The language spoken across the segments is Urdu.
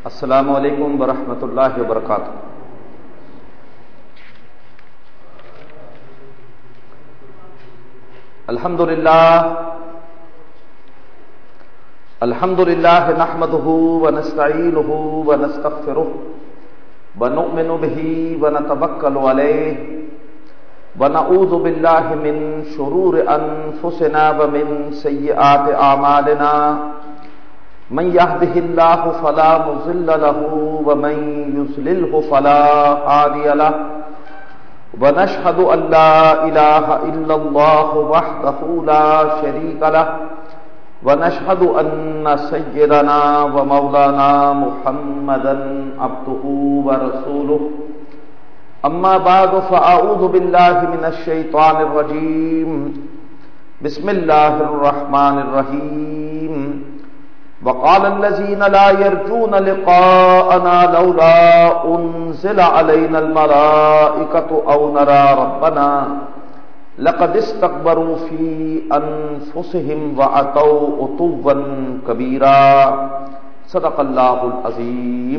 السلام علیکم ورحمۃ اللہ وبرکاتہ۔ الحمد للہ نحمده ونستعینه ونستغفره ونؤمن به ونتوکل علیہ ونعوذ باللہ من شرور انفسنا ومن سیئات اعمالنا من يهده الله فلا مضل له ومن يضلل فلا هادي له ونشهد أن لا إله إلا الله وحده لا شريك له ونشهد أن سيدنا ومولانا محمدا عبده ورسوله أما بعد فأعوذ بالله من الشيطان الرجيم بسم الله الرحمن الرحيم وقال الذين لا يرجون لقاءنا لولا أنزل علينا الملائكة أو نرى ربنا لقد استكبروا في أنفسهم وعتوا عتوا كبيرا صدق الله العظيم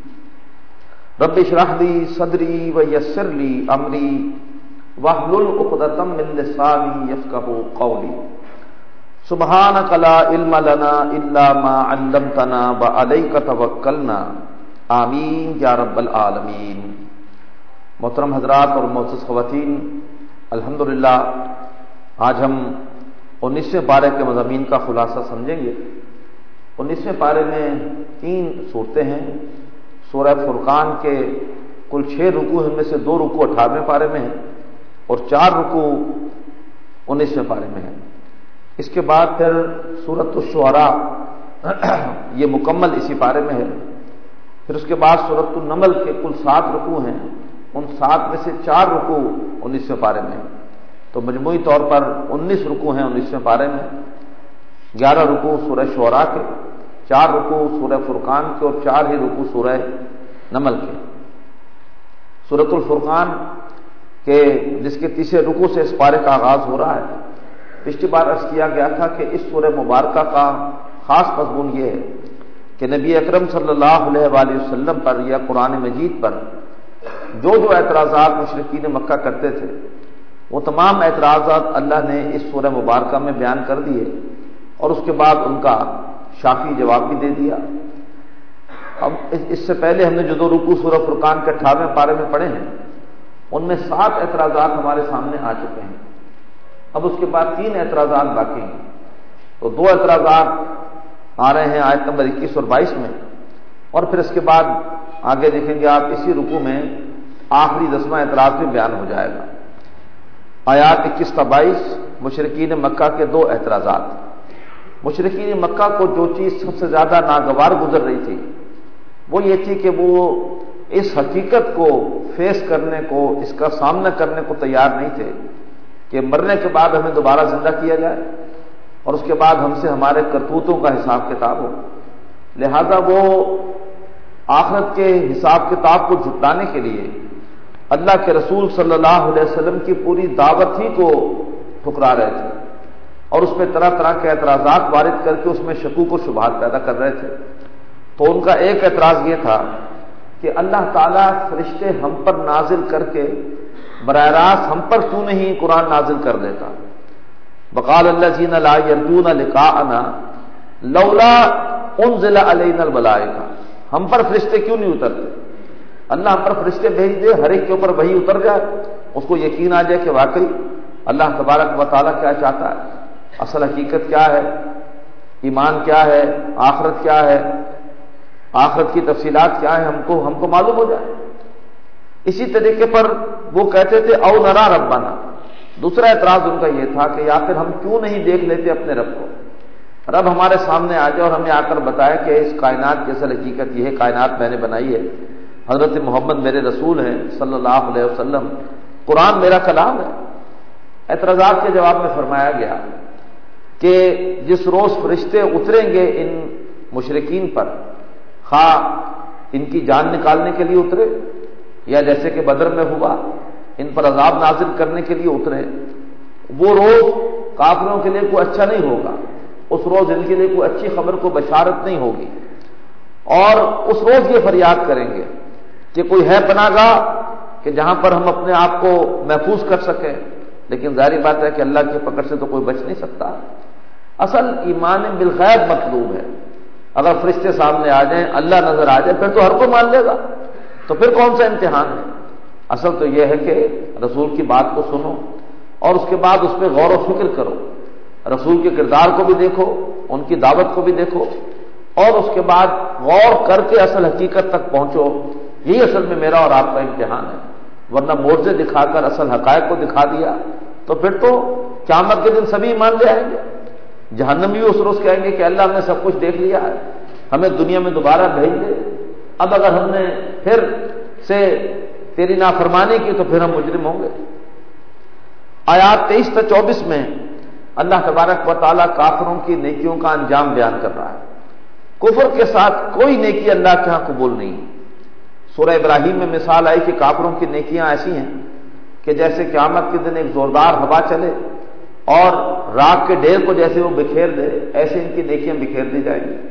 رب اشرح لي صدري ويسر لي أمري واحلل عقدة من لساني يفقهوا قولي سبحانک لا علم لنا الا ما علمتنا وعلیک توکلنا آمین یا رب العالمین۔ محترم حضرات اور معزز خواتین، الحمدللہ آج ہم 19ویں پارے کے مضامین کا خلاصہ سمجھیں گے۔ 19ویں پارے میں 3 صورتیں ہیں۔ سورہ فرقان کے کل 6 رکوع ہیں، ان میں سے 2 رکوع 18ویں پارے میں ہیں اور 4 رکوع 19ویں پارے میں ہیں۔ اس کے بعد پھر سورۃ الشعراء یہ مکمل اسی پارے میں ہے۔ پھر اس کے بعد سورۃ النمل کے کل 7 رکوع ہیں، ان 7 میں سے 4 رکوع 19ویں پارے میں ہیں، تو مجموعی طور پر 19 رکوع ہیں 19ویں پارے میں۔ 11 رکوع سورہ شعراء کے، 4 رکوع سورہ فرقان کے اور 4 ہی رکوع سورہ نمل کے۔ سورۃ الفرقان کے جس کے تیسرے رکوع سے اس پارے کا آغاز ہو رہا ہے۔ پچھلی بار عرض کیا گیا تھا کہ اس سورہ مبارکہ کا خاص مضمون یہ ہے کہ نبی اکرم صلی اللہ علیہ وآلہ وسلم پر یا قرآن مجید پر جو اعتراضات مشرکین مکہ کرتے تھے، وہ تمام اعتراضات اللہ نے اس سورہ مبارکہ میں بیان کر دیے اور اس کے بعد ان کا شافی جواب بھی دے دیا۔ اب اس سے پہلے ہم نے جو 2 رکوع سورہ فرقان کے 18ویں پارے میں پڑھے ہیں، ان میں 7 اعتراضات ہمارے سامنے آ چکے ہیں۔ اب اس کے بعد 3 اعتراضات باقی ہیں، تو 2 اعتراضات آ رہے ہیں آیت نمبر 21 اور 22 میں، اور پھر اس کے بعد آگے دیکھیں گے آپ اسی رکوع میں آخری 10واں اعتراض بھی بیان ہو جائے گا۔ آیات 21 تا 22 مشرکین مکہ کے 2 اعتراضات۔ مشرکین مکہ کو جو چیز سب سے زیادہ ناگوار گزر رہی تھی وہ یہ تھی کہ وہ اس حقیقت کو فیس کرنے کو، اس کا سامنا کرنے کو تیار نہیں تھے کہ مرنے کے بعد ہمیں دوبارہ زندہ کیا جائے اور اس کے بعد ہم سے ہمارے کرتوتوں کا حساب کتاب ہو۔ لہذا وہ آخرت کے حساب کتاب کو جھٹلانے کے لیے اللہ کے رسول صلی اللہ علیہ وسلم کی پوری دعوت ہی کو ٹھکرا رہے تھے اور اس پہ طرح طرح کے اعتراضات وارد کر کے اس میں شکوک و شبہات پیدا کر رہے تھے۔ تو ان کا ایک اعتراض یہ تھا کہ اللہ تعالیٰ فرشتے ہم پر نازل کر کے براہ راست ہم پر کیوں نہیں قرآن نازل کر دیتا۔ وقال الذین لا یرجون لقاءنا لولا انزل علینا الملائکہ، ہم پر فرشتے کیوں نہیں اترتے؟ اللہ ہم پر فرشتے بھیج دے، ہر ایک کے اوپر وحی اتر جائے، اس کو یقین آ جائے کہ واقعی اللہ تبارک و تعالیٰ کیا چاہتا ہے، اصل حقیقت کیا ہے، ایمان کیا ہے، آخرت کیا ہے، آخرت کی تفصیلات کیا ہے، ہم کو معلوم ہو جائے۔ اسی طریقے پر وہ کہتے تھے او نرا ربنا، دوسرا اعتراض ان کا یہ تھا کہ یا پھر ہم کیوں نہیں دیکھ لیتے اپنے رب کو، رب ہمارے سامنے آ جائے اور ہمیں آ کر بتائے کہ اس کائنات کی اصل حقیقت یہ ہے، کائنات میں نے بنائی ہے، حضرت محمد میرے رسول ہیں صلی اللہ علیہ وسلم، قرآن میرا کلام ہے۔ اعتراضات کے جواب میں فرمایا گیا کہ جس روز فرشتے اتریں گے ان مشرکین پر، خواہ ان کی جان نکالنے کے لیے اترے یا جیسے کہ بدر میں ہوا ان پر عذاب نازل کرنے کے لیے اترے، وہ روز کافروں کے لیے کوئی اچھا نہیں ہوگا، اس روز ان کے لیے کوئی اچھی خبر کو بشارت نہیں ہوگی۔ اور اس روز یہ فریاد کریں گے کہ کوئی ہے پناہ گاہ کہ جہاں پر ہم اپنے آپ کو محفوظ کر سکیں، لیکن ظاہری بات ہے کہ اللہ کی پکڑ سے تو کوئی بچ نہیں سکتا۔ اصل ایمان بالغیب مطلوب ہے۔ اگر فرشتے سامنے آ جائیں، اللہ نظر آ جائے، پھر تو ہر کوئی مان لے گا، تو پھر کون سا امتحان ہے؟ اصل تو یہ ہے کہ رسول کی بات کو سنو اور اس کے بعد اس پہ غور و فکر کرو، رسول کے کردار کو بھی دیکھو، ان کی دعوت کو بھی دیکھو، اور اس کے بعد غور کر کے اصل حقیقت تک پہنچو۔ یہی اصل میں میرا اور آپ کا امتحان ہے، ورنہ معجزے دکھا کر اصل حقائق کو دکھا دیا تو پھر تو قیامت کے دن سبھی ایمان لے آئیں گے۔ جہنمی بھی اس روز کہیں گے کہ اللہ ہم نے سب کچھ دیکھ لیا ہے، ہمیں دنیا میں دوبارہ بھیج دے، اب اگر ہم نے پھر سے تیری نافرمانی کی تو پھر ہم مجرم ہوں گے۔ آیات 23 تا 24 میں اللہ تبارک و تعالیٰ کافروں کی نیکیوں کا انجام بیان کر رہا ہے۔ کفر کے ساتھ کوئی نیکی اللہ کے ہاں قبول نہیں۔ سورہ ابراہیم میں مثال آئی کہ کافروں کی نیکیاں ایسی ہیں کہ جیسے قیامت کے دن ایک زوردار ہوا چلے اور راکھ کے ڈھیر کو جیسے وہ بکھیر دے، ایسے ان کی نیکیاں بکھیر دی جائیں گی۔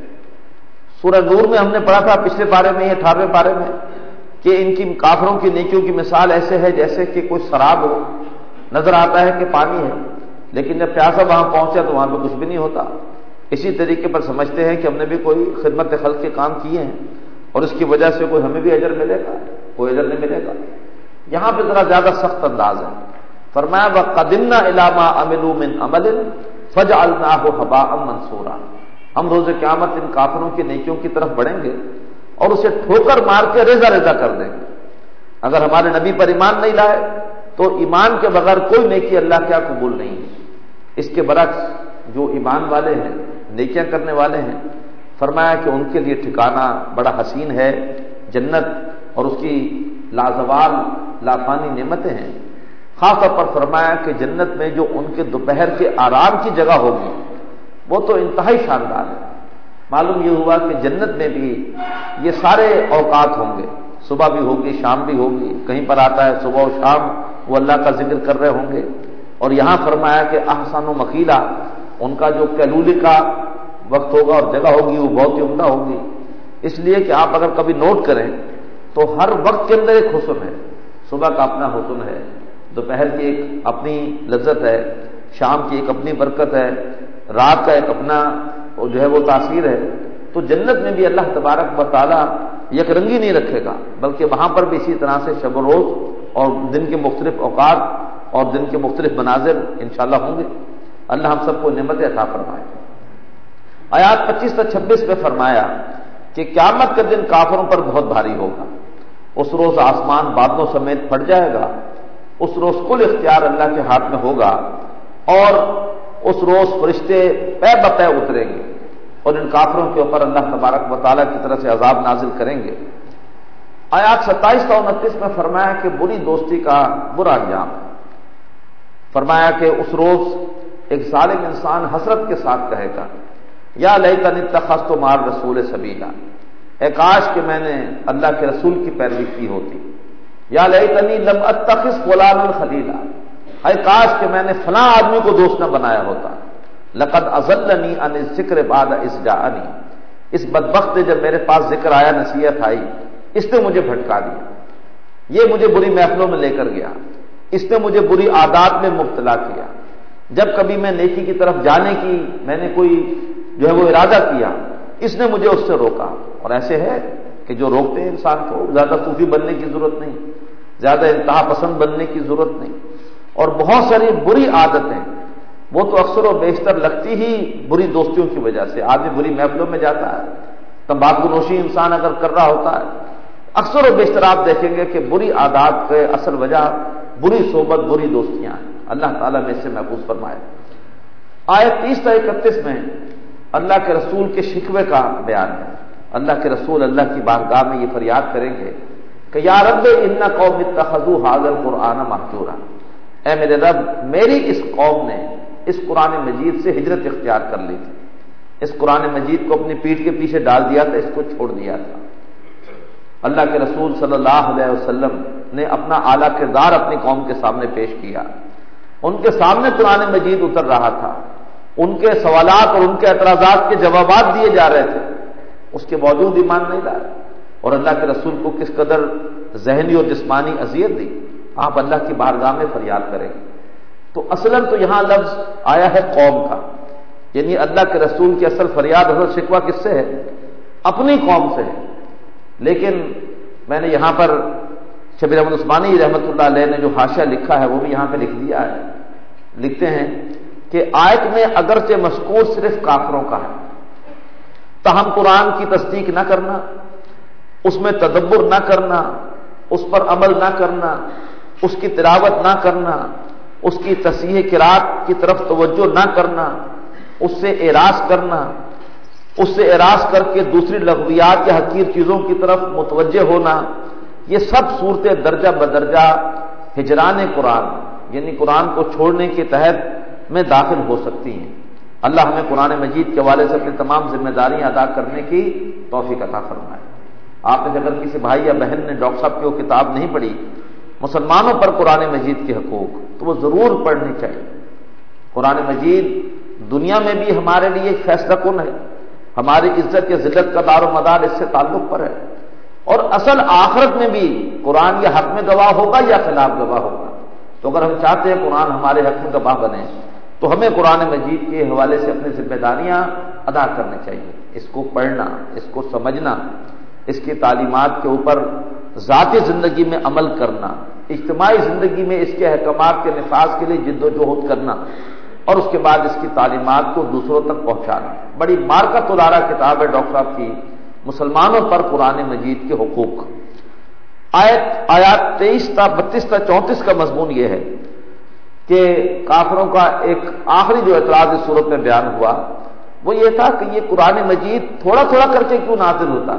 سورہ نور میں ہم نے پڑھا تھا پچھلے پارے میں، 18ویں پارے میں، کہ ان کی کافروں کی نیکیوں کی مثال ایسے ہے جیسے کہ کوئی سراب ہو، نظر آتا ہے کہ پانی ہے، لیکن جب پیاسا وہاں پہنچا تو وہاں پہ کچھ بھی نہیں ہوتا۔ اسی طریقے پر سمجھتے ہیں کہ ہم نے بھی کوئی خدمت خلق کے کام کیے ہیں اور اس کی وجہ سے کوئی ہمیں بھی اجر ملے گا، کوئی اجر نہیں ملے گا۔ یہاں پہ ذرا زیادہ سخت انداز ہے، فرمایا وَقَدِمْنَا إِلَىٰ مَا عَمِلُوا مِنْ عَمَلٍ فَجَعَلْنَاهُ هَبَاءً مَنْثُورًا۔ ہم روز قیامت ان کافروں کی نیکیوں کی طرف بڑھیں گے اور اسے ٹھوکر مار کے ریزہ ریزہ کر دیں گے۔ اگر ہمارے نبی پر ایمان نہیں لائے تو ایمان کے بغیر کوئی نیکی اللہ کیا قبول نہیں ہے۔ اس کے برعکس جو ایمان والے ہیں، نیکیاں کرنے والے ہیں، فرمایا کہ ان کے لیے ٹھکانہ بڑا حسین ہے، جنت اور اس کی لازوال لافانی نعمتیں ہیں۔ خاص طور پر فرمایا کہ جنت میں جو ان کے دوپہر کے آرام کی جگہ ہوگی وہ تو انتہائی شاندار ہے۔ معلوم یہ ہوا کہ جنت میں بھی یہ سارے اوقات ہوں گے، صبح بھی ہوگی، شام بھی ہوگی، کہیں پر آتا ہے صبح و شام وہ اللہ کا ذکر کر رہے ہوں گے، اور یہاں فرمایا کہ احسن و مقیلہ، ان کا جو قیلولے کا وقت ہوگا اور جگہ ہوگی وہ بہت ہی عمدہ ہوگی۔ اس لیے کہ آپ اگر کبھی نوٹ کریں تو ہر وقت کے اندر ایک حسن ہے، صبح کا اپنا حسن ہے، دوپہر کی ایک اپنی لذت ہے، شام کی ایک اپنی برکت ہے، رات کا ایک اپنا جو ہے وہ تاثیر ہے۔ تو جنت میں بھی اللہ تبارک و تعالیٰ یک رنگی نہیں رکھے گا، بلکہ وہاں پر بھی اسی طرح سے شب و روز اور دن کے مختلف اوقات اور دن کے مختلف مناظر انشاءاللہ ہوں گے۔ اللہ ہم سب کو نعمت عطا فرمائے۔ آیات 25 تا 26 میں فرمایا کہ قیامت کا دن کافروں پر بہت بھاری ہوگا، اس روز آسمان بادلوں سمیت پھٹ جائے گا، اس روز کل اختیار اللہ کے ہاتھ میں ہوگا، اور اس روز فرشتے پے بپے اتریں گے اور ان کافروں کے اوپر اللہ تبارک و تعالیٰ کی طرف سے عذاب نازل کریں گے۔ آیات 27 تا 29 میں فرمایا کہ بری دوستی کا برا انجام ہے۔ فرمایا کہ اس روز ایک ظالم انسان حسرت کے ساتھ کہے گا یا لیتنی اتخذت مع الرسول سبیلا، اے کاش کہ میں نے اللہ کے رسول کی پیروی کی ہوتی، یا لیتنی لم اتخذ فلانا خلیلا، اے کاش کہ میں نے فلاں آدمی کو دوست نہ بنایا ہوتا، لقد اضلنی عن الذکر بعد اذ جاءنی، اس بدبخت نے جب میرے پاس ذکر آیا، نصیحت آئی، اس نے مجھے بھٹکا دیا، یہ مجھے بری محفلوں میں لے کر گیا، اس نے مجھے بری عادات میں مبتلا کیا، جب کبھی میں نیکی کی طرف جانے کی میں نے کوئی جو ہے وہ ارادہ کیا، اس نے مجھے اس سے روکا۔ اور ایسے ہے کہ جو روکتے ہیں انسان کو، زیادہ صوفی بننے کی ضرورت نہیں، زیادہ انتہا پسند بننے کی ضرورت نہیں، اور بہت ساری بری عادتیں وہ تو اکثر و بیشتر لگتی ہی بری دوستیوں کی وجہ سے۔ آدمی بری محفلوں میں جاتا ہے، تمباکو نوشی انسان اگر کر رہا ہوتا ہے، اکثر و بیشتر آپ دیکھیں گے کہ بری عادات کے اصل وجہ بری صحبت، بری دوستیاں ہیں۔ اللہ تعالیٰ میں اس سے محفوظ فرمائے۔ آیت 30 تا 31 میں اللہ کے رسول کے شکوے کا بیان ہے۔ اللہ کے رسول اللہ کی بارگاہ میں یہ فریاد کریں گے کہ یا رب ان قوم اتخذوا ھذا القرآن مہجورا، اے میرے رب میری اس قوم نے اس قرآن مجید سے ہجرت اختیار کر لی تھی، اس قرآن مجید کو اپنی پیٹھ کے پیچھے ڈال دیا تھا، اس کو چھوڑ دیا تھا۔ اللہ کے رسول صلی اللہ علیہ وسلم نے اپنا اعلیٰ کردار اپنی قوم کے سامنے پیش کیا، ان کے سامنے قرآن مجید اتر رہا تھا، ان کے سوالات اور ان کے اعتراضات کے جوابات دیے جا رہے تھے، اس کے باوجود ایمان نہیں لائے، اور اللہ کے رسول کو کس قدر ذہنی اور جسمانی اذیت دی، آپ اللہ کی بارگاہ میں فریاد کریں گے۔ تو اصلاً تو یہاں لفظ آیا ہے قوم کا، یعنی اللہ کے رسول کی اصل فریاد اور شکوہ کس سے ہے؟ اپنی قوم سے ہے۔ لیکن میں نے یہاں پر شبیر احمد عثمانی رحمۃ اللہ علیہ نے جو حاشیہ لکھا ہے وہ بھی یہاں پہ لکھ دیا ہے۔ لکھتے ہیں کہ آیت میں اگرچہ مذکور صرف کافروں کا ہے، تاہم قرآن کی تصدیق نہ کرنا، اس میں تدبر نہ کرنا، اس پر عمل نہ کرنا، اس کی تلاوت نہ کرنا، اس کی تصحیح قرات کی طرف توجہ نہ کرنا، اس سے اعراض کرنا، اس سے اعراض کر کے دوسری لغویات یا حقیر چیزوں کی طرف متوجہ ہونا، یہ سب صورتیں درجہ بدرجہ ہجران قرآن یعنی قرآن کو چھوڑنے کے تحت میں داخل ہو سکتی ہیں۔ اللہ ہمیں قرآن مجید کے حوالے سے اپنی تمام ذمہ داریاں ادا کرنے کی توفیق عطا فرمائے۔ آپ نے اگر کسی بھائی یا بہن نے ڈاکٹر صاحب کی وہ کتاب نہیں پڑھی، مسلمانوں پر قرآن مجید کے حقوق، تو وہ ضرور پڑھنی چاہیے۔ قرآن مجید دنیا میں بھی ہمارے لیے ایک فیصلہ کن ہے، ہماری عزت یا ذلت کا دار و مدار اس سے تعلق پر ہے، اور اصل آخرت میں بھی قرآن یا حق میں گواہ ہوگا یا خلاف گواہ ہوگا۔ تو اگر ہم چاہتے ہیں قرآن ہمارے حق میں گواہ بنے تو ہمیں قرآن مجید کے حوالے سے اپنی ذمہ داریاں ادا کرنی چاہیے، اس کو پڑھنا، اس کو سمجھنا، اس کی تعلیمات کے اوپر ذاتی زندگی میں عمل کرنا، اجتماعی زندگی میں اس کے احکامات کے نفاذ کے لیے جد و جہد کرنا، اور اس کے بعد اس کی تعلیمات کو دوسروں تک پہنچانا۔ بڑی مارکت الارا کتاب ہے ڈاکٹر صاحب کی، مسلمانوں پر قرآن مجید کے حقوق۔ آیات 23 تا 32 تا 34 کا مضمون یہ ہے کہ کافروں کا ایک آخری جو اعتراض اس صورت میں بیان ہوا وہ یہ تھا کہ یہ قرآن مجید تھوڑا تھوڑا کر کے کیوں نازل ہوتا،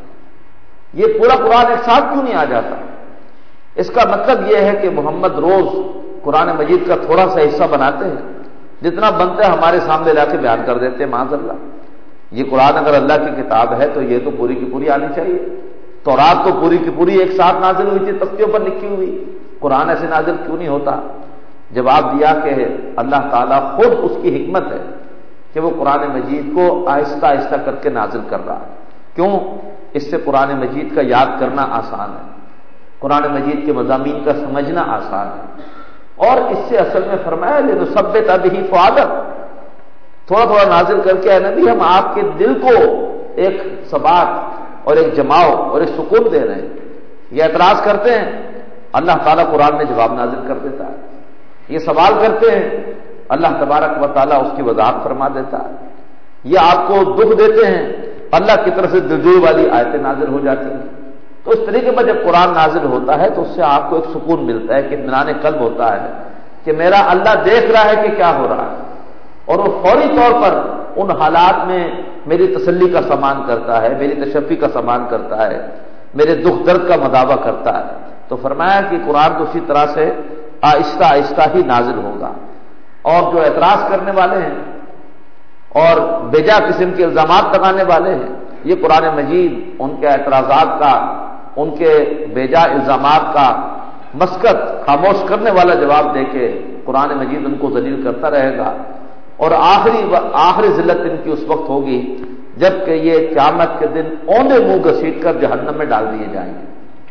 یہ پورا قرآن ایک ساتھ کیوں نہیں آ جاتا؟ اس کا مطلب یہ ہے کہ محمد روز قرآن مجید کا تھوڑا سا حصہ بناتے ہیں، جتنا بنتا ہے ہمارے سامنے لا کے بیان کر دیتے ہیں۔ معاذ اللہ، یہ قرآن اگر اللہ کی کتاب ہے تو یہ تو پوری کی پوری آنی چاہیے۔ تورات تو پوری کی پوری ایک ساتھ نازل ہوئی تھی، تختیوں پر لکھی ہوئی، قرآن ایسے نازل کیوں نہیں ہوتا؟ جواب دیا کہ اللہ تعالیٰ خود اس کی حکمت ہے کہ وہ قرآن مجید کو آہستہ آہستہ کر کے نازل کر رہا ہے۔ کیوں؟ اس سے قرآن مجید کا یاد کرنا آسان ہے، قرآن مجید کے مضامین کا سمجھنا آسان ہے، اور اس سے اصل میں فرمایا لنثبت بہ فؤادک، تھوڑا تھوڑا نازل کر کے اے نبی ہم آپ کے دل کو ایک ثبات اور ایک جماؤ اور ایک سکون دے رہے ہیں۔ یہ اعتراض کرتے ہیں، اللہ تعالیٰ قرآن میں جواب نازل کر دیتا ہے۔ یہ سوال کرتے ہیں، اللہ تبارک و تعالیٰ اس کی وضاحت فرما دیتا ہے۔ یہ آپ کو دکھ دیتے ہیں، اللہ کی طرف سے دلجوئی والی آیتیں نازل ہو جاتی ہیں۔ تو اس طریقے پر جب قرآن نازل ہوتا ہے تو اس سے آپ کو ایک سکون ملتا ہے، کہ اطمینان قلب ہوتا ہے کہ میرا اللہ دیکھ رہا ہے کہ کیا ہو رہا ہے، اور وہ فوری طور پر ان حالات میں میری تسلی کا سامان کرتا ہے، میری تشفی کا سامان کرتا ہے، میرے دکھ درد کا مداوع کرتا ہے۔ تو فرمایا کہ قرآن تو اسی طرح سے آہستہ آہستہ ہی نازل ہوگا، اور جو اعتراض کرنے والے ہیں اور بیجا قسم کے الزامات لگانے والے ہیں، یہ قرآن مجید ان کے اعتراضات کا، ان کے بیجا الزامات کا مسکت خاموش کرنے والا جواب دے کے قرآن مجید ان کو ذلیل کرتا رہے گا، اور آخری ذلت ان کی اس وقت ہوگی جبکہ یہ قیامت کے دن اوندے منہ گھسیٹ کر جہنم میں ڈال دیے جائیں گے۔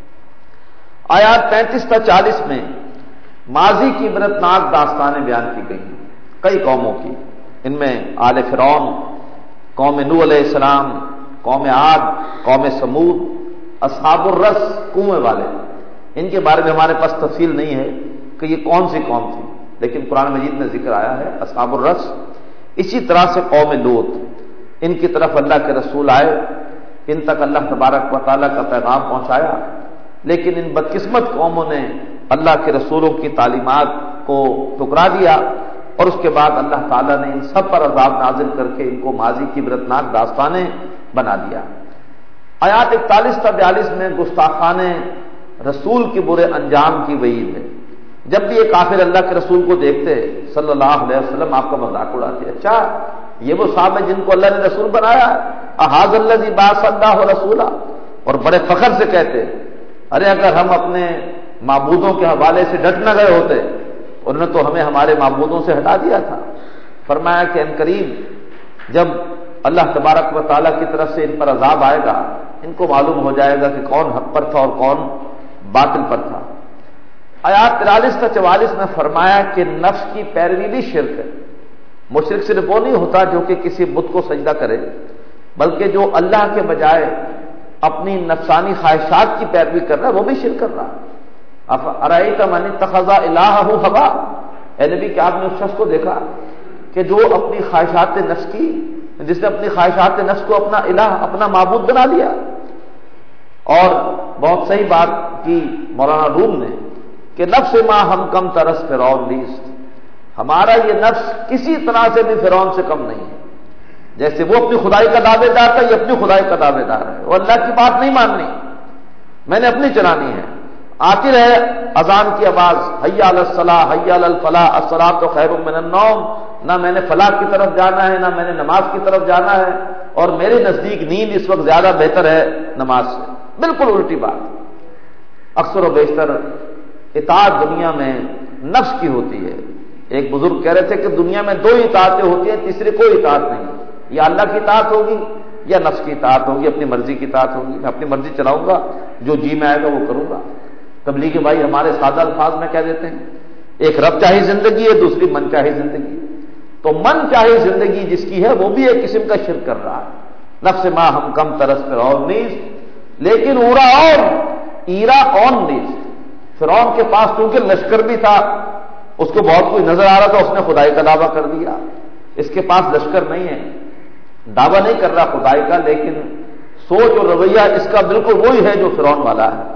آیات 35 تا 40 میں ماضی کی عبرتناک داستانیں بیان کی گئی ہیں کئی قوموں کی، ان میں آل فرعون، قوم نوح علیہ السلام، قوم عاد، قوم سمود، اصحاب الرس کنویں والے، ان کے بارے میں ہمارے پاس تفصیل نہیں ہے کہ یہ کون سی قوم تھی، لیکن قرآن مجید میں ذکر آیا ہے اصحاب الرس۔ اسی طرح سے قوم لوط، ان کی طرف اللہ کے رسول آئے، ان تک اللہ تبارک و تعالیٰ کا پیغام پہنچایا، لیکن ان بدقسمت قوموں نے اللہ کے رسولوں کی تعلیمات کو ٹکرا دیا، اور اس کے بعد اللہ تعالیٰ نے ان سب پر عذاب نازل کر کے ان کو ماضی کی عبرتناک داستانیں بنا دیا۔ آیات 41 تا 42 میں گستاخان رسول کے برے انجام کی وعید ہے۔ جب بھی یہ کافر اللہ کے رسول کو دیکھتے صلی اللہ علیہ وسلم آپ کا مذاق اڑاتے، اچھا یہ وہ صاحب ہے جن کو اللہ نے رسول بنایا، احاذ الذی بعث اللہ رسولا، اور بڑے فخر سے کہتے ارے اگر ہم اپنے معبودوں کے حوالے سے ڈٹ نہ گئے ہوتے، انہوں نے تو ہمیں ہمارے معبودوں سے ہٹا دیا تھا۔ فرمایا کہ ان قریب جب اللہ تبارک و تعالیٰ کی طرف سے ان پر عذاب آئے گا، ان کو معلوم ہو جائے گا کہ کون حق پر تھا اور کون باطل پر تھا۔ آیات 43 تا 44 میں فرمایا کہ نفس کی پیروی بھی شرک ہے۔ مشرک صرف وہ نہیں ہوتا جو کہ کسی بت کو سجدہ کرے، بلکہ جو اللہ کے بجائے اپنی نفسانی خواہشات کی پیروی کر رہا ہے وہ بھی شرک کر رہا ہے۔ ارأیت من اتخذ الہہ ہوا، اے نبی کیا آپ نے اس شخص کو دیکھا کہ جو اپنی خواہشات نفس کی، جس نے اپنی خواہشات نفس کو اپنا الہ، اپنا معبود بنا لیا۔ اور بہت صحیح بات کی مولانا روم نے کہ نفس ما ہم کم ترس فرعون نیست، ہمارا یہ نفس کسی طرح سے بھی فرعون سے کم نہیں ہے۔ جیسے وہ اپنی خدائی کا دعوے دار تھا، یہ اپنی خدائی کا دعوے دار ہے، وہ اللہ کی بات نہیں ماننی، میں نے اپنی چلانی ہے۔ آتی رہے اذان کی آواز، حی علی الصلاح حی علی الفلاح الصلاۃ خیر من النوم، نہ میں نے فلاح کی طرف جانا ہے نہ میں نے نماز کی طرف جانا ہے، اور میرے نزدیک نیند اس وقت زیادہ بہتر ہے نماز سے۔ بالکل الٹی بات۔ اکثر و بیشتر اطاعت دنیا میں نفس کی ہوتی ہے۔ ایک بزرگ کہہ رہے تھے کہ دنیا میں دو اطاعتیں ہوتی ہیں، تیسری کوئی اطاعت نہیں، یا اللہ کی اطاعت ہوگی یا نفس کی اطاعت ہوگی، اپنی مرضی کی اطاعت ہوگی، میں اپنی مرضی چلاؤں گا، جو جی میں آئے گا وہ کروں گا۔ تبلیغی بھائی ہمارے سادہ الفاظ میں کہہ دیتے ہیں، ایک رب چاہی زندگی ہے، دوسری من چاہی زندگی۔ تو من چاہی زندگی جس کی ہے وہ بھی ایک قسم کا شرک کر رہا ہے۔ نفس ما ہم کم ترس فرعون نیست لیکن اورا اور ایرا اون نیست۔ فرعون کے پاس چونکہ لشکر بھی تھا، اس کو بہت کوئی نظر آ رہا تھا، اس نے خدائی کا دعویٰ کر دیا۔ اس کے پاس لشکر نہیں ہے، دعویٰ نہیں کر رہا خدائی کا، لیکن سوچ اور رویہ اس کا بالکل وہی ہے جو فرعون والا ہے۔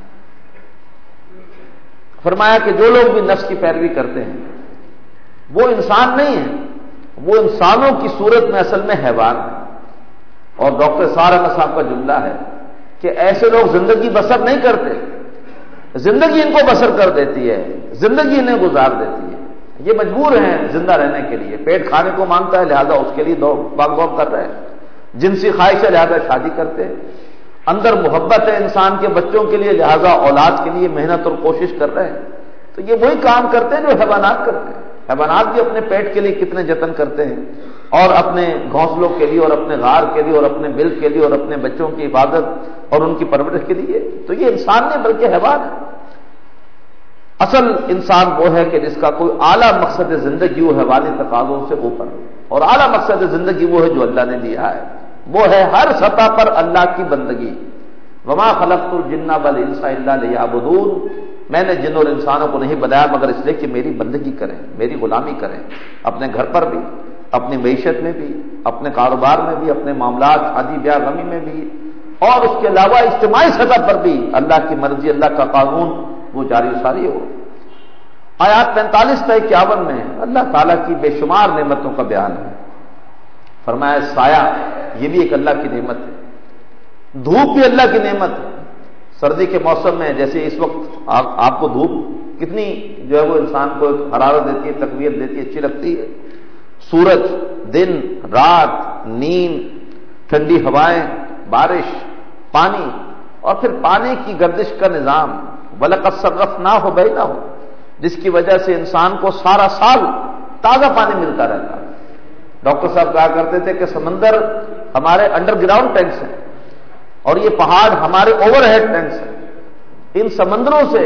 فرمایا کہ جو لوگ بھی نفس کی پیروی کرتے ہیں وہ انسان نہیں ہے، وہ انسانوں کی صورت میں اصل میں حیوان ہے۔ اور ڈاکٹر سارا صاحب کا جملہ ہے کہ ایسے لوگ زندگی بسر نہیں کرتے، زندگی ان کو بسر کر دیتی ہے، زندگی انہیں گزار دیتی ہے۔ یہ مجبور ہیں زندہ رہنے کے لیے، پیٹ کھانے کو مانگتا ہے لہذا اس کے لیے بھاگ دوڑ کر رہے ہیں، جنسی خواہش ہے لہذا شادی کرتے ہیں، اندر محبت ہے انسان کے بچوں کے لیے لہذا اولاد کے لیے محنت اور کوشش کر رہے ہیں۔ تو یہ وہی کام کرتے ہیں جو حیوانات کرتے ہیں۔ حیوانات بھی اپنے پیٹ کے لیے کتنے جتن کرتے ہیں، اور اپنے گھونسلوں کے لیے اور اپنے غار کے لیے اور اپنے ملک کے لیے اور اپنے بچوں کی حفاظت اور ان کی پرورش کے لیے۔ تو یہ انسان نہیں بلکہ حیوان ہے۔ اصل انسان وہ ہے کہ جس کا کوئی اعلیٰ مقصد زندگی وہ حیوانی تقاضوں سے اوپر، اور اعلیٰ مقصد زندگی وہ ہے جو اللہ نے دیا ہے، وہ ہے ہر سطح پر اللہ کی بندگی۔ وما خلقت الجن والانس الا لیعبدون، میں نے جن اور انسانوں کو نہیں بنایا مگر اس لیے کہ میری بندگی کریں، میری غلامی کریں، اپنے گھر پر بھی، اپنی معیشت میں بھی، اپنے کاروبار میں بھی، اپنے معاملات شادی بیاہ غمی میں بھی، اور اس کے علاوہ اجتماعی سطح پر بھی اللہ کی مرضی، اللہ کا قانون وہ جاری و ساری ہو۔ آیات 45 تا 51 میں اللہ تعالیٰ کی بے شمار نعمتوں کا بیان ہے۔ فرمایا سایہ یہ بھی ایک اللہ کی نعمت ہے، دھوپ بھی اللہ کی نعمت ہے۔ سردی کے موسم میں جیسے اس وقت آپ کو دھوپ کتنی جو ہے وہ انسان کو ایک حرارت دیتی ہے، تقویت دیتی ہے، اچھی لگتی ہے۔ سورج، دن، رات، نیند، ٹھنڈی ہوائیں، بارش، پانی، اور پھر پانی کی گردش کا نظام، وَلَقَدْ صَرَّفْنَاهُ بَيْنَهُمْ، جس کی وجہ سے انسان کو سارا سال تازہ پانی ملتا رہتا ہے۔ ڈاکٹر صاحب کہا کرتے تھے کہ سمندر ہمارے انڈر گراؤنڈ ٹینکس ہیں اور یہ پہاڑ ہمارے اوور ہیڈ ٹینکس ہیں۔ ان سمندروں سے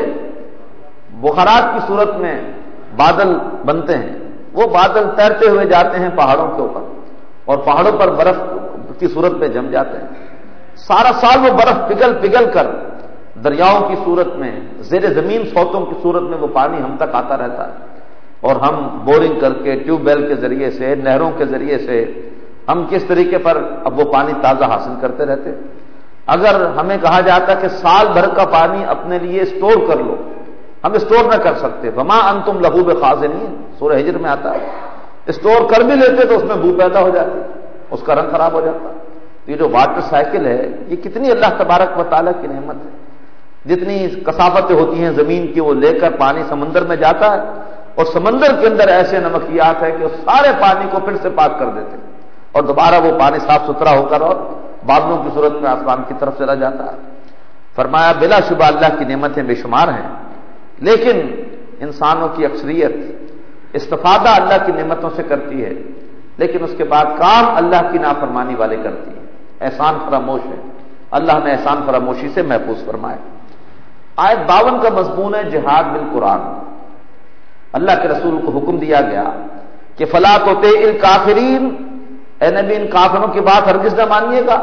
بخارات کی صورت میں بادل بنتے ہیں، وہ بادل تیرتے ہوئے جاتے ہیں پہاڑوں کے اوپر اور پہاڑوں پر برف کی صورت میں جم جاتے ہیں۔ سارا سال وہ برف پگھل کر دریاؤں کی صورت میں، زیر زمین سوتوں کی صورت میں وہ پانی ہم تک آتا رہتا ہے، اور ہم بورنگ کر کے ٹیوب ویل کے ذریعے سے، نہروں کے ذریعے سے ہم کس طریقے پر اب وہ پانی تازہ حاصل کرتے رہتے۔ اگر ہمیں کہا جاتا کہ سال بھر کا پانی اپنے لیے اسٹور کر لو، ہم اسٹور نہ کر سکتے۔ وما انتم لہو بخازنین، سورہ ہجر میں آتا ہے، اسٹور کر بھی لیتے تو اس میں بو پیدا ہو جاتی، اس کا رنگ خراب ہو جاتا۔ یہ جو واٹر سائیکل ہے یہ کتنی اللہ تبارک و تعالیٰ کی نعمت ہے۔ جتنی کثافتیں ہوتی ہیں زمین کی وہ لے کر پانی سمندر میں جاتا ہے، اور سمندر کے اندر ایسے نمکیات ہیں کہ وہ سارے پانی کو پھر سے پاک کر دیتے ہیں، اور دوبارہ وہ پانی صاف ستھرا ہو کر اور بادلوں کی صورت میں آسمان کی طرف چلا جاتا ہے۔ فرمایا بلا شبہ اللہ کی نعمتیں بے شمار ہیں، لیکن انسانوں کی اکثریت استفادہ اللہ کی نعمتوں سے کرتی ہے، لیکن اس کے بعد کام اللہ کی نافرمانی والے کرتی ہیں، احسان فراموش ہے۔ اللہ نے احسان فراموشی سے محفوظ فرمائے۔ آیت 52 کا مضمون ہے جہاد بالقرآن۔ اللہ کے رسول کو حکم دیا گیا کہ فلا تطع الکافرین، اے نبی ان کافروں کی بات ہرگز نہ مانیے گا،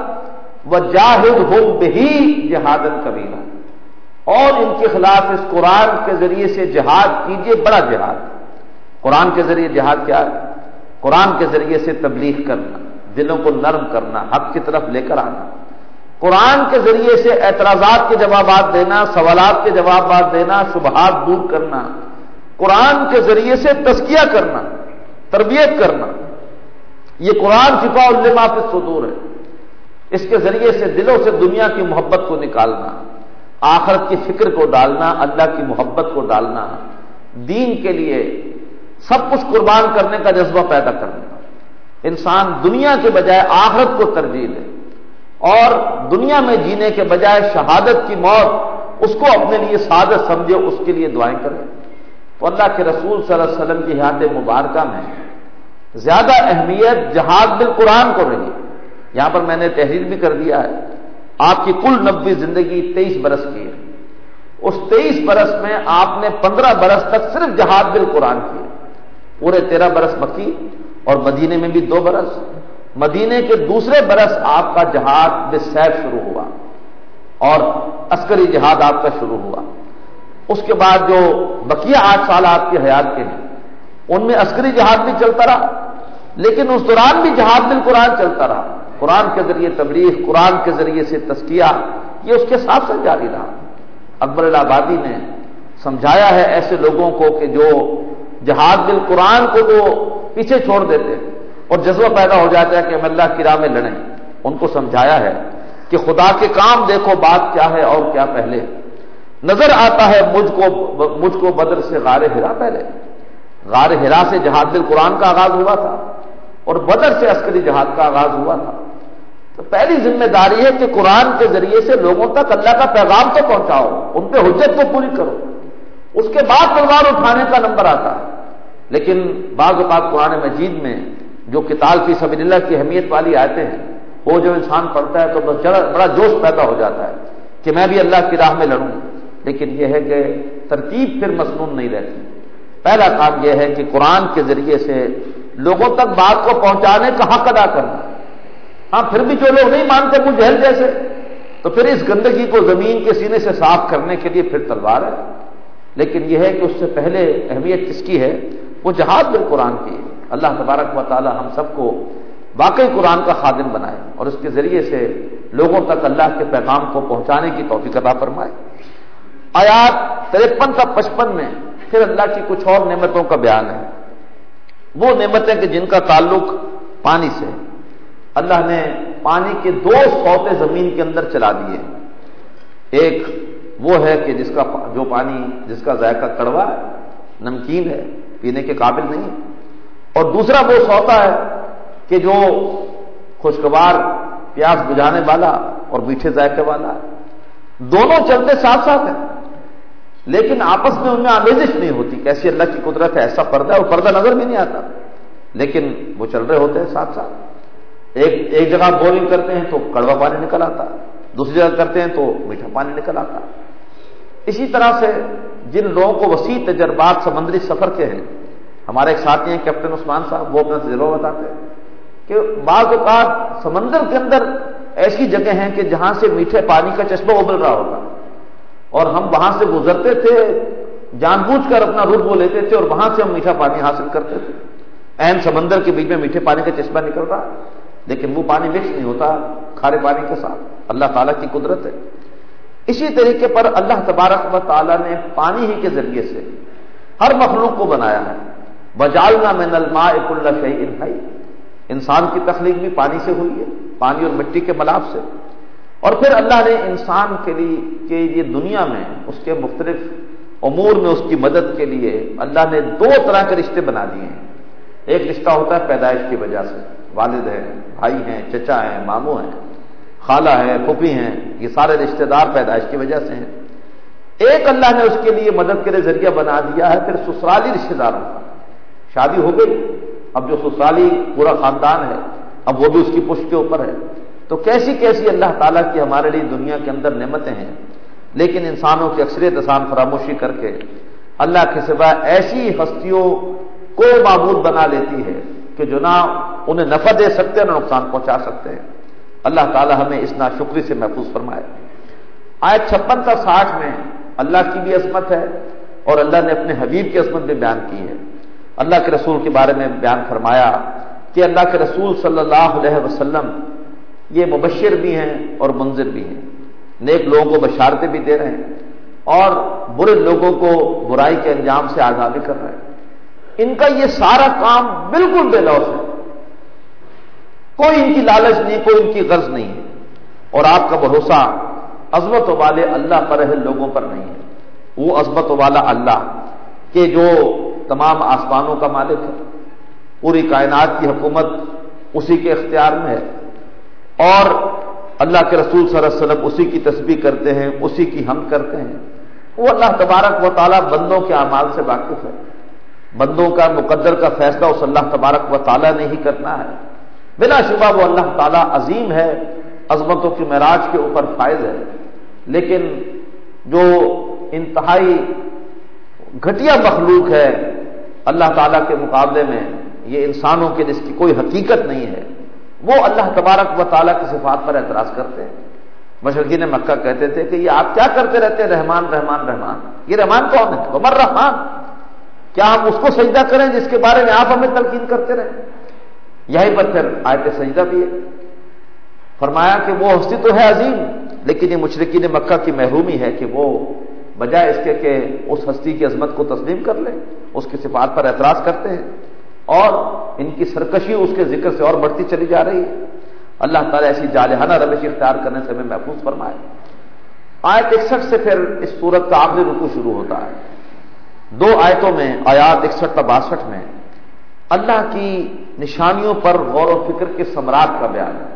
وجاہدہم بہ جہادا کبیرا، اور ان کے خلاف اس قرآن کے ذریعے سے جہاد کیجیے، بڑا جہاد۔ قرآن کے ذریعے جہاد کیا ہے؟ قرآن کے ذریعے سے تبلیغ کرنا، دلوں کو نرم کرنا، حق کی طرف لے کر آنا، قرآن کے ذریعے سے اعتراضات کے جوابات دینا، سوالات کے جوابات دینا، شبہات دور کرنا، قرآن کے ذریعے سے تزکیہ کرنا، تربیت کرنا۔ یہ قرآن شفاء لما فی الصدور ہے، اس کے ذریعے سے دلوں سے دنیا کی محبت کو نکالنا، آخرت کی فکر کو ڈالنا، اللہ کی محبت کو ڈالنا، دین کے لیے سب کچھ قربان کرنے کا جذبہ پیدا کرنا۔ انسان دنیا کے بجائے آخرت کو ترجیح دے، اور دنیا میں جینے کے بجائے شہادت کی موت اس کو اپنے لیے سعادت سمجھے، اس کے لیے دعائیں کرے۔ تو اللہ کے رسول صلی اللہ علیہ وسلم کی حیات مبارکہ میں زیادہ اہمیت جہاد بالقرآن کو رہی۔ یہاں پر میں نے تحریر بھی کر دیا ہے، آپ کی کل نبوی زندگی 23 برس کی ہے، اس 23 برس میں آپ نے 15 برس تک صرف جہاد بالقرآن کیے، پورے 13 برس مکی، اور مدینے میں بھی 2 برس۔ مدینے کے دوسرے برس آپ کا جہاد بالسیف شروع ہوا، اور عسکری جہاد آپ کا شروع ہوا۔ اس کے بعد جو بقیہ 8 سال آپ کی حیات کے ہیں، ان میں عسکری جہاد بھی چلتا رہا، لیکن اس دوران بھی جہاد بالقرآن چلتا رہا۔ قرآن کے ذریعے تبلیغ، قرآن کے ذریعے سے تزکیہ، یہ اس کے ساتھ ساتھ جاری رہا۔ اکبر الآبادی نے سمجھایا ہے ایسے لوگوں کو کہ جو جہاد بالقرآن کو وہ پیچھے چھوڑ دیتے اور جذبہ پیدا ہو جاتا ہے کہ ہم اللہ کی راہ میں لڑیں، ان کو سمجھایا ہے کہ خدا کے کام دیکھو، بات کیا ہے اور کیا پہلے۔ نظر آتا ہے مجھ کو بدر سے غار ہرا پہلے۔ غار ہرا سے جہاد بالقرآن کا آغاز ہوا تھا، اور بدر سے عسکری جہاد کا آغاز ہوا تھا۔ تو پہلی ذمہ داری ہے کہ قرآن کے ذریعے سے لوگوں تک اللہ کا پیغام تو پہنچاؤ، ان پہ حجت کو پوری کرو، اس کے بعد تلوار اٹھانے کا نمبر آتا ہے۔ لیکن بعض اوقات قرآن مجید میں جو قتال فی سبیل اللہ کی اہمیت والی آیتیں ہیں، وہ جو انسان پڑھتا ہے تو بڑا جوش پیدا ہو جاتا ہے کہ میں بھی اللہ کی راہ میں لڑوں، لیکن یہ ہے کہ ترتیب پھر مسنون نہیں رہتی۔ پہلا کام یہ ہے کہ قرآن کے ذریعے سے لوگوں تک بات کو پہنچانے کا حق ادا کرنا۔ ہاں، پھر بھی جو لوگ نہیں مانتے ابو جہل جیسے، تو پھر اس گندگی کو زمین کے سینے سے صاف کرنے کے لیے پھر تلوار ہے۔ لیکن یہ ہے کہ اس سے پہلے اہمیت کس کی ہے؟ وہ جہاد بالقرآن کی ہے۔ اللہ تبارک و تعالی ہم سب کو واقعی قرآن کا خادم بنائے، اور اس کے ذریعے سے لوگوں تک اللہ کے پیغام کو پہنچانے کی توفیق عطا فرمائے۔ آیات 53 تا 55 میں پھر اللہ کی کچھ اور نعمتوں کا بیان ہے، وہ نعمتیں کہ جن کا تعلق پانی سے۔ اللہ نے پانی کے 2 سوتے زمین کے اندر چلا دیے۔ ایک وہ ہے کہ جو پانی جس کا ذائقہ کڑوا ہے، نمکین ہے، پینے کے قابل نہیں، اور دوسرا وہ سوتا ہے کہ جو خوشگوار، پیاس بجھانے والا اور میٹھے ذائقے والا ہے۔ دونوں چلتے ساتھ ساتھ ہیں، لیکن آپس میں ان میں آمیزش نہیں ہوتی۔ کیسی اللہ کی قدرت ہے، ایسا پردہ ہے، وہ پردہ نظر بھی نہیں آتا، لیکن وہ چل رہے ہوتے ہیں ساتھ ساتھ۔ ایک جگہ بورنگ کرتے ہیں تو کڑوا پانی نکل آتا، دوسری جگہ کرتے ہیں تو میٹھا پانی نکل آتا۔ اسی طرح سے جن لوگوں کو وسیع تجربات سمندری سفر کے ہیں، ہمارے ایک ساتھی ہیں کیپٹن عثمان صاحب، وہ اپنا تجربہ بتاتے ہیں کہ بعض اوقات سمندر کے اندر ایسی جگہ ہیں کہ جہاں سے میٹھے پانی کا چشمہ ابل رہا ہوتا، اور ہم وہاں سے گزرتے تھے، جان بوجھ کر اپنا روٹ وہ لیتے تھے، اور وہاں سے ہم میٹھا پانی حاصل کرتے تھے۔ عین سمندر کے بیچ میں میٹھے پانی کا چشمہ نکل رہا، لیکن وہ پانی مکس نہیں ہوتا کھارے پانی کے ساتھ۔ اللہ تعالیٰ کی قدرت ہے۔ اسی طریقے پر اللہ تبارک و تعالیٰ نے پانی ہی کے ذریعے سے ہر مخلوق کو بنایا ہے۔ وَجَعَلْنَا مِنَ الْمَاءِ كُلَّ شَيْءٍ حَيٍّ، انسان کی تخلیق بھی پانی سے ہوئی ہے، پانی اور مٹی کے ملاپ سے۔ اور پھر اللہ نے انسان کے لیے کہ یہ دنیا میں اس کے مختلف امور میں اس کی مدد کے لیے اللہ نے 2 طرح کے رشتے بنا دیے ہیں۔ ایک رشتہ ہوتا ہے پیدائش کی وجہ سے، والد ہیں، بھائی ہیں، چچا ہیں، ماموں ہیں، خالہ ہیں، پھوپھی ہیں، یہ سارے رشتہ دار پیدائش کی وجہ سے ہیں۔ ایک اللہ نے اس کے لیے مدد کے لیے ذریعہ بنا دیا ہے پھر سسرالی رشتہ داروں کا۔ شادی ہو گئی اب جو سسرالی پورا خاندان ہے اب وہ بھی اس کی پشت کے اوپر ہے. تو کیسی کیسی اللہ تعالیٰ کی ہمارے لیے دنیا کے اندر نعمتیں ہیں، لیکن انسانوں کی اکثریت انسان فراموشی کر کے اللہ کے سوا ایسی ہستیوں کو معبود بنا لیتی ہے کہ جو نہ انہیں نفع دے سکتے ہیں نہ نقصان پہنچا سکتے ہیں. اللہ تعالیٰ ہمیں اس ناشکری سے محفوظ فرمائے. آیت 56 تا 60 میں اللہ کی بھی عظمت ہے اور اللہ نے اپنے حبیب کی عظمت بھی بیان کی ہے. اللہ کے رسول کے بارے میں بیان فرمایا کہ اللہ کے رسول صلی اللہ علیہ وسلم یہ مبشر بھی ہیں اور منذر بھی ہیں، نیک لوگوں کو بشارتیں بھی دے رہے ہیں اور برے لوگوں کو برائی کے انجام سے آگاہ بھی کر رہے ہیں. ان کا یہ سارا کام بالکل بے لوث ہے، کوئی ان کی لالچ نہیں، کوئی ان کی غرض نہیں ہے. اور آپ کا بھروسہ عظمت والے اللہ پر ہے، لوگوں پر نہیں ہے. وہ عظمت والا اللہ کہ جو تمام آسمانوں کا مالک ہے، پوری کائنات کی حکومت اسی کے اختیار میں ہے، اور اللہ کے رسول صلی اللہ علیہ وسلم اسی کی تسبیح کرتے ہیں، اسی کی حمد کرتے ہیں. وہ اللہ تبارک و تعالیٰ بندوں کے اعمال سے واقف ہے. بندوں کا مقدر کا فیصلہ اس اللہ تبارک و تعالیٰ نے ہی کرنا ہے. بلا شبہ وہ اللہ تعالیٰ عظیم ہے، عظمتوں کی معراج کے اوپر فائز ہے، لیکن جو انتہائی گھٹیا مخلوق ہے اللہ تعالیٰ کے مقابلے میں، یہ انسانوں کے جس کی کوئی حقیقت نہیں ہے، وہ اللہ تبارک و تعالیٰ کی صفات پر اعتراض کرتے ہیں. مشرکین مکہ کہتے تھے کہ یہ آپ کیا کرتے رہتے ہیں، رحمان رحمان رحمان. یہ رحمان کون ہے؟ عمر رحمان. کیا ہم اس کو سجدہ کریں جس کے بارے میں آپ ہمیں تلقین کرتے رہیں؟ یہیں پر پھر آیت سجدہ بھی ہے. فرمایا کہ وہ ہستی تو ہے عظیم، لیکن یہ مشرکین مکہ کی محرومی ہے کہ وہ بجائے اس کے کہ اس ہستی کی عظمت کو تسلیم کر لیں، اس کی صفات پر اعتراض کرتے ہیں، اور ان کی سرکشی اس کے ذکر سے اور بڑھتی چلی جا رہی ہے. اللہ تعالیٰ ایسی جالہانہ روش اختیار کرنے سے ہمیں محفوظ فرمائے. آیت 61 سے پھر اس سورت کا آخری رکوع شروع ہوتا ہے. 2 آیتوں میں، آیات 61 تا 62 میں اللہ کی نشانیوں پر غور و فکر کے ثمرات کا بیان ہے.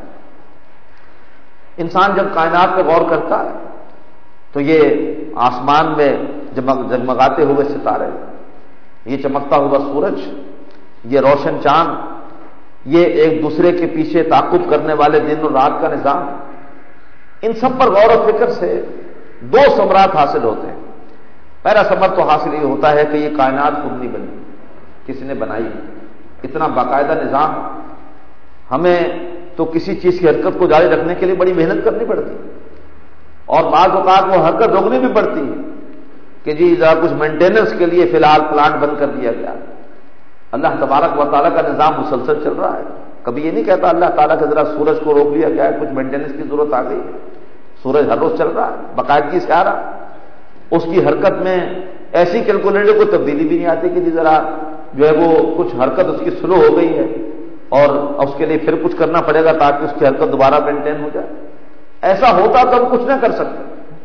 انسان جب کائنات پہ غور کرتا ہے تو یہ آسمان میں جگمگاتے ہوئے ستارے، یہ چمکتا ہوا سورج، یہ روشن چاند، یہ ایک دوسرے کے پیچھے تعاقب کرنے والے دن اور رات کا نظام، ان سب پر غور و فکر سے 2 ثمرات حاصل ہوتے ہیں. پہلا ثمر تو حاصل یہ ہوتا ہے کہ یہ کائنات خود نہیں بنی، کسی نے بنائی. اتنا باقاعدہ نظام، ہمیں تو کسی چیز کی حرکت کو جاری رکھنے کے لیے بڑی محنت کرنی پڑتی ہے، اور بعض اوقات وہ حرکت روکنی بھی پڑتی ہے کہ جی ذرا کچھ مینٹیننس کے لیے فی الحال پلانٹ بند کر دیا گیا. اللہ تبارک و تعالیٰ کا نظام مسلسل چل رہا ہے. کبھی یہ نہیں کہتا اللہ تعالیٰ کہ ذرا سورج کو روک لیا گیا ہے، کچھ مینٹیننس کی ضرورت آ گئی ہے. سورج ہر روز چل رہا ہے، باقاعدگی سے آ رہا. اس کی حرکت میں ایسی کیلکولیٹر کو تبدیلی بھی نہیں آتی کہ جی ذرا جو ہے وہ کچھ حرکت اس کی سلو ہو گئی ہے اور اس کے لیے پھر کچھ کرنا پڑے گا تاکہ اس کی حرکت دوبارہ مینٹین ہو جائے. ایسا ہوتا تو ہم کچھ نہ کر سکتے.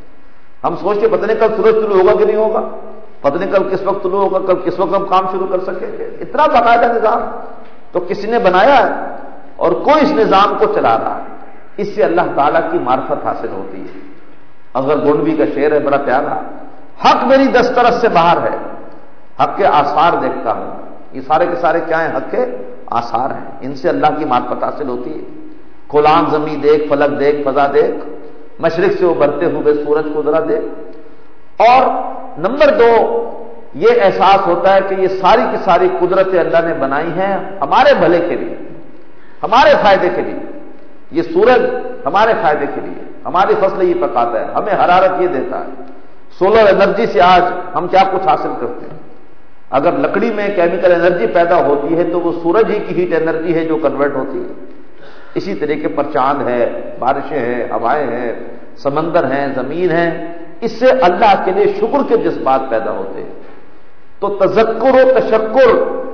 ہم سوچتے پتہ نہیں کل سورج طلوع ہوگا کہ نہیں ہوگا، پتہ نہیں کل کس وقت طلوع ہوگا، کل کس وقت ہم کام شروع کر سکیں گے. اتنا باقاعدہ نظام تو کسی نے بنایا ہے اور کوئی اس نظام کو چلا رہا ہے. اس سے اللہ تعالیٰ کی معرفت حاصل ہوتی ہے. اگر گونڈوی کا شعر ہے بڑا پیارا، حق میری دسترس سے باہر ہے، حق کے آثار دیکھتا ہوں. یہ سارے کے سارے کیا ہیں؟ حق کے آثار ہیں. ان سے اللہ کی معرفت حاصل ہوتی ہے. کھلان زمیں دیکھ، فلک دیکھ، فضا دیکھ، مشرق سے ابھرتے ہوئے سورج کو ذرا دیکھ. اور نمبر 2 یہ احساس ہوتا ہے کہ یہ ساری کی ساری قدرتیں اللہ نے بنائی ہیں ہمارے بھلے کے لیے، ہمارے فائدے کے لیے. یہ سورج ہمارے فائدے کے لیے، ہماری فصل یہ پکاتا ہے، ہمیں حرارت یہ دیتا ہے. سولر انرجی سے آج ہم کیا کچھ حاصل کرتے ہیں. اگر لکڑی میں کیمیکل انرجی پیدا ہوتی ہے تو وہ سورج ہی کی ہیٹ انرجی ہے جو کنورٹ ہوتی ہے. اسی طریقے پر چاند ہے، بارشیں ہیں، ہوائیں ہیں، سمندر ہیں، زمین ہے. اس سے اللہ کے لیے شکر کے جذبات پیدا ہوتے ہیں. تو تذکر و تشکر،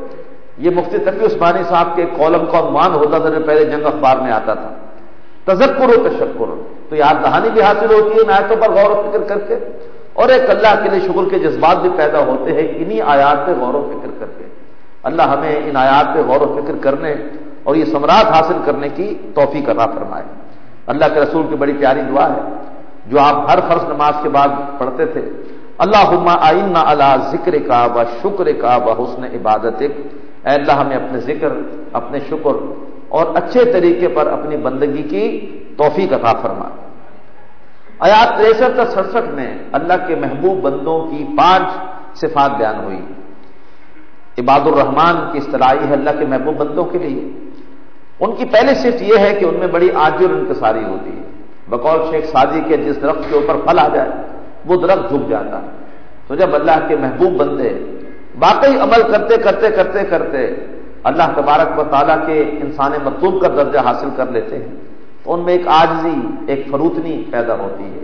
یہ مفتی تقی عثمانی صاحب کے کالم کا عنوان ہوتا تھا جو پہلے جنگ اخبار میں آتا تھا. تذکر و تشکر، تو یاد دہانی بھی حاصل ہوتی ہے ان آیتوں پر غور و فکر کر کے، اور ایک اللہ کے لیے شکر کے جذبات بھی پیدا ہوتے ہیں انہی آیات پہ غور و فکر کر کے. اللہ ہمیں ان آیات پہ غور و فکر کرنے اور یہ ثمرات حاصل کرنے کی توفیق عطا فرمائے. اللہ کے رسول کی بڑی پیاری دعا ہے جو آپ ہر فرض نماز کے بعد پڑھتے تھے. اللہم اعنا علی ذکرک و شکرک و حسن عبادتک. اے اللہ ہمیں اپنے ذکر، اپنے شکر اور اچھے طریقے پر اپنی بندگی کی توفیق عطا فرما۔ آیات 63 تا 67 میں اللہ کے محبوب بندوں کی 5 صفات بیان ہوئی۔ عباد الرحمن کی اصطلاحی ہے اللہ کے محبوب بندوں کے لیے۔ ان کی پہلی صفت یہ ہے کہ ان میں بڑی عاجزی اور انکساری ہوتی ہے۔ بقول شیخ سعدی کے جس درخت کے اوپر پھل آ جائے وہ درخت جھک جاتا ہے۔ تو جب اللہ کے محبوب بندے واقعی عمل کرتے کرتے کرتے کرتے اللہ تبارک و تعالیٰ کے انسان مطلوب کا درجہ حاصل کر لیتے ہیں تو ان میں ایک عاجزی، ایک فروتنی پیدا ہوتی ہے۔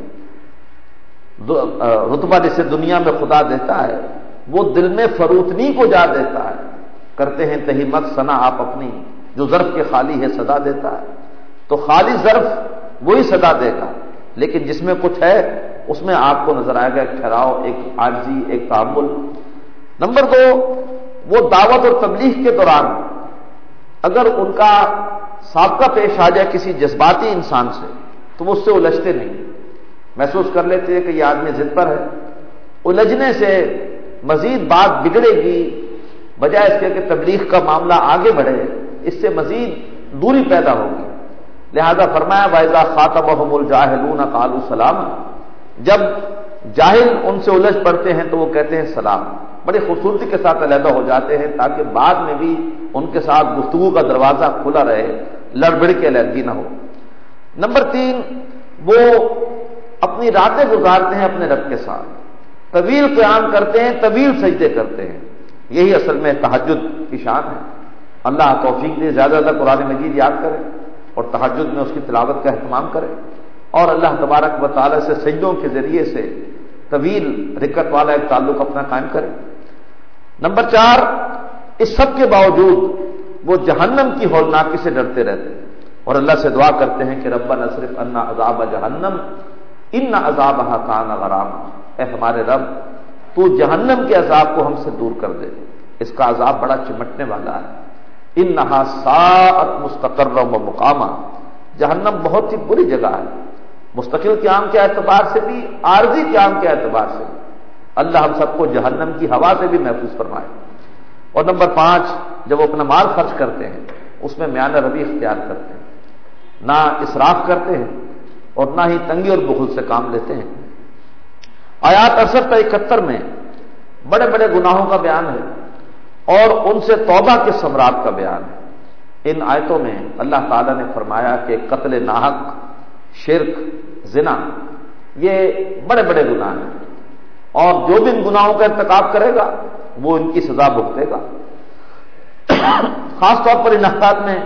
رتبہ جسے دنیا میں خدا دیتا ہے وہ دل میں فروتنی کو جا دیتا ہے۔ کرتے ہیں تہی مت ثنا آپ اپنی، جو ظرف کے خالی ہے صدا دیتا ہے۔ تو خالی ظرف وہی صدا دے گا، لیکن جس میں کچھ ہے اس میں آپ کو نظر آئے گا ایک ٹھہراؤ، ایک عاجزی، ایک تحمل۔ نمبر 2، وہ دعوت اور تبلیغ کے دوران اگر ان کا سابقہ پیش آ جائے کسی جذباتی انسان سے تو وہ اس سے الجھتے نہیں، محسوس کر لیتے ہیں کہ یہ آدمی ضد پر ہے۔ الجھنے سے مزید بات بگڑے گی، بجائے اس کے کہ تبلیغ کا معاملہ آگے بڑھے، اس سے مزید دوری پیدا ہوگی۔ لہذا فرمایا وَإِذَا خَاطَبَهُمُ الْجَاهِلُونَ قَالُوا سَلَامًا، جب جاہل ان سے الجھ پڑتے ہیں تو وہ کہتے ہیں سلام۔ بڑی خوبصورتی کے ساتھ علیحدہ ہو جاتے ہیں تاکہ بعد میں بھی ان کے ساتھ گفتگو کا دروازہ کھلا رہے، لڑبڑ کے علیحدگی نہ ہو۔ نمبر 3، وہ اپنی راتیں گزارتے ہیں اپنے رب کے ساتھ، طویل قیام کرتے ہیں، طویل سجدے کرتے ہیں۔ یہی اصل میں تہجد کی شان ہے۔ اللہ توفیق دے زیادہ زیادہ قرآن مجید یاد کرے اور تہجد میں اس کی تلاوت کا اہتمام کرے، اور اللہ تبارک و تعالیٰ سے سجدوں کے ذریعے سے طویل رکعت والا ایک تعلق اپنا قائم کرے۔ نمبر 4، اس سب کے باوجود وہ جہنم کی ہولناکی سے ڈرتے رہتے ہیں اور اللہ سے دعا کرتے ہیں کہ ربنا اصرف عنا عذاب جہنم ان عذابها کان غراما، اے ہمارے رب تو جہنم کے عذاب کو ہم سے دور کر دے، اس کا عذاب بڑا چمٹنے والا ہے۔ انہا ساءت مستقرا و مقاما، جہنم بہت ہی بری جگہ ہے، مستقل قیام کے اعتبار سے بھی، عارضی قیام کے اعتبار سے بھی۔ اللہ ہم سب کو جہنم کی ہوا سے بھی محفوظ فرمائے۔ اور نمبر 5، جب وہ اپنا مال خرچ کرتے ہیں اس میں میانہ روی اختیار کرتے ہیں، نہ اسراف کرتے ہیں اور نہ ہی تنگی اور بخل سے کام لیتے ہیں۔ آیات 68 تا 71 میں بڑے بڑے گناہوں کا بیان ہے اور ان سے توبہ کے ثمرات کا بیان ہے۔ ان آیتوں میں اللہ تعالیٰ نے فرمایا کہ قتل ناحق، شرک، زنا یہ بڑے بڑے گناہ ہیں، اور جو بھی ان گناہوں کا ارتکاب کرے گا وہ ان کی سزا بھگتے گا۔ خاص طور پر ان آیات میں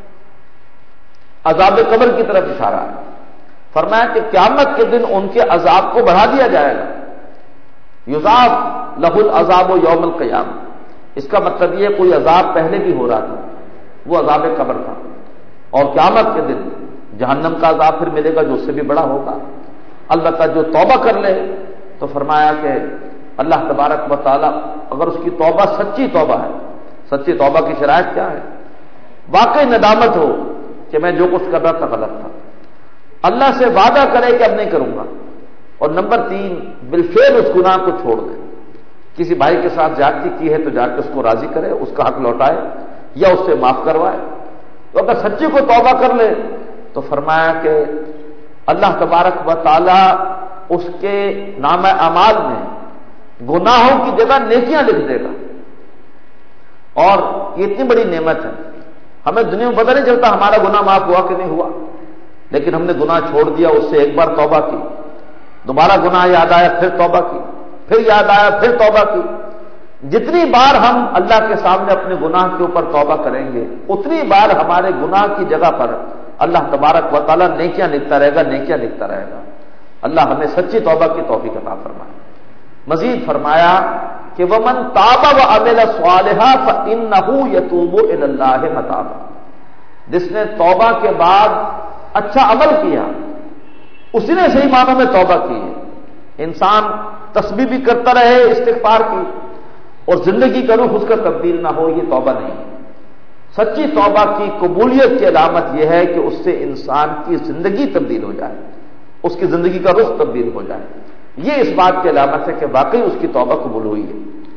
عذاب قبر کی طرف اشارہ ہے۔ فرمایا کہ قیامت کے دن ان کے عذاب کو بڑھا دیا جائے گا، یضاعف لہ العذاب یوم القیامہ۔ اس کا مطلب یہ کوئی عذاب پہلے بھی ہو رہا تھا، وہ عذاب قبر تھا، اور قیامت کے دن جہنم کا عذاب پھر ملے گا جو اس سے بھی بڑا ہوگا۔ البتہ جو توبہ کر لے تو فرمایا کہ اللہ تبارک و تعالیٰ اگر اس کی توبہ سچی توبہ ہے، سچی توبہ کی شرائط کیا ہے؟ واقعی ندامت ہو کہ میں جو کچھ کر رہا تھا غلط تھا، اللہ سے وعدہ کرے کہ اب نہیں کروں گا، اور نمبر 3 بالفعل اس گناہ کو چھوڑ دے۔ کسی بھائی کے ساتھ زیادتی کی ہے تو جا کے اس کو راضی کرے، اس کا حق لوٹائے یا اس سے معاف کروائے۔ تو اگر سچی کو توبہ کر لے تو فرمایا کہ اللہ تبارک و تعالی اس کے نامہ اعمال میں گناہوں کی جگہ نیکیاں لکھ دے گا، اور یہ اتنی بڑی نعمت ہے۔ ہمیں دنیا میں پتہ نہیں چلتا ہمارا گناہ معاف ہوا کہ نہیں ہوا، لیکن ہم نے گناہ چھوڑ دیا، اس سے ایک بار توبہ کی، دوبارہ گناہ یاد آیا پھر توبہ کی، پھر یاد آیا پھر توبہ کی۔ جتنی بار ہم اللہ کے سامنے اپنے گناہ کے اوپر توبہ کریں گے اتنی بار ہمارے گناہ کی جگہ پر اللہ تبارک و تعالیٰ نیکیاں لکھتا رہے گا، نیکیاں لکھتا رہے گا۔ اللہ ہمیں سچی توبہ کی توفیق عطا فرمائے۔ مزید فرمایا کہ وَمَن تَابَ وَعَمِلَ صَالِحًا فَإِنَّهُ يَتُوبُ إِلَى اللَّهِ مَتَابًا، جس نے توبہ کے بعد اچھا عمل کیا اسی نے صحیح معنوں میں توبہ کی ہے۔ انسان تسبیح بھی کرتا رہے استغفار کی اور زندگی کا رخ اس کا تبدیل نہ ہو، یہ توبہ نہیں ہے۔ سچی توبہ کی قبولیت کی علامت یہ ہے کہ اس سے انسان کی زندگی تبدیل ہو جائے، اس کی زندگی کا رخ تبدیل ہو جائے، یہ اس بات کی علامت ہے کہ واقعی اس کی توبہ قبول ہوئی ہے۔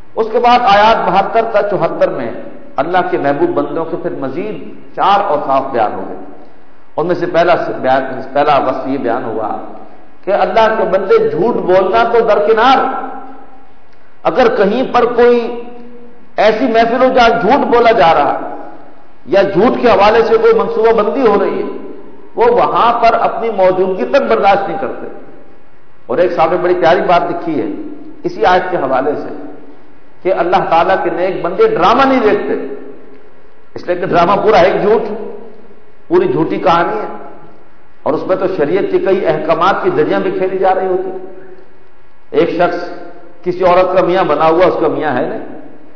اس کے بعد آیات 72 تا 74 میں اللہ کے محبوب بندوں کے پھر مزید 4 اوصاف بیان ہو گئے. ان میں سے پہلا وصف یہ بیان ہوا کہ اللہ کے بندے جھوٹ بولنا تو درکنار، اگر کہیں پر کوئی ایسی محفل ہو جہاں جھوٹ بولا جا رہا ہے یا جھوٹ کے حوالے سے کوئی منصوبہ بندی ہو رہی ہے، وہ وہاں پر اپنی موجودگی تک برداشت نہیں کرتے. اور ایک صاحب نے بڑی پیاری بات لکھی ہے اسی آیت کے حوالے سے کہ اللہ تعالیٰ کے نیک بندے ڈرامہ نہیں دیکھتے، اس لیے کہ ڈرامہ پورا ایک جھوٹ، پوری جھوٹی کہانی ہے، اور اس میں تو شریعت کے کئی احکامات کی دریاں بھی کھیلی جا رہی ہوتی. ایک شخص کسی عورت کا میاں بنا ہوا اس کا میاں ہے نہیں،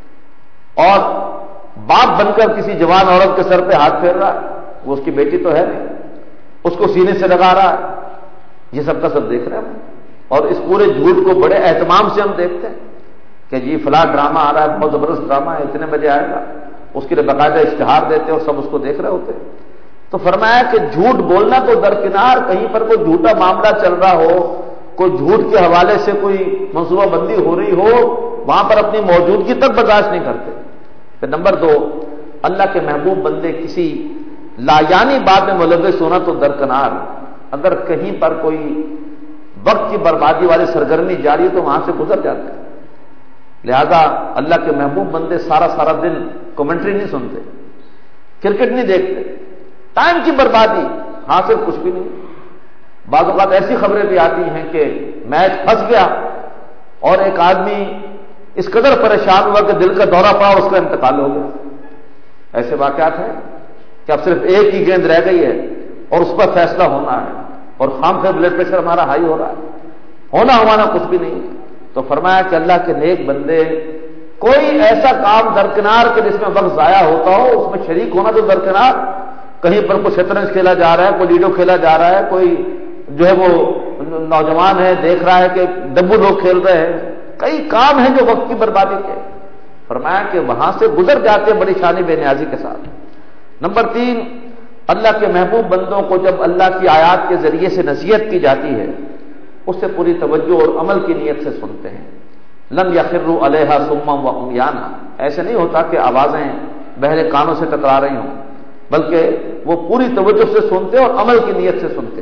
اور باپ بن کر کسی جوان عورت کے سر پہ ہاتھ پھیر رہا ہے، وہ اس کی بیٹی تو ہے نہیں، اس کو سینے سے لگا رہا ہے. یہ سب کا سب دیکھ رہے ہیں ہم، اور اس پورے جھوٹ کو بڑے اہتمام سے ہم دیکھتے ہیں کہ جی فلاں ڈرامہ آ رہا ہے، بہت زبردست ڈرامہ ہے، اتنے بجے آئے گا، اس کے لیے باقاعدہ اشتہار دیتے اور سب اس کو دیکھ رہے ہوتے ہیں. تو فرمایا کہ جھوٹ بولنا تو درکنار، کہیں پر کوئی جھوٹا معاملہ چل رہا ہو، کوئی جھوٹ کے حوالے سے کوئی منصوبہ بندی ہو رہی ہو، وہاں پر اپنی موجودگی تک برداشت نہیں کرتے. پھر نمبر 2، اللہ کے محبوب بندے کسی لایانی بات میں ملوث ہونا تو درکنار، اگر کہیں پر کوئی وقت کی بربادی والی سرگرمی جاری ہے تو وہاں سے گزر جاتے ہیں. لہذا اللہ کے محبوب بندے سارا دن کمنٹری نہیں سنتے، کرکٹ نہیں دیکھتے، ٹائم کی بربادی، حاصل کچھ بھی نہیں. بعض اوقات ایسی خبریں بھی آتی ہیں کہ میچ پھنس گیا اور ایک آدمی اس قدر پریشان ہوا کہ دل کا دورہ پڑا، اس کا انتقال ہو گیا. ایسے واقعات ہیں کہ اب صرف ایک ہی گیند رہ گئی ہے اور اس پر فیصلہ ہونا ہے، اور خام خواہ بلڈ پریشر ہمارا ہائی ہو رہا ہے، ہونا ہمارا کچھ بھی نہیں. تو فرمایا کہ اللہ کے نیک بندے کوئی ایسا کام درکنار کہ جس میں وقت ضائع ہوتا ہو اس میں شریک ہونا تو درکنار. کہیں پر کوئی شطرنج کھیلا جا رہا ہے، کوئی لیڈو کھیلا جا رہا ہے، کوئی جو ہے وہ نوجوان ہے دیکھ رہا ہے کہ ڈبو لوگ کھیل رہے ہیں، کئی کام ہیں جو وقت کی بربادی کے. فرمایا کہ وہاں سے گزر جاتے بڑی شان بے نیازی کے ساتھ. نمبر 3، اللہ کے محبوب بندوں کو جب اللہ کی آیات کے ذریعے سے نصیحت کی جاتی ہے اس سے پوری توجہ اور عمل کی نیت سے سنتے ہیں. لم یخروا علیہا صما و عمیانا، ایسے نہیں ہوتا کہ آوازیں بہرے کانوں سے ٹکرا رہی ہوں، بلکہ وہ پوری توجہ سے سنتے اور عمل کی نیت سے سنتے.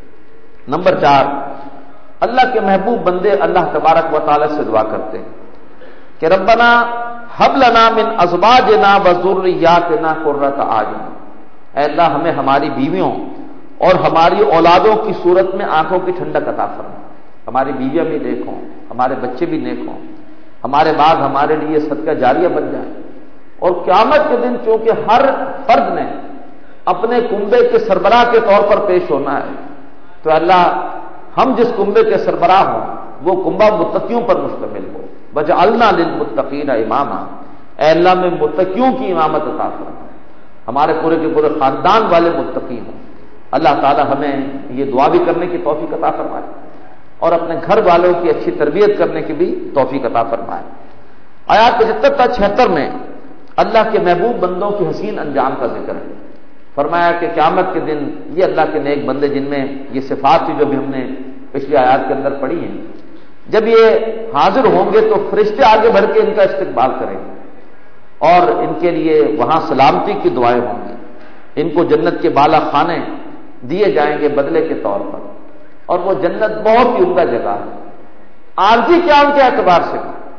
نمبر 4، اللہ کے محبوب بندے اللہ تبارک و تعالی سے دعا کرتے ہیں کہ ربنا هب لنا من ازواجنا وذرياتنا قرۃ اعین، اے اللہ ہمیں ہماری بیویوں اور ہماری اولادوں کی صورت میں آنکھوں کی ٹھنڈک عطا فرما. ہماری بیویاں بھی نیک ہوں، ہمارے بچے بھی نیک ہوں، ہمارے بعد ہمارے لیے صدقہ جاریہ بن جائیں. اور قیامت کے دن چونکہ ہر فرد نے اپنے کنبے کے سربراہ کے طور پر پیش ہونا ہے، تو اللہ ہم جس کنبے کے سربراہ ہوں وہ کنبہ متقیوں پر مشتمل ہو. وجعلنا للمتقین اماما، اے اللہ میں متقیوں کی امامت عطا فرما، ہمارے پورے کے پورے خاندان والے متقی ہوں. اللہ تعالی ہمیں یہ دعا بھی کرنے کی توفیق عطا فرمائے اور اپنے گھر والوں کی اچھی تربیت کرنے کی بھی توفیق عطا فرمائے. آیات 75 تا 76 میں اللہ کے محبوب بندوں کے حسین انجام کا ذکر ہے. فرمایا کہ قیامت کے دن یہ اللہ کے نیک بندے جن میں یہ صفات تھی جو بھی ہم نے پچھلی آیات کے اندر پڑھی ہیں، جب یہ حاضر ہوں گے تو فرشتے آگے بڑھ کے ان کا استقبال کریں گے اور ان کے لیے وہاں سلامتی کی دعائیں ہوں گی. ان کو جنت کے بالا خانے دیے جائیں گے بدلے کے طور پر، اور وہ جنت بہت ہی عمدہ جگہ ہے. عارضی قیام کے اعتبار سے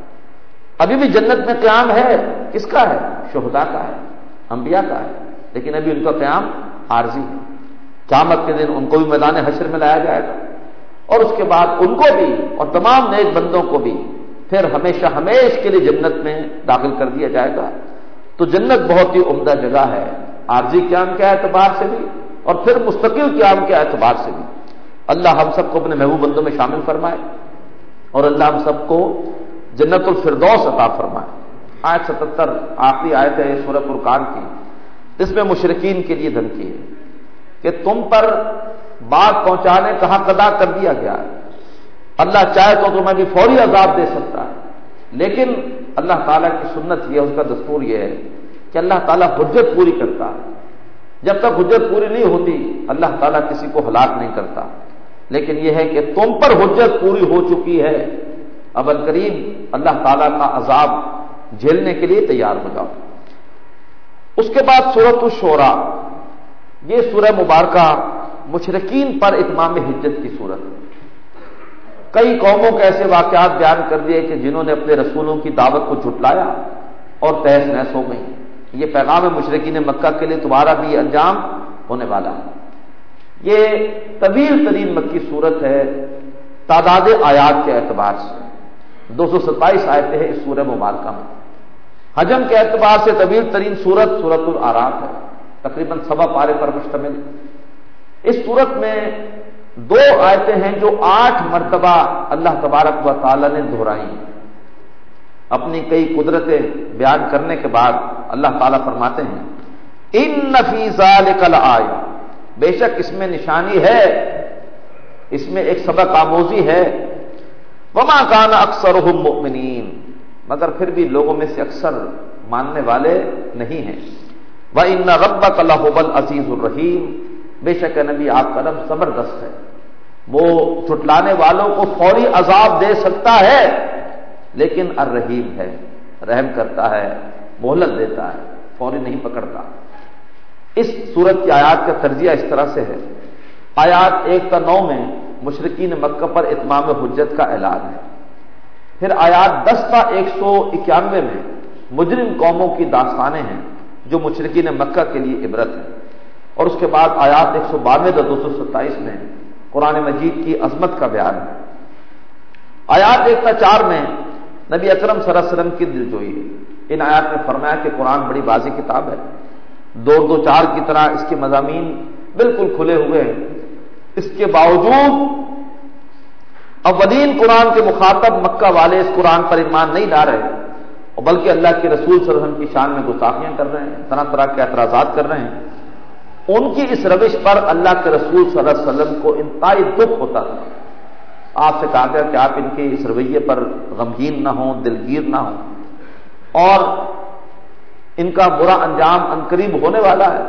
ابھی بھی جنت میں قیام ہے، کس کا ہے؟ شہداء کا ہے، انبیاء کا ہے، لیکن ابھی ان کا قیام عارضی ہے. قیامت کے دن ان کو بھی میدان حشر میں لایا جائے گا اور اس کے بعد ان کو بھی اور تمام نیک بندوں کو بھی پھر ہمیشہ ہمیشہ کے لیے جنت میں داخل کر دیا جائے گا. تو جنت بہت ہی عمدہ جگہ ہے، عارضی قیام کے اعتبار سے بھی اور پھر مستقل قیام کے اعتبار سے بھی. اللہ ہم سب کو اپنے محبوب بندوں میں شامل فرمائے اور اللہ ہم سب کو جنت الفردوس عطا فرمائے. آیت 77 آخری آیت ہے سورہ فرقان کی، اس میں مشرکین کے لیے دھمکی ہے کہ تم پر بات پہنچانے کا حق ادا کر دیا گیا ہے، اللہ چاہے تو تمہیں بھی فوری عذاب دے سکتا ہے، لیکن اللہ تعالیٰ کی سنت یہ ہے، اس کا دستور یہ ہے کہ اللہ تعالیٰ حجت پوری کرتا ہے. جب تک حجت پوری نہیں ہوتی اللہ تعالیٰ کسی کو ہلاک نہیں کرتا. لیکن یہ ہے کہ تم پر حجت پوری ہو چکی ہے اب الکریم اللہ تعالیٰ کا عذاب جھیلنے کے لیے تیار ہو جاؤ۔ اس کے بعد سورۃ الشورى، یہ سورہ مبارکہ مشرکین پر اتمام حجت کی صورت ہے۔ کئی قوموں کے ایسے واقعات بیان کر دیے کہ جنہوں نے اپنے رسولوں کی دعوت کو جھٹلایا اور تہس نہس ہو گئی۔ یہ پیغام مشرکین مکہ کے لیے تمہارا بھی یہ انجام ہونے والا ہے۔ یہ طویل ترین مکی صورت ہے تعداد آیات کے اعتبار سے، 227 آیتیں ہیں اس سورہ مبارکہ میں۔ حجم کے اعتبار سے طویل ترین صورت سورۃ الاعراف ہے، تقریباً 7 پارے پر مشتمل۔ اس صورت میں 2 آیتیں ہیں جو 8 مرتبہ اللہ تبارک و تعالی نے دہرائی۔ اپنی کئی قدرتیں بیان کرنے کے بعد اللہ تعالیٰ فرماتے ہیں ان فی ذلک لآیہ، بے شک اس میں نشانی ہے، اس میں ایک سبق آموزی ہے۔ وما کان اکثرهم مؤمنین، مگر پھر بھی لوگوں میں سے اکثر ماننے والے نہیں ہیں۔ وان ربک لہو العزیز الرحیم، بے شک نبی آپ کا رب زبردست ہے، وہ جھٹلانے والوں کو فوری عذاب دے سکتا ہے لیکن الرحیم ہے، رحم کرتا ہے، مہلت دیتا ہے، فوری نہیں پکڑتا۔ اس صورت کی آیات کا ترجیح اس طرح سے ہے، آیات 1 تا 9 میں مشرکین مکہ پر اتمام حجت کا اعلان ہے، پھر آیات 10 تا 191 میں مجرم قوموں کی داستانیں ہیں جو مشرکین مکہ کے لیے عبرت ہیں، اور اس کے بعد آیات 192 تا 227 میں قرآن مجید کی عظمت کا بیان ہے۔ آیات 1 تا 4 میں نبی اکرم صلی اللہ علیہ وسلم کی دلجوئی ہے۔ ان آیات میں فرمایا کہ قرآن بڑی واضح کتاب ہے، 2-2-4 کی طرح اس کے مضامین بالکل کھلے ہوئے ہیں، اس کے باوجود اولین قرآن کے مخاطب مکہ والے اس قرآن پر ایمان نہیں لا رہے، اور بلکہ اللہ کے رسول صلی اللہ علیہ وسلم کی شان میں گستاخیاں کر رہے ہیں، طرح طرح کے اعتراضات کر رہے ہیں۔ ان کی اس روش پر اللہ کے رسول صلی اللہ علیہ وسلم کو انتہائی دکھ ہوتا تھا۔ آپ سے کہا گیا کہ آپ ان کے اس رویے پر غمگین نہ ہوں، دلگیر نہ ہوں، اور ان کا برا انجام عنقریب ہونے والا ہے۔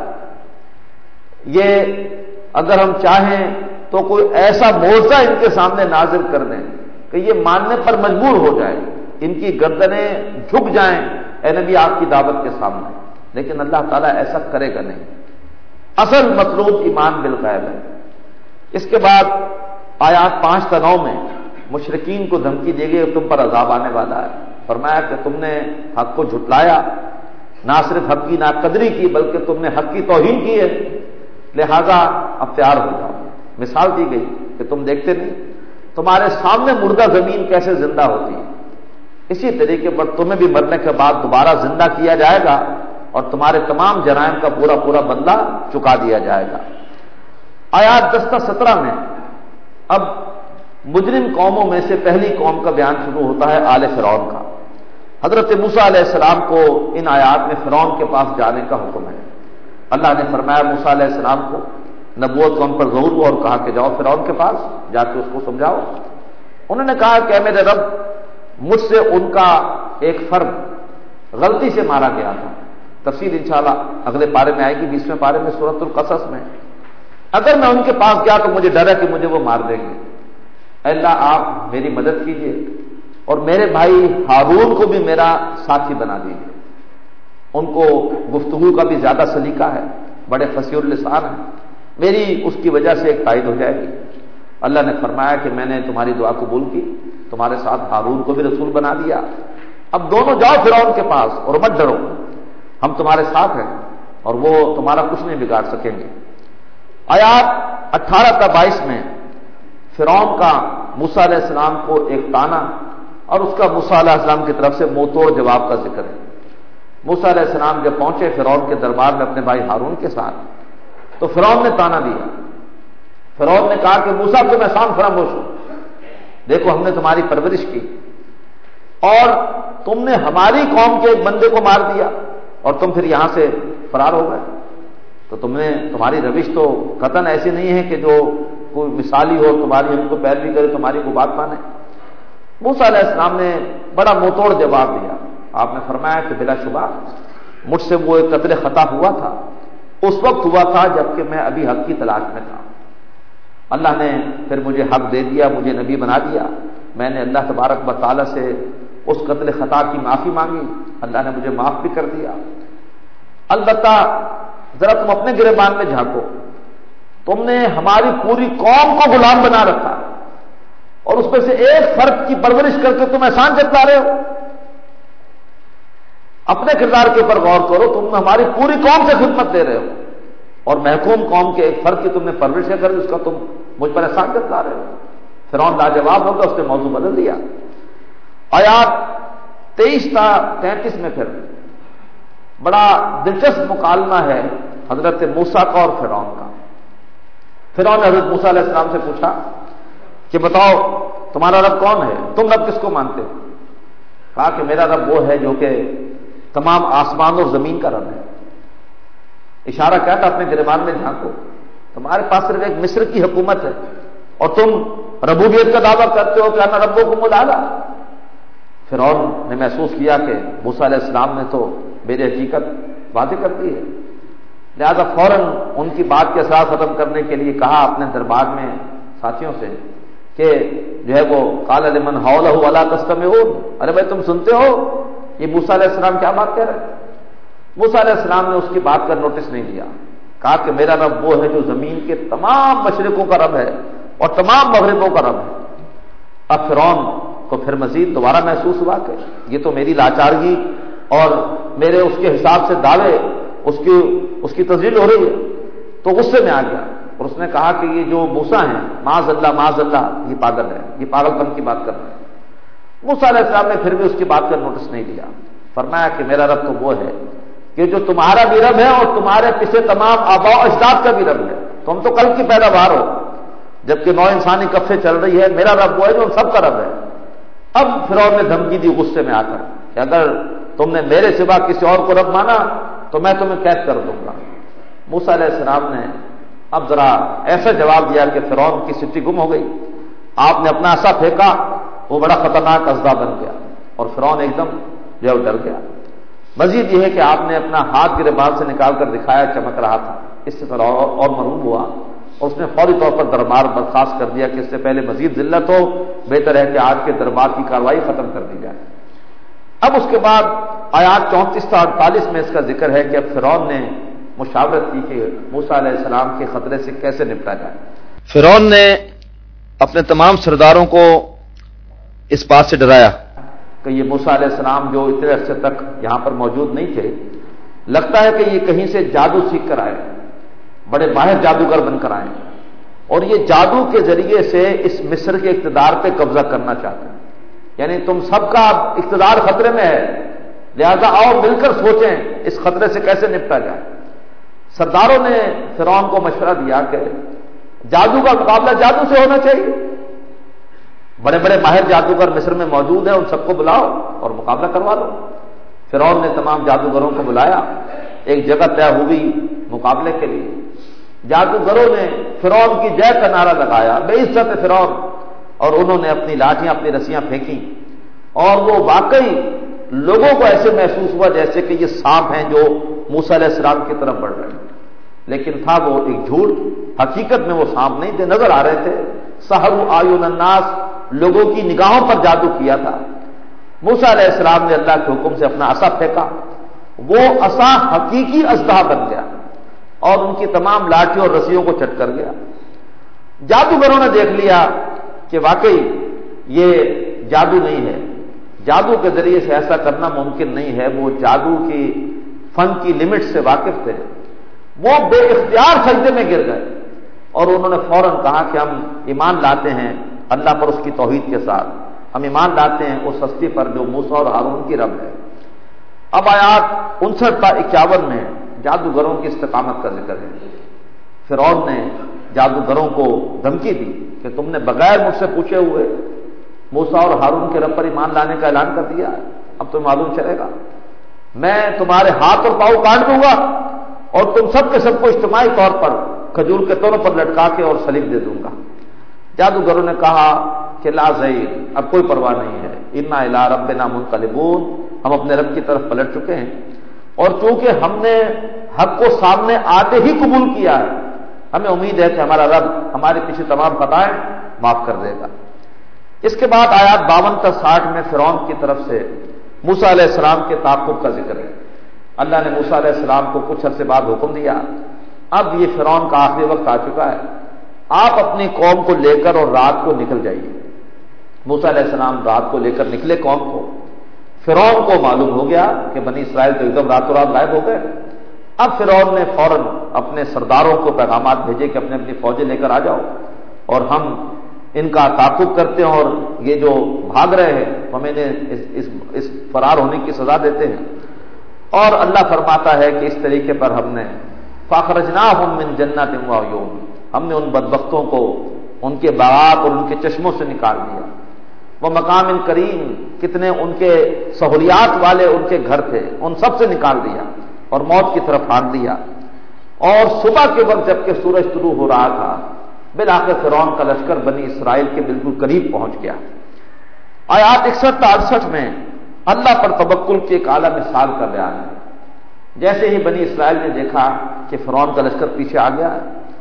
یہ اگر ہم چاہیں تو کوئی ایسا معجزہ ان کے سامنے نازل کر دیں کہ یہ ماننے پر مجبور ہو جائے، ان کی گردنیں جھک جائیں اے نبی آپ کی دعوت کے سامنے، لیکن اللہ تعالیٰ ایسا کرے گا نہیں۔ اصل مطلوب ایمان بالغیب ہے۔ اس کے بعد آیات 5 تا 9 میں مشرکین کو دھمکی دی گئی تم پر عذاب آنے والا ہے۔ فرمایا کہ تم نے حق کو جھٹلایا، نہ صرف حق کی ناقدری کی بلکہ تم نے حق کی توہین کی ہے، لہذا اب تیار ہو جاؤ۔ مثال دی گئی کہ تم دیکھتے نہیں تمہارے سامنے مردہ زمین کیسے زندہ ہوتی ہے، اسی طریقے پر تمہیں بھی مرنے کے بعد دوبارہ زندہ کیا جائے گا اور تمہارے تمام جرائم کا پورا پورا بدلہ چکا دیا جائے گا۔ آیات 10 تا 17 میں اب مجرم قوموں میں سے پہلی قوم کا بیان شروع ہوتا ہے، آل فرعون کا۔ حضرت موسیٰ علیہ السلام کو ان آیات میں فرعون کے پاس جانے کا حکم ہے۔ اللہ نے فرمایا موسیٰ علیہ السلام کو، نبوت کو ان پر ظہور ہوا اور کہا کہ جاؤ فرعون کے پاس، جا کے اس کو سمجھاؤ۔ انہوں نے کہا کہ میرے رب، مجھ سے ان کا ایک فرد غلطی سے مارا گیا تھا، تفصیل انشاءاللہ اگلے پارے میں آئے گی، 20ویں پارے میں سورۃ القصص میں۔ اگر میں ان کے پاس گیا تو مجھے ڈر ہے کہ مجھے وہ مار دیں گے، اے اللہ آپ میری مدد کیجیے اور میرے بھائی ہارون کو بھی میرا ساتھی بنا دیجیے، ان کو گفتگو کا بھی زیادہ سلیقہ ہے، بڑے فصیح اللسان ہیں، میری اس کی وجہ سے ایک تائید ہو جائے گی۔ اللہ نے فرمایا کہ میں نے تمہاری دعا قبول کی، تمہارے ساتھ ہارون کو بھی رسول بنا دیا، اب دونوں جاؤ فرعون کے پاس اور مت ڈرو، ہم تمہارے ساتھ ہیں اور وہ تمہارا کچھ نہیں بگاڑ سکیں گے۔ آیات 18 تا 22 میں فرعون کا موسیٰ علیہ السلام کو ایک طعنہ اور اس کا موسیٰ علیہ السلام کی طرف سے منہ توڑ جواب کا ذکر ہے۔ موسیٰ علیہ السلام جب پہنچے فرعون کے دربار میں اپنے بھائی ہارون کے ساتھ، تو فرعون نے طعنہ دیا۔ فرعون نے کہا کہ موسیٰ تم احسان فراموش ہو، دیکھو ہم نے تمہاری پرورش کی اور تم نے ہماری قوم کے ایک بندے کو مار دیا اور تم پھر یہاں سے فرار ہو گئے، تو تمہاری روش تو قطعاً ایسی نہیں ہے کہ جو کوئی مثالی ہو، تمہاری ہم کو پیروی کرے، تمہاری کو بات مانے۔ موسیٰ علیہ السلام نے بڑا منہ توڑ جواب دیا۔ آپ نے فرمایا کہ بلا شبہ مجھ سے وہ ایک قتل خطا ہوا تھا، اس وقت ہوا تھا جبکہ میں ابھی حق کی تلاش میں تھا، اللہ نے پھر مجھے حق دے دیا، مجھے نبی بنا دیا، میں نے اللہ تبارک و تعالیٰ سے اس قتل خطا کی معافی مانگی، اللہ نے مجھے معاف بھی کر دیا۔ البتہ ذرا تم اپنے گریبان میں جھانکو، تم نے ہماری پوری قوم کو غلام بنا رکھا اور اس میں سے ایک فرد کی پرورش کر کے تم احسان جتلا رہے ہو۔ اپنے کردار کے اوپر غور کرو، تم ہماری پوری قوم سے خدمت دے رہے ہو اور محکوم قوم کے ایک فرد کی تم نے پرورش کر اس کا تم مجھ پر احسان جتلا رہے ہو۔ فرعون لاجواب ہوگا، اس نے موضوع بدل دیا۔ آیات 23 تا 33 میں پھر بڑا دلچسپ مکالمہ ہے حضرت موسیٰ کا اور فرعون کا۔ فرعون نے حضرت موسیٰ علیہ السلام سے پوچھا کہ بتاؤ تمہارا رب کون ہے، تم رب کس کو مانتے ہو؟ کہا کہ میرا رب وہ ہے جو کہ تمام آسمان اور زمین کا رب ہے۔ اشارہ کیا تھا؟ اپنے گریبان میں جھانکو، تمہارے پاس صرف ایک مصر کی حکومت ہے اور تم ربوبیت کا دعویٰ کرتے ہو کہ انا ربکم الاعلی۔ فرعون نے محسوس کیا کہ موسیٰ علیہ السلام نے تو میری حقیقت واضح کر دی ہے، لہذا فوراً ان کی بات کے اثرات ختم کرنے کے لیے کہا اپنے دربار میں ساتھیوں سے کہ جو ہے وہ قال لمن حولہ الا تستمعون، ارے بھائی تم سنتے ہو یہ موسیٰ علیہ السلام کیا بات کہہ رہے ہیں؟ موسیٰ علیہ السلام نے اس کی بات کا نوٹس نہیں لیا، کہا کہ میرا رب وہ ہے جو زمین کے تمام مشرقوں کا رب ہے اور تمام مغربوں کا رب ہے۔ اب فرعون کو پھر مزید دوبارہ محسوس ہوا کہ یہ تو میری لاچارگی اور میرے اس کے حساب سے دعوے اس کی تذلیل ہو رہی ہے، تو غصے میں آ گیا اور اس نے کہا کہ یہ جو موسیٰ ہیں معاذ اللہ یہ پاگل ہے، یہ پاگل پن کی بات کر رہے ہیں۔ موسیٰ علیہ السلام نے پھر بھی اس کی بات کا نوٹس نہیں لیا، فرمایا کہ میرا رب تو وہ ہے کہ جو تمہارا بھی رب ہے اور تمہارے پیچھے تمام آباء و اجداد کا بھی رب ہے، تم تو کل کی پیداوار ہو، جبکہ نو انسانی کب سے چل رہی ہے، میرا رب وہ ہے جو سب کا رب ہے۔ اب فرعون نے دھمکی دی غصے میں آ کر کہ اگر تم نے میرے سوا کسی اور کو رب مانا تو میں تمہیں قید کر دوں گا۔ موسیٰ علیہ السلام نے اب ذرا ایسا جواب دیا کہ فرعون کی سٹی گم ہو گئی، آپ نے اپنا عصا پھینکا، وہ بڑا خطرناک اژدھا بن گیا اور فرعون ایک دم جو ڈر گیا۔ مزید یہ ہے کہ آپ نے اپنا ہاتھ گریبان سے نکال کر دکھایا، چمک رہا تھا، اس سے طرح اور مرعوب ہوا اور اس نے فوری طور پر دربار برخاست کر دیا کہ اس سے پہلے مزید ذلت ہو، بہتر ہے کہ آج کے دربار کی کارروائی ختم کر دی جائے۔ اب اس کے بعد آیات 34 تا 48 میں اس کا ذکر ہے کہ اب فرعون نے مشاورت کی کہ موسیٰ علیہ السلام کے خطرے سے کیسے نپٹا جائے۔ فرعون نے اپنے تمام سرداروں کو اس بات سے ڈرایا کہ یہ موسیٰ علیہ السلام جو اتنے عرصے تک یہاں پر موجود نہیں تھے، لگتا ہے کہ یہ کہیں سے جادو سیکھ کر آئے، بڑے ماہر جادوگر بن کر آئے اور یہ جادو کے ذریعے سے اس مصر کے اقتدار پہ قبضہ کرنا چاہتے ہیں، یعنی تم سب کا اقتدار خطرے میں ہے، لہذا آؤ مل کر سوچیں اس خطرے سے کیسے نپٹا جائے۔ سرداروں نے فرعون کو مشورہ دیا کہ جادو کا مقابلہ جادو سے ہونا چاہیے، بڑے بڑے ماہر جادوگر مصر میں موجود ہیں، ان سب کو بلاؤ اور مقابلہ کروا لو۔ فرعون نے تمام جادوگروں کو بلایا، ایک جگہ طے ہوئی مقابلے کے لیے۔ جادوگروں نے فرعون کی جے کا نعرہ لگایا، بے عزت فرعون، اور انہوں نے اپنی لاٹیاں اپنی رسیاں پھینکی اور وہ واقعی لوگوں کو ایسے محسوس ہوا جیسے کہ یہ سانپ ہیں جو موسیٰ علیہ السلام کی طرف بڑھ رہے ہیں، لیکن تھا وہ ایک جھوٹ، حقیقت میں وہ سانپ نہیں تھے، نظر آ رہے تھے۔ سحروا اعین الناس، لوگوں کی نگاہوں پر جادو کیا تھا۔ موسیٰ علیہ السلام نے اللہ کے حکم سے اپنا عصا پھینکا، وہ عصا حقیقی اژدھا بن گیا اور ان کی تمام لاٹھیوں اور رسیوں کو چٹ کر گیا۔ جادوگروں نے دیکھ لیا کہ واقعی یہ جادو نہیں ہے، جادو کے ذریعے سے ایسا کرنا ممکن نہیں ہے، وہ جادو کی فن کی لمٹ سے واقف تھے، وہ بے اختیار سجدے میں گر گئے اور انہوں نے فوراً کہا کہ ہم ایمان لاتے ہیں اللہ پر اس کی توحید کے ساتھ، ہم ایمان لاتے ہیں اس ہستی پر جو موسیٰ اور ہارون کی رب ہے۔ اب آیات 59 تا 51 میں جادوگروں کی استقامت کا ذکر ہے۔ فرعون نے جادوگروں کو دھمکی دی کہ تم نے بغیر مجھ سے پوچھے ہوئے موسیٰ اور ہارون کے رب پر ایمان لانے کا اعلان کر دیا ہے، اب تمہیں معلوم چلے گا، میں تمہارے ہاتھ اور پاؤں کاٹ دوں گا اور تم سب کے سب کو اجتماعی طور پر کھجور کے تنوں پر لٹکا کے اور سلیب دے دوں گا۔ جادوگروں نے کہا کہ لا ضیر، اب کوئی پرواہ نہیں ہے، انا الی ربنا منقلبون، ہم اپنے رب کی طرف پلٹ چکے ہیں اور چونکہ ہم نے حق کو سامنے آتے ہی قبول کیا ہے، ہمیں امید ہے کہ ہمارا رب ہمارے پیچھے تمام خطائیں معاف کر دے گا۔ اس کے بعد آیات 52 تا 60 میں فرعون کی طرف سے موسیٰ علیہ السلام کے تعاقب کا ذکر ہے۔ اللہ نے موسیٰ علیہ السلام کو کچھ عرصے بعد حکم دیا، اب یہ فرعون کا آخری وقت آ چکا ہے، آپ اپنی قوم کو لے کر اور رات کو نکل جائیے۔ موسیٰ علیہ السلام رات کو لے کر نکلے قوم کو۔ فرعون کو معلوم ہو گیا کہ بنی اسرائیل تو ایک دم راتوں رات غائب ہو گئے۔ اب فرعون نے فوراً اپنے سرداروں کو پیغامات بھیجے کہ اپنے اپنی فوجیں لے کر آ جاؤ اور ہم ان کا تعاقب کرتے ہیں، اور یہ جو بھاگ رہے ہیں ہمیں اس فرار ہونے کی سزا دیتے ہیں۔ اور اللہ فرماتا ہے کہ اس طریقے پر ہم نے فاخرجناہم من جنات وعیون، ہم نے ان بدبختوں کو ان کے باغات اور ان کے چشموں سے نکال دیا۔ وہ مقام کریم، کتنے ان کے سہولیات والے ان کے گھر تھے، ان سب سے نکال دیا اور موت کی طرف ہانک دیا۔ اور صبح کے وقت جبکہ سورج طلوع ہو رہا تھا، بالآخر فرعون کا لشکر بنی اسرائیل کے بالکل قریب پہنچ گیا۔ آیات 61 تا 68 میں اللہ پر توکل کی ایک اعلیٰ مثال کا بیان ہے۔ جیسے ہی بنی اسرائیل نے دیکھا کہ فرعون کا لشکر پیچھے آ گیا،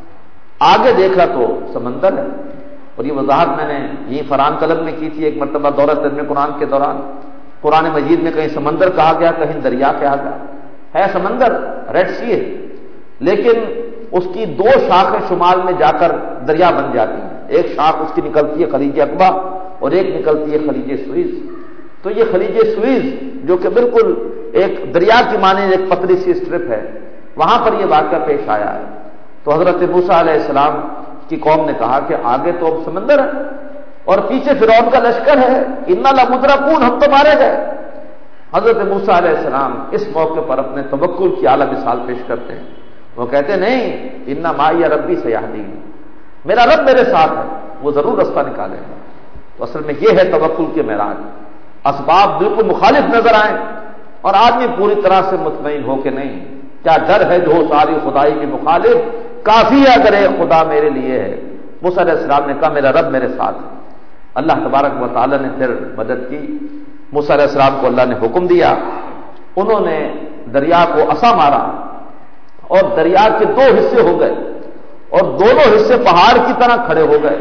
آگے دیکھا تو سمندر ہے، اور یہ وضاحت میں نے یہی فرعون قلب میں کی تھی ایک مرتبہ دورہ ترجمہ قرآن کے دوران۔ قرآن مجید میں کہیں سمندر کہا گیا، کہیں دریا کہا گیا، ہے سمندر، ریڈ سی ہے، لیکن اس کی دو شاخیں شمال میں جا کر دریا بن جاتی ہیں۔ ایک شاخ اس کی نکلتی ہے خلیج عقبہ اور ایک نکلتی ہے خلیج سوئز۔ تو یہ خلیج سوئز جو کہ بالکل ایک دریا کی مانند ایک پتلی سی اسٹرپ ہے، وہاں پر یہ واقعہ پیش آیا ہے۔ تو حضرت موسیٰ علیہ السلام کی قوم نے کہا کہ آگے تو اب سمندر ہے اور پیچھے فرعون کا لشکر ہے، انا لمدرکون، ہم تو مارے گئے۔ حضرت موسیٰ علیہ السلام اس موقع پر اپنے توکل کی اعلیٰ مثال پیش کرتے ہیں۔ وہ کہتے نہیں، انا معی ربی سیہدین، میرا رب میرے ساتھ ہے، وہ ضرور رستہ نکالے گا۔ تو اصل میں یہ ہے توکل کے معراج۔ اسباب بالکل مخالف نظر آئیں اور آدمی پوری طرح سے مطمئن ہو کہ نہیں، کیا ڈر ہے جو ساری خدائی کے مخالف، کافی ہے اگر ایک خدا میرے لیے ہے۔ موسیٰ علیہ السلام نے کہا میرا رب میرے ساتھ ہے۔ اللہ تبارک و تعالی نے پھر مدد کی۔ موسیٰ علیہ السلام کو اللہ نے حکم دیا، انہوں نے دریا کو عصا مارا اور دریا کے دو حصے ہو گئے اور دونوں حصے پہاڑ کی طرح کھڑے ہو گئے۔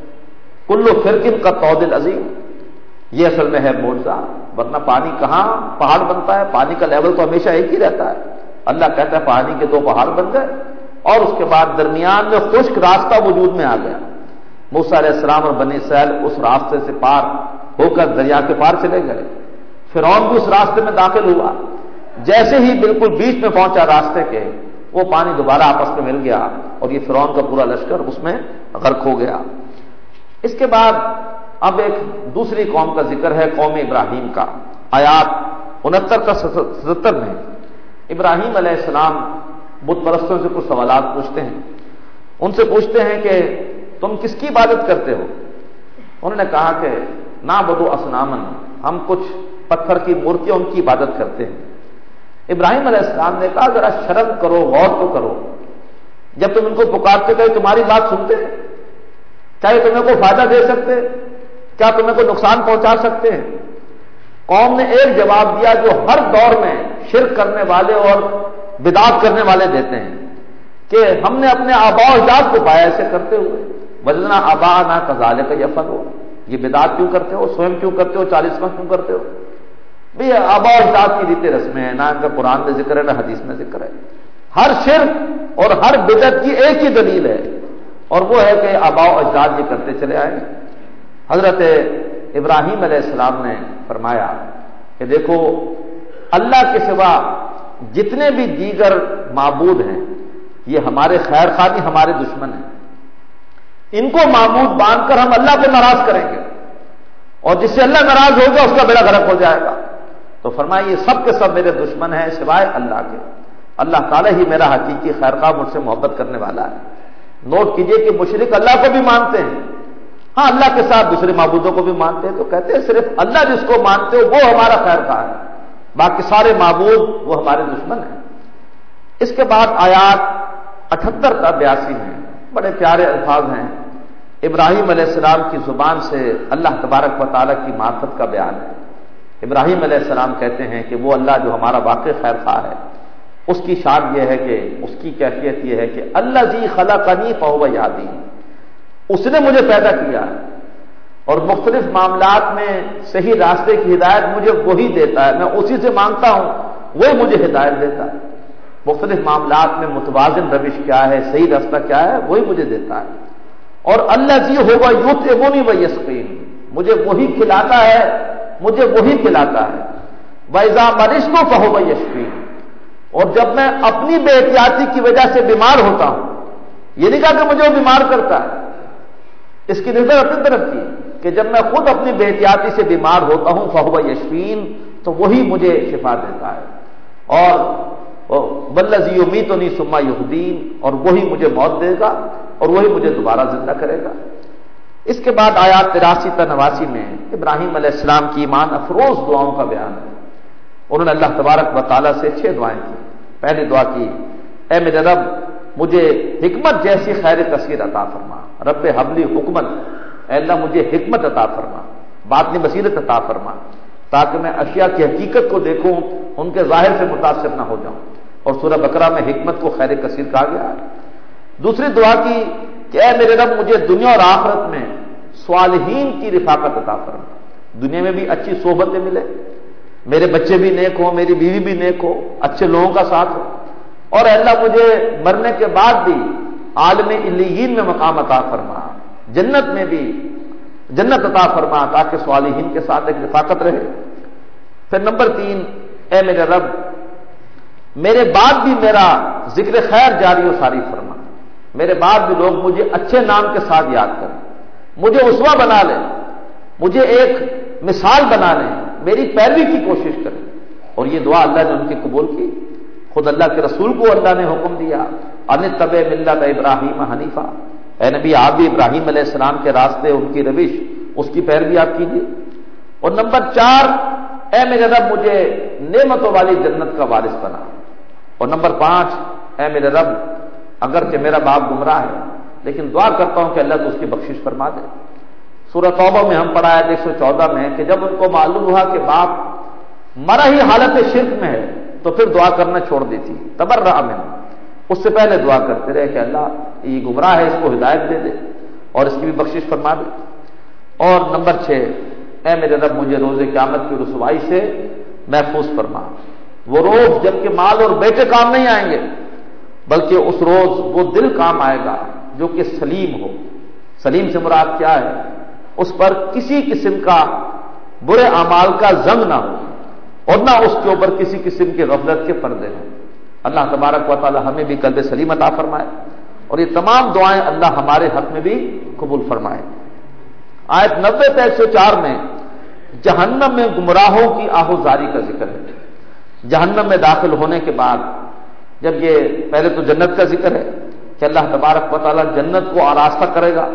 کلو فرقن کا طود العظیم، یہ اصل میں ہے معجزہ، ورنہ پانی کہاں پہاڑ بنتا ہے؟ پانی کا لیول تو ہمیشہ ایک ہی رہتا ہے۔ اللہ کہتا ہے پانی کے دو پہاڑ بن گئے اور اس کے بعد درمیان میں خشک راستہ وجود میں آ گیا۔ موسیٰ علیہ السلام اور بنی اسرائیل اس راستے سے پار ہو کر دریا کے پار چلے گئے۔ فرعون بھی اس راستے میں داخل ہوا، جیسے ہی بالکل بیچ میں پہنچا راستے کے، وہ پانی دوبارہ آپس میں مل گیا اور یہ فرعون کا پورا لشکر اس میں غرق ہو گیا۔ اس کے بعد اب ایک دوسری قوم کا ذکر ہے، قوم ابراہیم کا۔ آیات 69 تا 77 میں ابراہیم علیہ السلام بت پرستوں سے کچھ سوالات پوچھتے ہیں۔ ان سے پوچھتے ہیں کہ تم کس کی عبادت کرتے ہو؟ انہوں نے کہا کہ نعبدو اصنامن، ہم کچھ پتھر کی مورتیاں ان کی عبادت کرتے ہیں۔ ابراہیم علیہ السلام نے کہا ذرا شرم کرو، غور تو کرو، جب تم ان کو پکارتے گئے تمہاری بات سنتے ہیں؟ کیا یہ تمہیں کوئی فائدہ دے سکتے؟ کیا تمہیں کوئی نقصان پہنچا سکتے ہیں؟ قوم نے ایک جواب دیا جو ہر دور میں شرک کرنے والے اور بدعت کرنے والے دیتے ہیں کہ ہم نے اپنے آباء و اجداد کو پایا ایسے کرتے ہوئے، وجدنا آباءنا کذالک یفعلون، یہ بدعت کیوں کرتے ہو؟ سوئم کیوں کرتے ہو؟ 40واں کیوں کرتے ہو؟ بھی آباء و اجداد کی ریتیں رسمیں ہیں، نہ ان کا قرآن میں ذکر ہے نہ حدیث میں ذکر ہے۔ ہر شرک اور ہر بدعت کی ایک ہی دلیل ہے، اور وہ ہے کہ آباء و اجداد یہ کرتے چلے آئے۔ حضرت ابراہیم علیہ السلام نے فرمایا کہ دیکھو، اللہ کے سوا جتنے بھی دیگر معبود ہیں یہ ہمارے خیر خواہ نہیں، ہمارے دشمن ہیں۔ ان کو معبود باندھ کر ہم اللہ کو ناراض کریں گے، اور جس سے اللہ ناراض ہوگا اس کا بیڑا غرق ہو جائے گا۔ تو فرمایا یہ سب کے سب میرے دشمن ہیں سوائے اللہ کے۔ اللہ تعالیٰ ہی میرا حقیقی خیر خواہ، مجھ سے محبت کرنے والا ہے۔ نوٹ کیجئے کہ مشرک اللہ کو بھی مانتے ہیں، ہاں اللہ کے ساتھ دوسرے معبودوں کو بھی مانتے ہیں، تو کہتے ہیں صرف اللہ جس کو مانتے ہو وہ ہمارا خیر خواہ ہے، باقی سارے معبود وہ ہمارے دشمن ہیں۔ اس کے بعد آیات 78 تا 82 میں بڑے پیارے الفاظ ہیں، ابراہیم علیہ السلام کی زبان سے اللہ تبارک و تعالیٰ کی معرفت کا بیان ہے۔ ابراہیم علیہ السلام کہتے ہیں کہ وہ اللہ جو ہمارا واقع خیر خواہ ہے، اس کی شان یہ ہے کہ اس کی کیفیت یہ ہے کہ اللہ جی خلقنی فہو یہدین، اس نے مجھے پیدا کیا ہے اور مختلف معاملات میں صحیح راستے کی ہدایت مجھے وہی دیتا ہے، میں اسی سے مانگتا ہوں، وہی مجھے ہدایت دیتا ہے۔ مختلف معاملات میں متوازن روش کیا ہے، صحیح راستہ کیا ہے، وہی مجھے دیتا ہے۔ اور الذی هو یطعمنی ویسقین، مجھے وہی کھلاتا ہے، مجھے وہی پلاتا ہے۔ وَإِذَا مَرِضْتُ فَهُوَ یشفین، اور جب میں اپنی بے احتیاطی کی وجہ سے بیمار ہوتا ہوں، یہ نہیں کہا کہ مجھے وہ بیمار کرتا ہے، اس کی نظر اپنی طرف کی کہ جب میں خود اپنی بے احتیاطی سے بیمار ہوتا ہوں فَهُوَ یشفین، تو وہی مجھے شفا دیتا ہے۔ اور وَالَّذِي یُمِیتُنِی ثُمَّ یُحْیین، اور وہی مجھے موت دے گا اور وہی مجھے دوبارہ زندہ کرے گا۔ اس کے بعد آیات 83 تا 89 میں ابراہیم علیہ السلام کی ایمان افروز دعاؤں کا بیان ہے۔ انہوں نے اللہ تبارک و تعالیٰ سے 6 دعائیں کی۔ پہلی دعا کی، اے میرے رب مجھے حکمت جیسی خیر کثیر عطا فرما، رب حبلی حکمت، اے اللہ مجھے حکمت عطا فرما، باطنی بصیرت عطا فرما، تاکہ میں اشیاء کی حقیقت کو دیکھوں، ان کے ظاہر سے متاثر نہ ہو جاؤں۔ اور سورہ بقرہ میں حکمت کو خیر کثیر کہا گیا ہے۔ دوسری دعا کی کہ اے میرے رب مجھے دنیا اور آخرت میں صالحین کی رفاقت عطا فرما، دنیا میں بھی اچھی صحبتیں ملے، میرے بچے بھی نیک ہوں، میری بیوی بھی نیک ہو، اچھے لوگوں کا ساتھ ہو، اور اے اللہ مجھے مرنے کے بعد بھی عالم علیین میں مقام عطا فرما، جنت میں بھی جنت عطا فرما، تاکہ صالحین کے ساتھ ایک رفاقت رہے۔ پھر نمبر 3، اے میرے رب میرے بعد بھی میرا ذکر خیر جاری و ساری فرما، میرے بعد بھی لوگ مجھے اچھے نام کے ساتھ یاد کریں، مجھے اسوہ بنا لیں، مجھے ایک مثال بنا لیں، میری پیروی کی کوشش کریں۔ اور یہ دعا اللہ نے ان کی قبول کی۔ خود اللہ کے رسول کو اللہ نے حکم دیا، ان اتبع ملت ابراہیم حنیفہ، اے نبی آپ بھی ابراہیم علیہ السلام کے راستے، ان کی روش، اس کی پیروی آپ کیجیے۔ اور نمبر 4، اے میرے رب مجھے نعمتوں والی جنت کا وارث بنا۔ اور نمبر 5، اے میرے رب اگرچہ میرا باپ گمراہ ہے لیکن دعا کرتا ہوں کہ اللہ تو اس کی بخشش فرما دے۔ سورہ توبہ میں ہم پڑھا ہے 114 میں کہ جب ان کو معلوم ہوا کہ باپ مرا ہی حالت شرک میں ہے تو پھر دعا کرنا چھوڑ دی تھی، تبرأ منہ، اس سے پہلے دعا کرتے رہے کہ اللہ یہ گمراہ ہے، اس کو ہدایت دے دے اور اس کی بھی بخشش فرما دے۔ اور نمبر 6، اے میرے رب مجھے روز قیامت کی رسوائی سے محفوظ فرما، وہ روز جب کہ مال اور بیٹے کام نہیں آئیں گے، بلکہ اس روز وہ دل کام آئے گا جو کہ سلیم ہو۔ سلیم سے مراد کیا ہے؟ اس پر کسی قسم کا برے اعمال کا زنگ نہ ہو اور نہ اس کے اوپر کسی قسم کے غفلت کے پردے ہوں۔ اللہ تبارک و تعالی ہمیں بھی قلب سلیم عطا فرمائے اور یہ تمام دعائیں اللہ ہمارے حق میں بھی قبول فرمائے۔ آیت 90 تا 104 میں جہنم میں گمراہوں کی آہوزاری کا ذکر ہے۔ جہنم میں داخل ہونے کے بعد جب یہ پہلے تو جنت کا ذکر ہے کہ اللہ تبارک و تعالی جنت کو آراستہ کرے گا،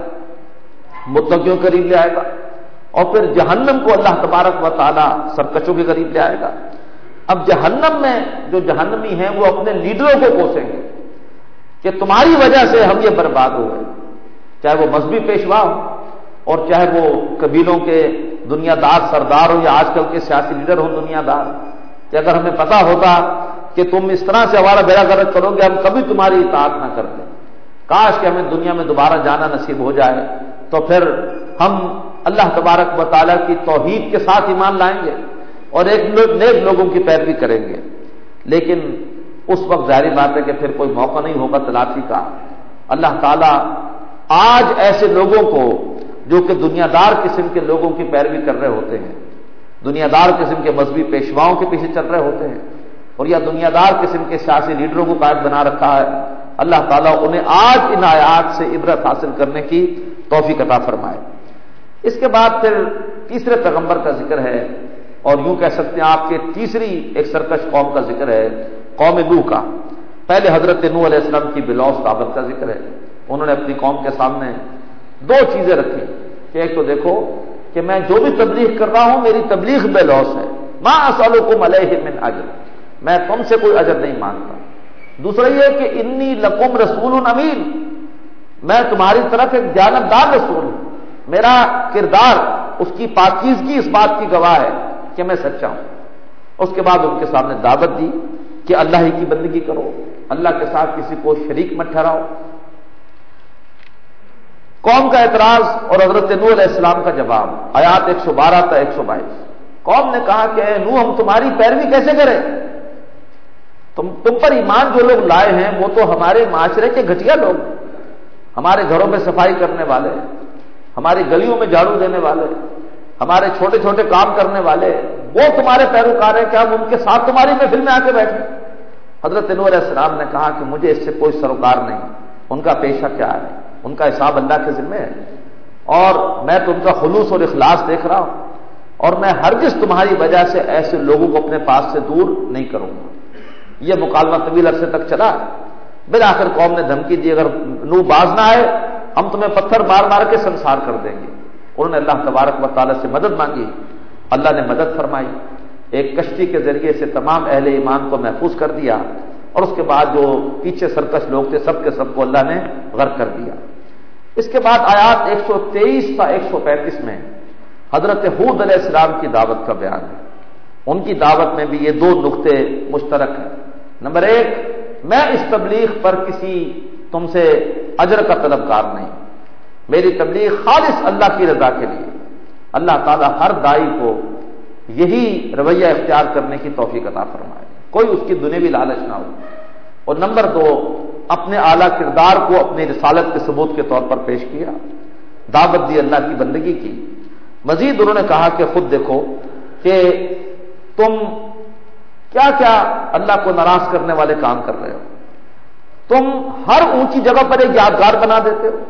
متقیوں کے قریب لے آئے گا، اور پھر جہنم کو اللہ تبارک و تعالی سرکشوں کے قریب لے آئے گا۔ اب جہنم میں جو جہنمی ہیں وہ اپنے لیڈروں کو کوسیں گے کہ تمہاری وجہ سے ہم یہ برباد ہو گئے، چاہے وہ مذہبی پیشوا ہو اور چاہے وہ قبیلوں کے دنیا دار سردار ہو یا آج کل کے سیاسی لیڈر ہوں دنیا دار، کہ اگر ہمیں پتا ہوتا کہ تم اس طرح سے ہمارا بیڑا غرق کرو گے ہم کبھی تمہاری اطاعت نہ کرتے، کاش کہ ہمیں دنیا میں دوبارہ جانا نصیب ہو جائے تو پھر ہم اللہ تبارک و تعالیٰ کی توحید کے ساتھ ایمان لائیں گے اور ایک نیک لوگوں کی پیروی کریں گے۔ لیکن اس وقت ظاہری بات ہے کہ پھر کوئی موقع نہیں ہوگا تلافی کا۔ اللہ تعالیٰ آج ایسے لوگوں کو جو کہ دنیا دار قسم کے لوگوں کی پیروی کر رہے ہوتے ہیں، دنیا دار قسم کے مذہبی پیشواؤں کے پیچھے چل رہے ہوتے ہیں اور یا دنیا دار قسم کے سیاسی لیڈروں کو قائد بنا رکھا ہے، اللہ تعالیٰ انہیں آج ان آیات سے عبرت حاصل کرنے کی توفیق عطا فرمائے۔ اس کے بعد پھر تیسرے پیغمبر کا ذکر ہے اور یوں کہہ سکتے ہیں آپ کے تیسری ایک سرکش قوم کا ذکر ہے، قوم نوح کا۔ پہلے حضرت نوح علیہ السلام کی بلوث دعوت کا ذکر ہے۔ انہوں نے اپنی قوم کے سامنے 2 چیزیں رکھی کہ ایک تو دیکھو کہ میں جو بھی تبلیغ کر رہا ہوں میری تبلیغ بلوث ہے، ما اسألکم علیہ من اجر، میں تم سے کوئی اجر نہیں مانگتا۔ دوسرا یہ کہ انی لکم رسول امین، میں تمہاری طرف ایک جانبدار رسول ہوں، میرا کردار اس کی پاکیزگی اس بات کی گواہ ہے کہ میں سچا ہوں۔ اس کے بعد ان کے سامنے دعوت دی کہ اللہ ہی کی بندگی کرو، اللہ کے ساتھ کسی کو شریک مت ٹھہراؤ۔ قوم کا اعتراض اور حضرت نوح علیہ السلام کا جواب، آیات 112 تا 122۔ قوم نے کہا کہ اے نوح، ہم تمہاری پیروی کیسے کریں؟ تم پر ایمان جو لوگ لائے ہیں وہ تو ہمارے معاشرے کے گھٹیا لوگ، ہمارے گھروں میں صفائی کرنے والے، ہماری گلیوں میں جھاڑو دینے والے، ہمارے چھوٹے چھوٹے کام کرنے والے، وہ تمہارے پیروکار ہیں، کیا ہم ان کے ساتھ تمہاری محفل میں آ کے بیٹھیں؟ حضرت نوح علیہ السلام نے کہا کہ مجھے اس سے کوئی سروکار نہیں، ان کا پیشہ کیا ہے، ان کا حساب اللہ کے ذمہ ہے، اور میں تو ان کا خلوص اور اخلاص دیکھ رہا ہوں، اور میں ہرگز تمہاری وجہ سے ایسے لوگوں کو اپنے پاس سے دور نہیں کروں گا۔ یہ مکالمہ طویل عرصے تک چلا، بالآخر قوم نے دھمکی دی، اگر نوح باز نہ آئے ہم تمہیں پتھر مار مار کے سنسار کر دیں گے۔ انہوں نے اللہ تبارک و تعالیٰ سے مدد مانگی، اللہ نے مدد فرمائی، ایک کشتی کے ذریعے سے تمام اہل ایمان کو محفوظ کر دیا، اور اس کے بعد جو پیچھے سرکش لوگ تھے سب کے سب کو اللہ نے غرق کر دیا۔ اس کے بعد آیات 123 تا 135 میں حضرت ہود علیہ السلام کی دعوت کا بیان ہے۔ ان کی دعوت میں بھی یہ دو نقطے مشترک ہیں۔ نمبر ایک، میں اس تبلیغ پر کسی تم سے اجر کا طلبگار نہیں، میری تبلیغ خالص اللہ کی رضا کے لیے۔ اللہ تعالیٰ ہر داعی کو یہی رویہ اختیار کرنے کی توفیق عطا فرمائے، کوئی اس کی دنیوی لالچ نہ ہو۔ اور نمبر دو، اپنے اعلیٰ کردار کو اپنی رسالت کے ثبوت کے طور پر پیش کیا، دعوت دی، اللہ کی بندگی کی۔ مزید انہوں نے کہا کہ خود دیکھو کہ تم کیا کیا اللہ کو ناراض کرنے والے کام کر رہے ہو، تم ہر اونچی جگہ پر ایک یادگار بنا دیتے ہو،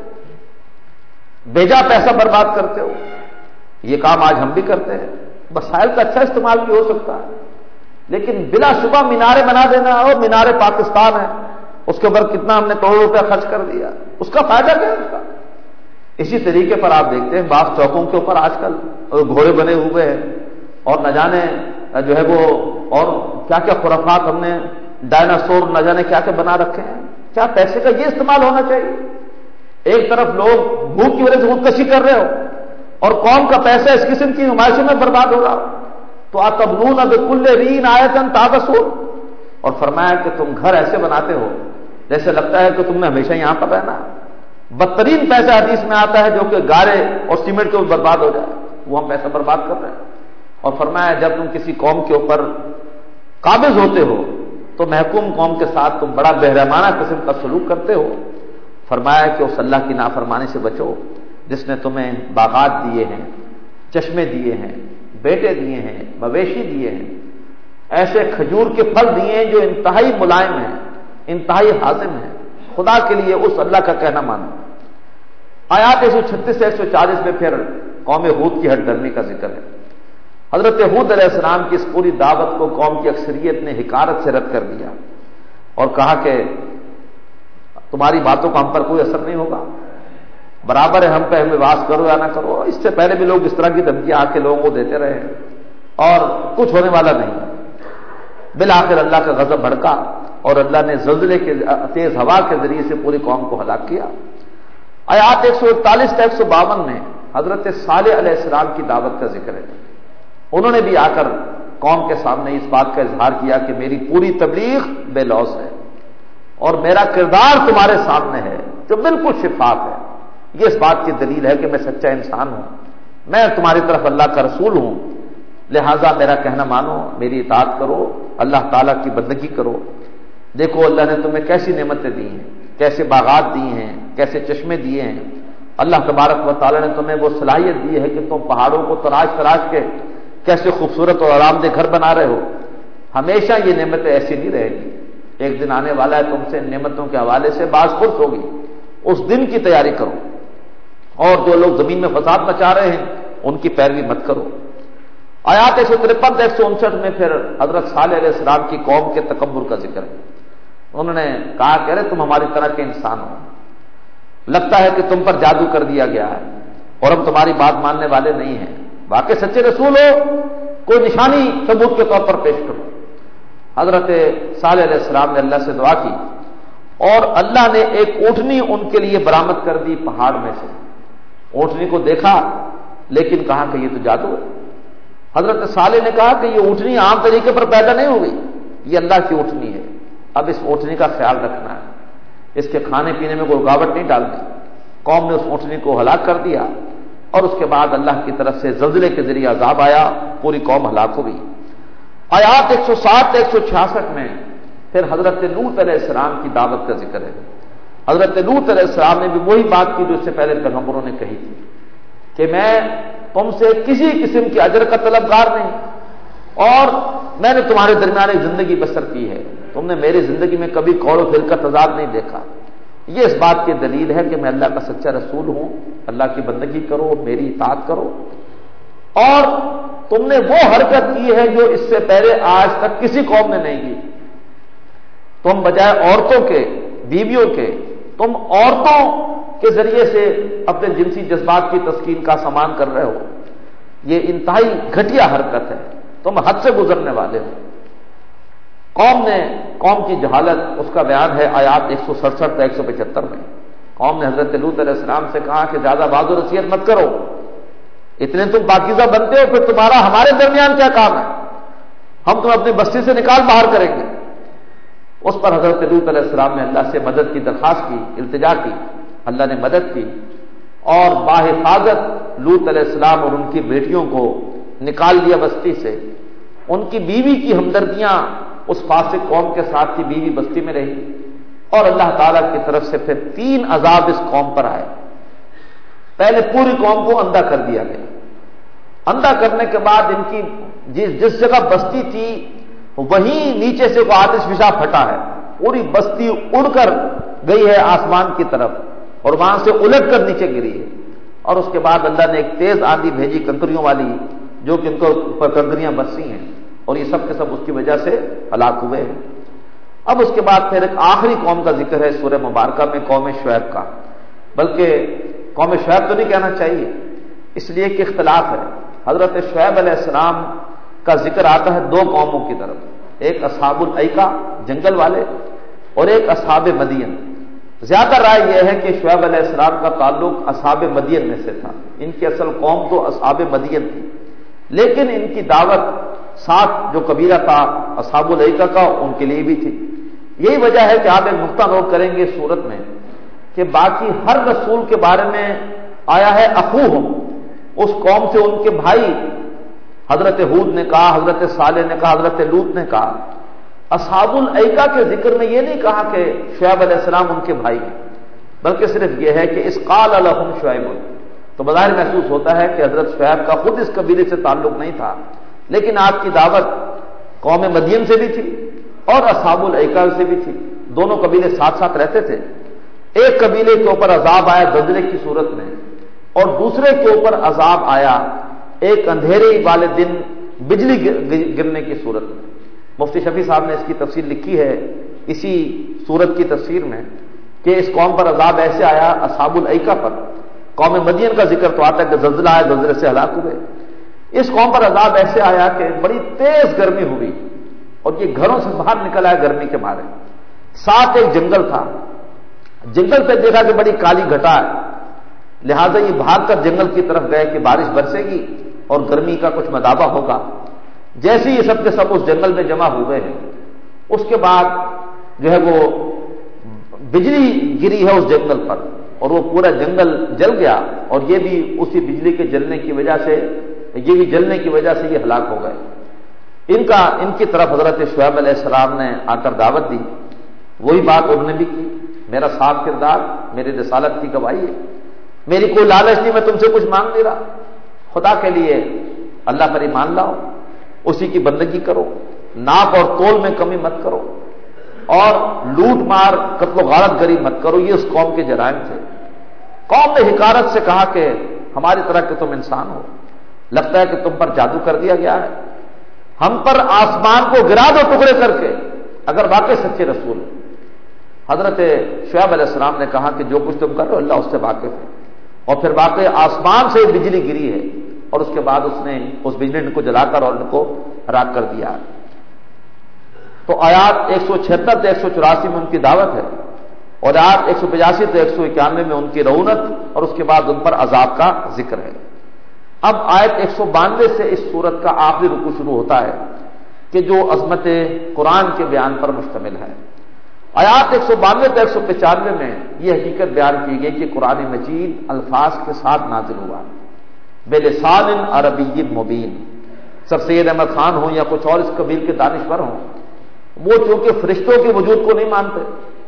بیجا پیسہ برباد کرتے ہو۔ یہ کام آج ہم بھی کرتے ہیں، وسائل کا اچھا استعمال بھی ہو سکتا ہے، لیکن بلا شبہ میناریں بنا دینا، اور مینارے پاکستان ہے، اس کے اوپر کتنا ہم نے کروڑوں روپیہ خرچ کر دیا، اس کا فائدہ کیا ہے اس کا؟ اسی طریقے پر آپ دیکھتے ہیں بعض چوکوں کے اوپر آج کل گھوڑے بنے ہوئے ہیں، اور نہ جانے جو ہے وہ اور کیا کیا خرافات ہم نے، ڈائناسور نہ جانے کیا کیا بنا رکھے ہیں۔ کیا پیسے کا یہ استعمال ہونا چاہیے؟ ایک طرف لوگ بھوک کی وجہ سے خودکشی کر رہے ہو، اور قوم کا پیسہ اس قسم کی نمائشوں میں برباد ہو رہا ہو، تو اتبنون بکل ریع آیۃ تعبثون، اور فرمایا کہ تم گھر ایسے بناتے ہو جیسے لگتا ہے کہ تم نے ہمیشہ یہاں پر رہنا۔ بدترین پیسہ حدیث میں آتا ہے جو کہ گارے اور سیمنٹ کے اوپر برباد ہو جائے، وہ ہم پیسہ برباد کر رہے ہیں۔ اور فرمایا جب تم کسی قوم کے اوپر قابض ہوتے ہو تو محکوم قوم کے ساتھ تم بڑا بہرحمانہ قسم کا سلوک کرتے ہو۔ فرمایا کہ اس اللہ کی نافرمانی سے بچو جس نے تمہیں باغات دیے ہیں، چشمے دیے ہیں، بیٹے دیے ہیں، مویشی دیے ہیں، ایسے کھجور کے پھل دیے ہیں جو انتہائی ملائم ہیں، انتہائی ہاضم ہیں۔ خدا کے لیے اس اللہ کا کہنا مانو۔ آیات 136 سے 140 میں پھر قوم ہود کی ہٹ درمی کا ذکر ہے۔ حضرت ہود علیہ السلام کی اس پوری دعوت کو قوم کی اکثریت نے حکارت سے رد کر دیا، اور کہا کہ تمہاری باتوں کا ہم پر کوئی اثر نہیں ہوگا، برابر ہے ہم پہ، ہمیں واس کرو یا نہ کرو۔ اس سے پہلے بھی لوگ اس طرح کی دھمکیاں آ کے لوگوں کو دیتے رہے ہیں، اور کچھ ہونے والا نہیں۔ بالآخر اللہ کا غضب بھڑکا، اور اللہ نے زلزلے کے تیز ہوا کے ذریعے سے پوری قوم کو ہلاک کیا۔ آیات 141 سے 152 میں حضرت صالح علیہ السلام کی دعوت کا ذکر ہے۔ انہوں نے بھی آ کر قوم کے سامنے اس بات کا اظہار کیا کہ میری پوری تبلیغ بے لوث ہے، اور میرا کردار تمہارے سامنے ہے جو بالکل شفاف ہے۔ یہ اس بات کی دلیل ہے کہ میں سچا انسان ہوں، میں تمہاری طرف اللہ کا رسول ہوں، لہذا میرا کہنا مانو، میری اطاعت کرو، اللہ تعالیٰ کی بندگی کرو۔ دیکھو اللہ نے تمہیں کیسی نعمتیں دی ہیں، کیسے باغات دی ہیں، کیسے چشمے دیے ہیں۔ اللہ تبارک و تعالیٰ نے تمہیں وہ صلاحیت دی ہے کہ تم پہاڑوں کو تراش تراش کے کیسے خوبصورت اور آرام دہ گھر بنا رہے ہو۔ ہمیشہ یہ نعمتیں ایسی نہیں رہے گی، ایک دن آنے والا ہے تم سے نعمتوں کے حوالے سے باز پرس ہوگی، اس دن کی تیاری کرو، اور جو لوگ زمین میں فساد مچا رہے ہیں ان کی پیروی مت کرو۔ آیات 153 سے 159 میں پھر حضرت صالح علیہ السلام کی قوم کے تکبر کا ذکر ہے۔ انہوں نے کہا کہ ارے تم ہماری طرح کے انسان ہو، لگتا ہے کہ تم پر جادو کر دیا گیا ہے اور ہم تمہاری بات ماننے والے نہیں ہیں، واقعی سچے رسول ہو کوئی نشانی ثبوت کے طور پر پیش کرو۔ حضرت صالح علیہ السلام نے اللہ سے دعا کی، اور اللہ نے ایک اونٹنی ان کے لیے برآمد کر دی پہاڑ میں سے۔ اونٹنی کو دیکھا لیکن کہا کہ یہ تو جادو ہے۔ حضرت صالح نے کہا کہ یہ اونٹنی عام طریقے پر پیدا نہیں ہوئی، یہ اللہ کی اونٹنی ہے، اب اس اونٹنی کا خیال رکھنا ہے، اس کے کھانے پینے میں کوئی رکاوٹ نہیں ڈالنی۔ قوم نے اس اونٹنی کو ہلاک کر دیا، اور اس کے بعد اللہ کی طرف سے زلزلے کے ذریعے عذاب آیا، پوری قوم ہلاک ہو گئی۔ آیات 160 166 میں پھر حضرت لوط علیہ السلام کی دعوت کا ذکر ہے۔ حضرت لوط علیہ السلام نے بھی وہی بات کی جو اس سے پہلے پیغمبروں نے کہی تھی کہ میں تم سے کسی قسم کے اجر کا طلبگار نہیں، اور میں نے تمہارے درمیان ایک زندگی بسر کی ہے، تم نے میری زندگی میں کبھی قول و فعل کا تضاد نہیں دیکھا۔ یہ اس بات کی دلیل ہے کہ میں اللہ کا سچا رسول ہوں، اللہ کی بندگی کرو، میری اطاعت کرو، اور تم نے وہ حرکت کی ہے جو اس سے پہلے آج تک کسی قوم نے نہیں کی۔ تم بجائے عورتوں کے، بیویوں کے، تم عورتوں کے ذریعے سے اپنے جنسی جذبات کی تسکین کا سامان کر رہے ہو، یہ انتہائی گھٹیا حرکت ہے، تم حد سے گزرنے والے ہو۔ قوم کی جہالت، اس کا بیان ہے آیات 167 تا 175 میں۔ قوم نے حضرت لوط علیہ السلام سے کہا کہ زیادہ باز و نصیحت مت کرو، اتنے تم پاکیزہ بنتے ہو، پھر تمہارا ہمارے درمیان کیا کام ہے، ہم تمہیں اپنی بستی سے نکال باہر کریں گے۔ اس پر حضرت لوط علیہ السلام نے اللہ سے مدد کی درخواست کی، التجا کی، اللہ نے مدد کی، اور باحفاظت لوط علیہ السلام اور ان کی بیٹیوں کو نکال لیا بستی سے۔ ان کی بیوی کی ہمدردیاں اس فاسق قوم کے ساتھ تھی، بیوی بستی میں رہی، اور اللہ تعالیٰ کی طرف سے پھر 3 عذاب اس قوم پر آئے۔ پہلے پوری قوم کو اندھا کر دیا گیا، اندھا کرنے کے بعد ان کی جس جگہ بستی تھی وہیں نیچے سے کوئی آتش فشاں پھٹا ہے، پوری بستی اڑ کر گئی ہے آسمان کی طرف، اور وہاں سے الٹ کر نیچے گری ہے، اور اس کے بعد اللہ نے ایک تیز آندھی بھیجی کنکریوں والی، جو کہ ان کو اوپر کنکریاں برسی ہیں، اور یہ سب کے سب اس کی وجہ سے ہلاک ہوئے ہیں۔ اب اس کے بعد پھر ایک آخری قوم کا ذکر ہے سورہ مبارکہ میں، قوم شعیب کا، بلکہ قوم شعیب تو نہیں کہنا چاہیے، اس لیے کہ اختلاف ہے۔ حضرت شعیب علیہ السلام کا ذکر آتا ہے 2 قوموں کی طرف، ایک اصحاب الایکہ جنگل والے، اور ایک اصحاب مدین۔ زیادہ رائے یہ ہے کہ شعیب علیہ السلام کا تعلق اصحاب مدین میں سے تھا، ان کی اصل قوم تو اصحاب مدین تھی، لیکن ان کی دعوت ساتھ جو قبیلہ تھا اصحاب الایکہ کا، ان کے لیے بھی تھی۔ یہی وجہ ہے کہ آپ ایک نقطہ نوٹ کریں گے سورت میں کہ باقی ہر رسول کے بارے میں آیا ہے اخوہم، اس قوم سے ان کے بھائی، حضرت ہود نے کہا، حضرت صالح نے کہا، حضرت لوط نے کہا۔ اصحاب الایکہ کے ذکر میں یہ نہیں کہا کہ شعیب علیہ السلام ان کے بھائی ہیں، بلکہ صرف یہ ہے کہ اس قال لهم شعیب، تو بظاہر محسوس ہوتا ہے کہ حضرت شعیب کا خود اس قبیلے سے تعلق نہیں تھا، لیکن آپ کی دعوت قوم مدین سے بھی تھی اور اصحاب الایکہ سے بھی تھی، دونوں قبیلے ساتھ ساتھ رہتے تھے۔ ایک قبیلے کے اوپر عذاب آیا زلزلے کی صورت میں، اور دوسرے کے اوپر عذاب آیا ایک اندھیرے والے دن بجلی گرنے کی صورت میں۔ مفتی شفیع صاحب نے اس کی تفسیر لکھی ہے اسی صورت کی تفسیر میں کہ اس قوم پر عذاب ایسے آیا، اصحاب الایکہ پر، قوم مدین کا ذکر تو آتا ہے کہ زلزلہ آیا، زلزلے سے ہلاک ہوئے۔ اس قوم پر عذاب ایسے آیا کہ بڑی تیز گرمی ہوئی، اور یہ گھروں سے باہر نکل آئے گرمی کے مارے۔ ساتھ ایک جنگل تھا، جنگل پہ دیکھا کہ بڑی کالی گھٹا ہے، لہذا یہ بھاگ کر جنگل کی طرف گئے کہ بارش برسے گی اور گرمی کا کچھ مداوع ہوگا۔ جیسے یہ سب کے سب اس جنگل میں جمع ہوئے ہیں، اس کے بعد جو ہے وہ بجلی گری ہے اس جنگل پر، اور وہ پورا جنگل جل گیا، اور یہ بھی اسی بجلی کے جلنے کی وجہ سے، یہ بھی جلنے کی وجہ سے یہ ہلاک ہو گئے۔ ان کی طرف حضرت شعیب علیہ السلام نے آ کر دعوت دی، وہی بات انہوں نے بھی کی، میرا صاف کردار میری رسالت کی گواہی ہے، میری کوئی لالچ نہیں، میں تم سے کچھ مانگ نہیں رہا، خدا کے لیے اللہ پر ایمان لاؤ، اسی کی بندگی کرو، ناپ اور تول میں کمی مت کرو، اور لوٹ مار قتل و غارت گری مت کرو۔ یہ اس قوم کے جرائم تھے۔ قوم نے حکارت سے کہا کہ ہماری طرح کہ تم انسان ہو، لگتا ہے کہ تم پر جادو کر دیا گیا ہے، ہم پر آسمان کو گرا دو ٹکڑے کر کے اگر واقعی سچے رسول ہو۔ حضرت شعیب علیہ السلام نے کہا کہ جو کچھ تم کر رہے ہو اللہ اس سے واقف ہے، اور پھر واقعی آسمان سے بجلی گری ہے، اور اس کے بعد اس نے اس بجلی کو جلا کر اور ان کو ہلاک کر دیا۔ تو آیات 176 سے 184 میں ان کی دعوت ہے، اور آیات 185 سے 191 میں ان کی رعونت، اور اس کے بعد ان پر عذاب کا ذکر ہے۔ اب آیت 192 سے اس سورت کا آخری رکوع شروع ہوتا ہے کہ جو عظمت قرآن کے بیان پر مشتمل ہے۔ آیات 192 سے 195 میں یہ حقیقت بیان کی گئی کہ قرآن مجید الفاظ کے ساتھ نازل ہوا بلسان عربی مبین. سر سید احمد خان ہوں یا کچھ اور اس قبیل کے دانشور ہوں، وہ چونکہ فرشتوں کے وجود کو نہیں مانتے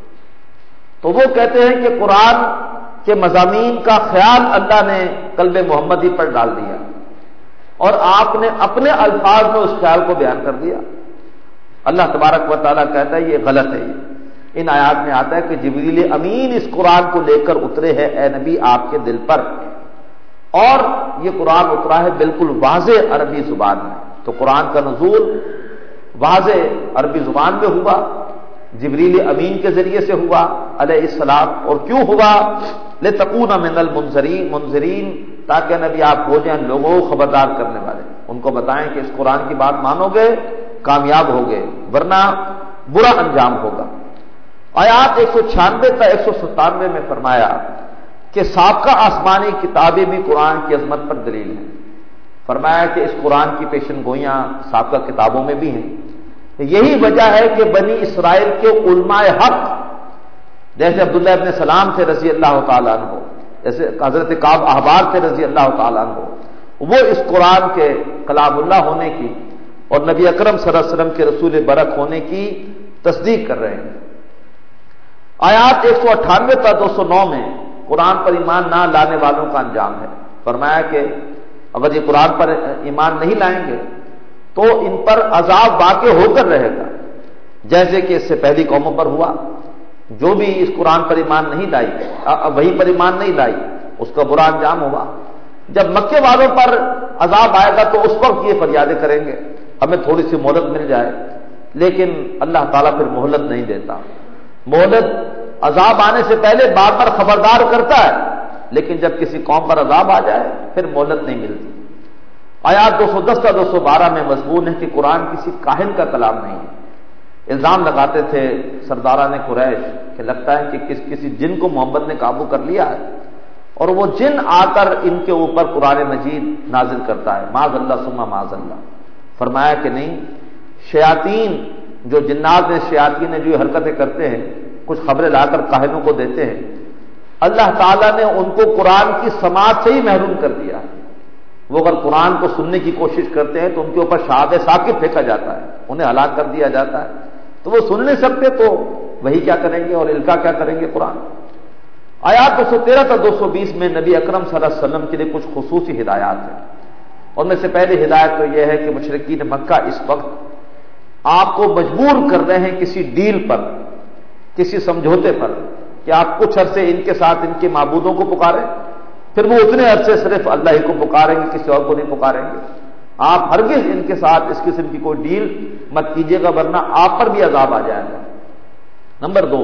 تو وہ کہتے ہیں کہ قرآن کے مضامین کا خیال اللہ نے قلب محمدی پر ڈال دیا اور آپ نے اپنے الفاظ میں اس خیال کو بیان کر دیا. اللہ تبارک و تعالیٰ کہتا ہے یہ غلط ہے. ان آیات میں آتا ہے کہ جبریل امین اس قرآن کو لے کر اترے ہیں اے نبی آپ کے دل پر، اور یہ قرآن اترا ہے بالکل واضح عربی زبان میں. تو قرآن کا نزول واضح عربی زبان میں ہوا، جبریل امین کے ذریعے سے ہوا علیہ السلام. اور کیوں ہوا؟ لتکون من المنذرین، تاکہ نبی آپ ہو جائیں لوگوں کو خبردار کرنے والے، ان کو بتائیں کہ اس قرآن کی بات مانو گے کامیاب ہوگے ورنہ برا انجام ہوگا. آیات 196 تا 197 میں فرمایا کہ سابقہ آسمانی کتابیں بھی قرآن کی عظمت پر دلیل ہیں. فرمایا کہ اس قرآن کی پیشن گوئیاں سابقہ کتابوں میں بھی ہیں. یہی وجہ ہے کہ بنی اسرائیل کے علماء حق جیسے عبداللہ ابن سلام تھے رضی اللہ تعالیٰ عنہ، جیسے حضرت کعب احبار تھے رضی اللہ تعالیٰ عنہ، وہ اس قرآن کے کلام اللہ ہونے کی اور نبی اکرم صلی اللہ علیہ وسلم کے رسول برک ہونے کی تصدیق کر رہے ہیں. آیات 198 تا 209 میں قرآن پر ایمان نہ لانے والوں کا انجام ہے. فرمایا کہ اگر یہ قرآن پر ایمان نہیں لائیں گے تو ان پر عذاب واقع ہو کر رہے گا، جیسے کہ اس سے پہلی قوموں پر ہوا. جو بھی اس قرآن پر ایمان نہیں لائی، وہی پر ایمان نہیں لائی، اس کا برا انجام ہوگا. جب مکے والوں پر عذاب آئے گا تو اس وقت یہ فریادیں کریں گے ہمیں تھوڑی سی مہلت مل جائے، لیکن اللہ تعالیٰ پھر مہلت نہیں دیتا. مہلت عذاب آنے سے پہلے بار بار خبردار کرتا ہے، لیکن جب کسی قوم پر عذاب آ جائے پھر مہلت نہیں ملتی. آیات 210 تا 212 میں مضمون ہے کہ قرآن کسی کاہن کا کلام نہیں ہے. الزام لگاتے تھے سرداران قریش کہ لگتا ہے کہ کسی جن کو محمد نے قابو کر لیا ہے اور وہ جن آ کر ان کے اوپر قرآن مجید نازل کرتا ہے. معاذ اللہ ثم معاذ اللہ. فرمایا کہ نہیں، شیاطین جو جنات نے شیاطین جو حرکتیں کرتے ہیں، کچھ خبریں لا کر کاہنوں کو دیتے ہیں، اللہ تعالیٰ نے ان کو قرآن کی سماعت سے ہی محروم کر دیا. وہ اگر قرآن کو سننے کی کوشش کرتے ہیں تو ان کے اوپر شہاب ثاقب پھینکا جاتا ہے، انہیں ہلاک کر دیا جاتا ہے. تو وہ سن نہیں سکتے تو وہی کیا کریں گے اور القا کیا کریں گے قرآن. آیات 213 تا 220 میں نبی اکرم صلی اللہ علیہ وسلم کے لیے کچھ خصوصی ہدایات ہیں. اور میں سے پہلی ہدایت تو یہ ہے کہ مشرکین مکہ اس وقت آپ کو مجبور کر رہے ہیں کسی ڈیل پر، کسی سمجھوتے پر کہ آپ کچھ عرصے ان کے ساتھ ان کے معبودوں کو پکاریں، پھر وہ اتنے عرصے صرف اللہ ہی کو پکاریں گے، کسی اور کو نہیں پکاریں گے. آپ ہرگز ان کے ساتھ اس قسم کی کوئی ڈیل مت کیجیے گا ورنہ آپ پر بھی عذاب آ جائے گا. نمبر 2،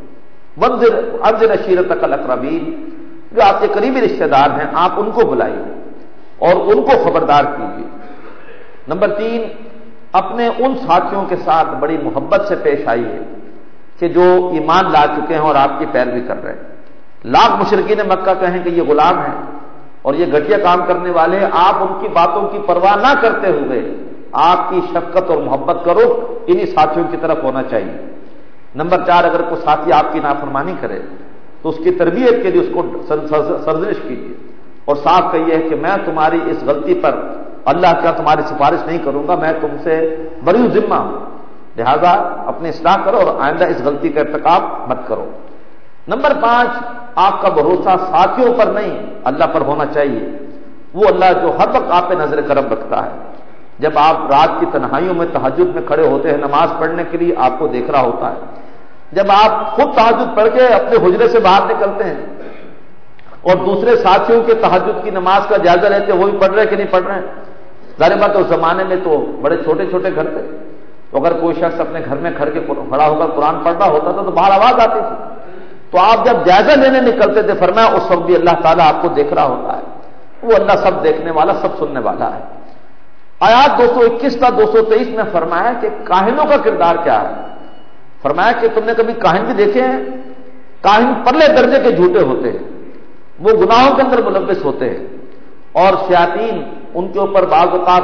انذر عشیرتک الاقربین، جو آپ کے قریبی رشتہ دار ہیں آپ ان کو بلائیے اور ان کو خبردار کیجیے. نمبر 3، اپنے ان ساتھیوں کے ساتھ بڑی محبت سے پیش آئیے کہ جو ایمان لا چکے ہیں اور آپ کی پیروی کر رہے ہیں. لاکھ مشرکین مکہ کہیں کہ یہ غلام ہیں اور یہ گھٹیا کام کرنے والے ہیں، آپ ان کی باتوں کی پرواہ نہ کرتے ہوئے آپ کی شفقت اور محبت کرو، انہی ساتھیوں کی طرف ہونا چاہیے. نمبر 4، اگر کوئی ساتھی آپ کی نافرمانی کرے تو اس کی تربیت کے لیے اس کو سرزنش کیجیے اور صاف کہیے کہ میں تمہاری اس غلطی پر اللہ کا تمہاری سفارش نہیں کروں گا، میں تم سے بری ذمہ ہوں، لہذا اپنی اصلاح کرو اور آئندہ اس غلطی کا ارتکاب مت کرو. نمبر 5، آپ کا بھروسہ ساتھیوں پر نہیں اللہ پر ہونا چاہیے. وہ اللہ جو ہر وقت آپ پہ نظر کرم رکھتا ہے. جب آپ رات کی تنہائیوں میں تہجد میں کھڑے ہوتے ہیں نماز پڑھنے کے لیے، آپ کو دیکھ رہا ہوتا ہے. جب آپ خود تہجد پڑھ کے اپنے حجرے سے باہر نکلتے ہیں اور دوسرے ساتھیوں کے تہجد کی نماز کا جائزہ لیتے ہیں، وہ بھی پڑھ رہے کہ نہیں پڑھ رہے ہیں. ظاہر بات اس زمانے میں تو بڑے چھوٹے چھوٹے گھر تھے، تو اگر کوئی شخص اپنے گھر میں کھڑا ہو کر قرآن پڑھ رہا ہوتا تھا تو باہر آواز آتی تھی. تو آپ جب جائزہ لینے نکلتے تھے فرمایا اس وقت بھی اللہ تعالیٰ آپ کو دیکھ رہا ہوتا ہے. وہ اللہ سب دیکھنے والا، سب سننے والا ہے. آیات 221 تا 223 میں فرمایا کہ کاہنوں کا کردار کیا ہے. فرمایا کہ تم نے کبھی کاہن بھی دیکھے ہیں؟ کاہن پرلے درجے کے جھوٹے ہوتے ہیں، وہ گناہوں کے اندر ملوث ہوتے ہیں، اور شیاطین ان کے اوپر بعض اوقات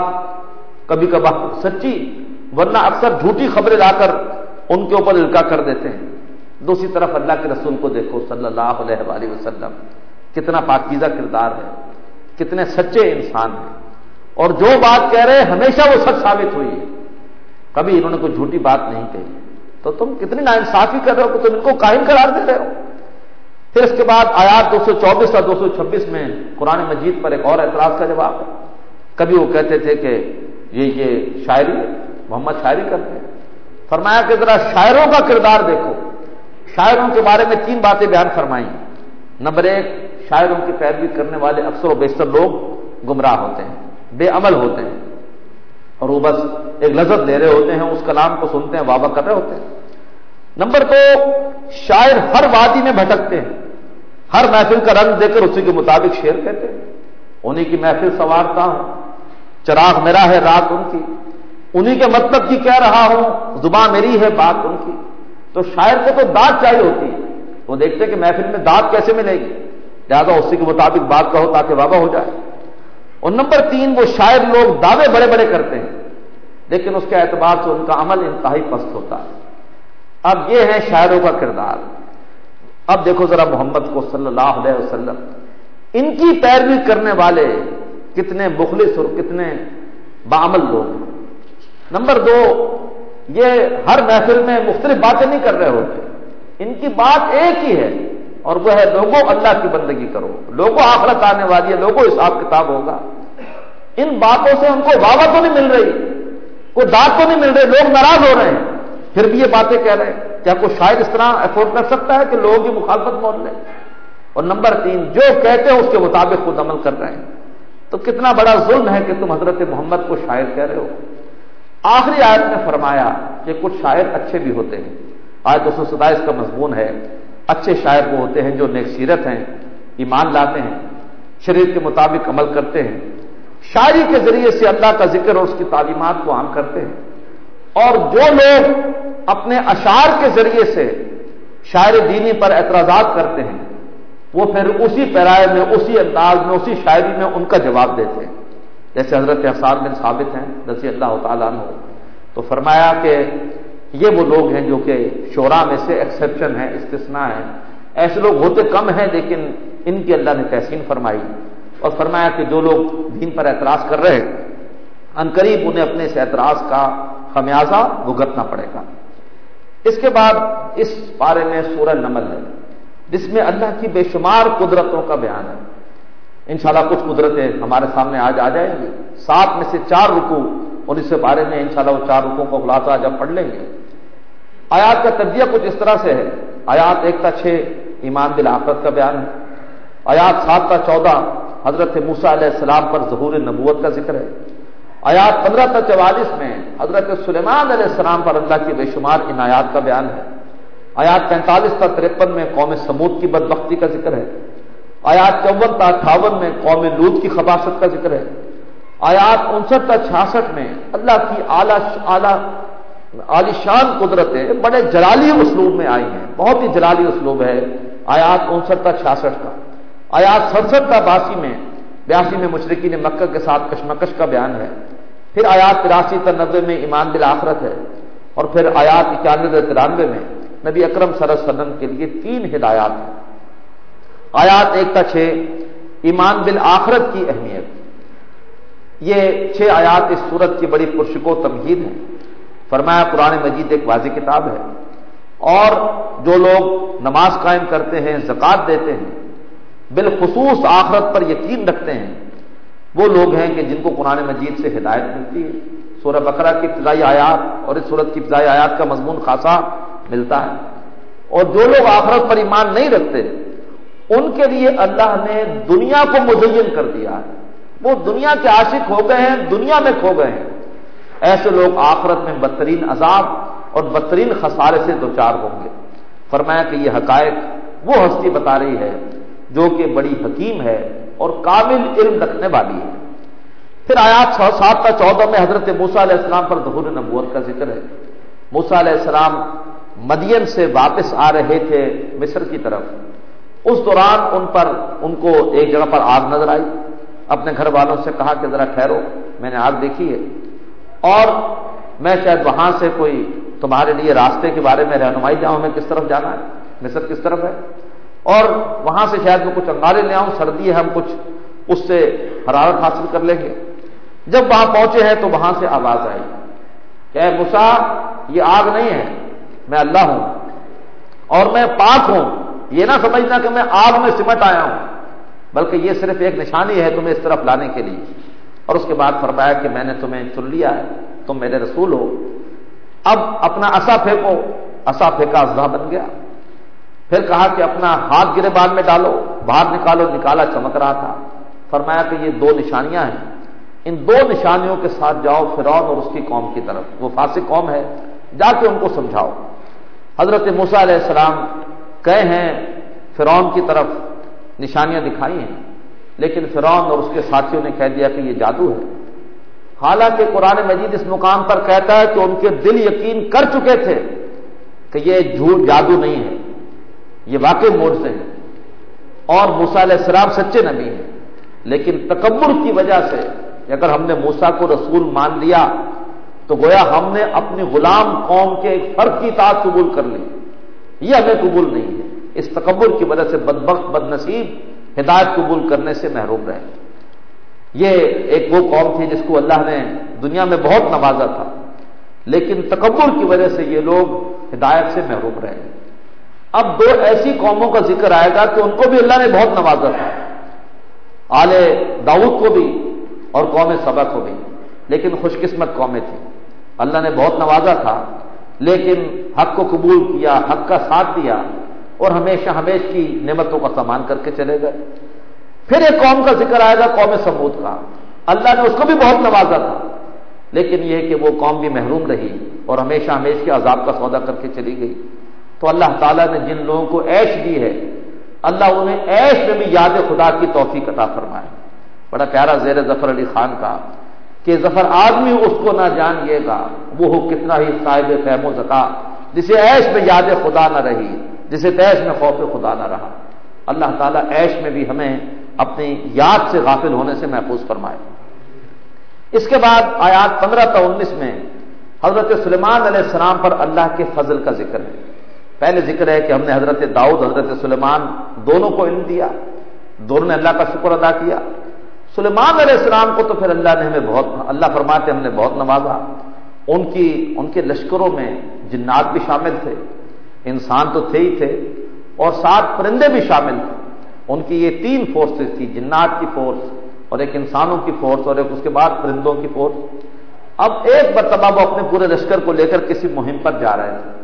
کبھی کبھار سچی ورنہ اکثر جھوٹی خبریں لا کر ان کے اوپر القا کر دیتے ہیں. دوسری طرف اللہ کے رسول کو دیکھو صلی اللہ علیہ وآلہ وسلم، کتنا پاکیزہ کردار ہے، کتنے سچے انسان ہیں، اور جو بات کہہ رہے ہیں ہمیشہ وہ سچ ثابت ہوئی ہے، کبھی انہوں نے کوئی جھوٹی بات نہیں کہی۔ تو تم کتنی ناانصافی کر رہے ہو کہ تم ان کو کاہن قرار دے رہے ہو۔ پھر اس کے بعد آیات 224 اور 226 میں قرآن مجید پر ایک اور اعتراض کا جواب ہے۔ کبھی وہ کہتے تھے کہ یہ شاعری ہے، محمد شاعری کرتے ہیں، فرمایا کہ ذرا شاعروں کا کردار دیکھو۔ شاعروں کے بارے میں 3 باتیں بیان فرمائیں۔ نمبر 1، شاعروں کی پیروی کرنے والے اکثر و بیشتر لوگ گمراہ ہوتے ہیں، بے عمل ہوتے ہیں، اور وہ بس ایک لذت لے رہے ہوتے ہیں، اس کلام کو سنتے ہیں، واہ واہ کر رہے ہوتے ہیں۔ نمبر 2، شاعر ہر وادی میں بھٹکتے ہیں، ہر محفل کا رنگ دے کر اسی کے مطابق شعر کہتے ہیں۔ انہی کی محفل سنوارتا ہوں، چراغ میرا ہے رات ان کی، انہی کے مطلب کی کہہ رہا ہوں، زباں میری ہے بات ان کی۔ تو شاعر کو تو داد چاہیے ہوتی ہے، وہ دیکھتے کہ محفل میں داد کیسے ملے گی، لہٰذا اسی کے مطابق بات کہو تاکہ واہ ہو جائے۔ اور نمبر 3، وہ شاعر لوگ دعوے بڑے بڑے کرتے ہیں، لیکن اس کے اعتبار سے ان کا عمل انتہائی پست ہوتا ہے۔ اب یہ ہے شاعروں کا کردار۔ اب دیکھو ذرا محمد کو صلی اللہ علیہ وسلم، ان کی پیروی کرنے والے کتنے مخلص اور کتنے بعمل لوگ ہیں۔ نمبر 2، یہ ہر محفل میں مختلف باتیں نہیں کر رہے ہوتے، ان کی بات ایک ہی ہے، اور وہ ہے لوگوں اللہ کی بندگی کرو، لوگوں آخرت آنے والی ہے، لوگوں حساب کتاب ہوگا۔ ان باتوں سے ان کو واہ تو نہیں مل رہی، کوئی داد تو نہیں مل رہی، لوگ ناراض ہو رہے ہیں، پھر بھی یہ باتیں کہہ رہے ہیں۔ کیا کوئی شاعر اس طرح افورڈ کر سکتا ہے کہ لوگوں کی مخالفت مول لیں؟ اور نمبر 3، جو کہتے ہیں اس کے مطابق خود عمل کر رہے ہیں۔ تو کتنا بڑا ظلم ہے کہ تم حضرت محمد کو شاعر کہہ رہے ہو۔ آخری آیت نے فرمایا کہ کچھ شاعر اچھے بھی ہوتے ہیں۔ آیت 227 کا مضمون ہے اچھے شاعر وہ ہوتے ہیں جو نیک سیرت ہیں، ایمان لاتے ہیں، شریعت کے مطابق عمل کرتے ہیں، شاعری کے ذریعے سے اللہ کا ذکر اور اس کی تعلیمات کو عام کرتے ہیں۔ اور جو لوگ اپنے اشعار کے ذریعے سے شاعر دینی پر اعتراضات کرتے ہیں، وہ پھر اسی پیرائے میں، اسی انداز میں، اسی شاعری میں ان کا جواب دیتے ہیں۔ جیسے حضرت حسان بن ثابت ہیں رضی اللہ تعالیٰ عنہ، تو فرمایا کہ یہ وہ لوگ ہیں جو کہ شعراء میں سے ایکسیپشن ہے، استثناء ہے، ایسے لوگ ہوتے کم ہیں لیکن ان کی اللہ نے تحسین فرمائی، اور فرمایا کہ جو لوگ دین پر اعتراض کر رہے ہیں عنقریب انہیں اپنے اس اعتراض کا خمیازہ بھگتنا پڑے گا۔ اس کے بعد اس پارے میں سورہ نمل ہے جس میں اللہ کی بے شمار قدرتوں کا بیان ہے۔ انشاءاللہ کچھ قدرتیں ہمارے سامنے آج آ جائیں گی، 7 میں سے 4 رکوع اور اس سے بارے میں انشاءاللہ وہ 4 رکوعوں کو خلاصہ جب پڑھ لیں گے۔ آیات کا تجزیہ کچھ اس طرح سے ہے۔ آیات 1 تا 6 ایمان بالآخرت کا بیان ہے، آیات 7 تا 14 حضرت موسیٰ علیہ السلام پر ظہور نبوت کا ذکر ہے، آیات 15 تا 44 میں حضرت سلیمان علیہ السلام پر اللہ کی بے شمار عنایات کا بیان ہے، آیات 45 تا 53 میں قوم سمود کی بدبختی کا ذکر ہے، آیات 54 تا 58 میں قوم لوط کی خباثت کا ذکر ہے، آیات 59 تا 66 میں اللہ کی عالی شان قدرتیں بڑے جلالی اسلوب میں آئی ہیں، بہت ہی جلالی اسلوب ہے آیات 59 تا 66 کا، آیات 67 تا 82 میں مشرکین مکہ کے ساتھ کشمکش کا بیان ہے، پھر آیات 83 تا 90 میں ایمان بالآخرت ہے، اور پھر آیات 91 تا 93 میں نبی اکرم صلی اللہ علیہ وسلم کے لیے 3 ہدایات ہیں۔ آیات 1 تا 6 ایمان بالآخرت کی اہمیت، یہ 6 آیات اس سورت کی بڑی پرشکو تمہید ہیں۔ فرمایا قرآن مجید ایک واضح کتاب ہے، اور جو لوگ نماز قائم کرتے ہیں، زکوٰۃ دیتے ہیں، بالخصوص آخرت پر یقین رکھتے ہیں، وہ لوگ ہیں کہ جن کو قرآن مجید سے ہدایت ملتی ہے۔ سورہ بقرہ کی ابتدائی آیات اور اس سورت کی ابتدائی آیات کا مضمون خاصا ملتا ہے۔ اور جو لوگ آخرت پر ایمان نہیں رکھتے ان کے لیے اللہ نے دنیا کو مزین کر دیا ہے، وہ دنیا کے عاشق ہو گئے ہیں، دنیا میں کھو گئے ہیں۔ ایسے لوگ آخرت میں بدترین عذاب اور بدترین خسارے سے دوچار ہوں گے۔ فرمایا کہ یہ حقائق وہ ہستی بتا رہی ہے جو کہ بڑی حکیم ہے اور کامل علم رکھنے والی ہے۔ پھر آیات 7 تا 14 میں حضرت موسیٰ علیہ السلام پر ظہور نبوت کا ذکر ہے۔ موسیٰ علیہ السلام مدین سے واپس آ رہے تھے مصر کی طرف، اس دوران ان کو ایک جگہ پر آگ نظر آئی، اپنے گھر والوں سے کہا کہ ذرا ٹھہرو، میں نے آگ دیکھی ہے اور میں شاید وہاں سے کوئی تمہارے لیے راستے کے بارے میں رہنمائی جاؤں ہمیں کس طرف جانا ہے، مصر کس طرف ہے، اور وہاں سے شاید میں کچھ انگارے لے آؤں، سردی ہے ہم کچھ اس سے حرارت حاصل کر لیں گے۔ جب وہاں پہنچے ہیں تو وہاں سے آواز آئی کہ اے موسیٰ یہ آگ نہیں ہے، میں اللہ ہوں اور میں پاک ہوں، یہ نہ سمجھنا کہ میں آگ میں سمٹ آیا ہوں، بلکہ یہ صرف ایک نشانی ہے تمہیں اس طرف لانے کے لیے۔ اور اس کے بعد فرمایا کہ میں نے تمہیں چن لیا ہے، تم میرے رسول ہو، اب اپنا عصا پھینکو، عصا پھینکا اژدہا بن گیا۔ پھر کہا کہ اپنا ہاتھ گریبان میں ڈالو، باہر نکالو، نکالا چمک رہا تھا۔ فرمایا کہ یہ دو نشانیاں ہیں، ان دو نشانیوں کے ساتھ جاؤ فرعون اور اس کی قوم کی طرف، وہ فاسق قوم ہے، جا کے ان کو سمجھاؤ۔ حضرت موسیٰ علیہ السلام گئے ہیں فرعون کی طرف، نشانیاں دکھائی ہیں، لیکن فرعون اور اس کے ساتھیوں نے کہہ دیا کہ یہ جادو ہے۔ حالانکہ قرآن مجید اس مقام پر کہتا ہے کہ ان کے دل یقین کر چکے تھے کہ یہ جھوٹ جادو نہیں ہے، یہ واقعی معجزے ہیں اور موسیٰ علیہ السلام سچے نبی ہیں، لیکن تکبر کی وجہ سے اگر ہم نے موسیٰ کو رسول مان لیا تو گویا ہم نے اپنی غلام قوم کے ایک فرد کی اطاعت قبول کر لی، یہ ہمیں قبول نہیں ہے۔ اس تکبر کی وجہ سے بدبخت بد نصیب ہدایت قبول کرنے سے محروم رہے۔ یہ ایک وہ قوم تھی جس کو اللہ نے دنیا میں بہت نوازا تھا، لیکن تکبر کی وجہ سے یہ لوگ ہدایت سے محروم رہے۔ اب دو ایسی قوموں کا ذکر آئے گا کہ ان کو بھی اللہ نے بہت نوازا تھا، آل داؤد کو بھی اور قوم سبا کو بھی، لیکن خوش قسمت قومیں تھیں، اللہ نے بہت نوازا تھا لیکن حق کو قبول کیا، حق کا ساتھ دیا اور ہمیشہ ہمیشہ کی نعمتوں کا سامان کر کے چلے گئے۔ پھر ایک قوم کا ذکر آئے گا قوم سمود کا، اللہ نے اس کو بھی بہت نوازا تھا، لیکن یہ کہ وہ قوم بھی محروم رہی اور ہمیشہ ہمیشہ کے عذاب کا سودا کر کے چلی گئی۔ تو اللہ تعالیٰ نے جن لوگوں کو عیش دی ہے، اللہ انہیں عیش میں بھی یاد خدا کی توفیق عطا فرمائے۔ بڑا پیارا زیر ظفر علی خان کا کہ ظفر آدمی اس کو نہ جانیے گا، وہ ہو کتنا ہی صاحب فہم و ذکا، جسے عیش میں یاد خدا نہ رہی، جسے تیش میں خوف خدا نہ رہا۔ اللہ تعالیٰ عیش میں بھی ہمیں اپنی یاد سے غافل ہونے سے محفوظ فرمائے۔ اس کے بعد آیات 15 تا 19 میں حضرت سلیمان علیہ السلام پر اللہ کے فضل کا ذکر ہے۔ پہلے ذکر ہے کہ ہم نے حضرت داؤد حضرت سلیمان دونوں کو علم دیا، دونوں نے اللہ کا شکر ادا کیا۔ سلیمان علیہ السلام کو تو پھر اللہ نے ہمیں بہت، اللہ فرماتے ہم نے بہت نوازا۔ ان کے لشکروں میں جنات بھی شامل تھے، انسان تو تھے ہی تھے، اور 7 پرندے بھی شامل تھے۔ ان کی یہ 3 فورسز تھی، جنات کی فورس اور ایک انسانوں کی فورس اور ایک اس کے بعد پرندوں کی فورس۔ اب ایک مرتبہ وہ اپنے پورے لشکر کو لے کر کسی مہم پر جا رہے تھے،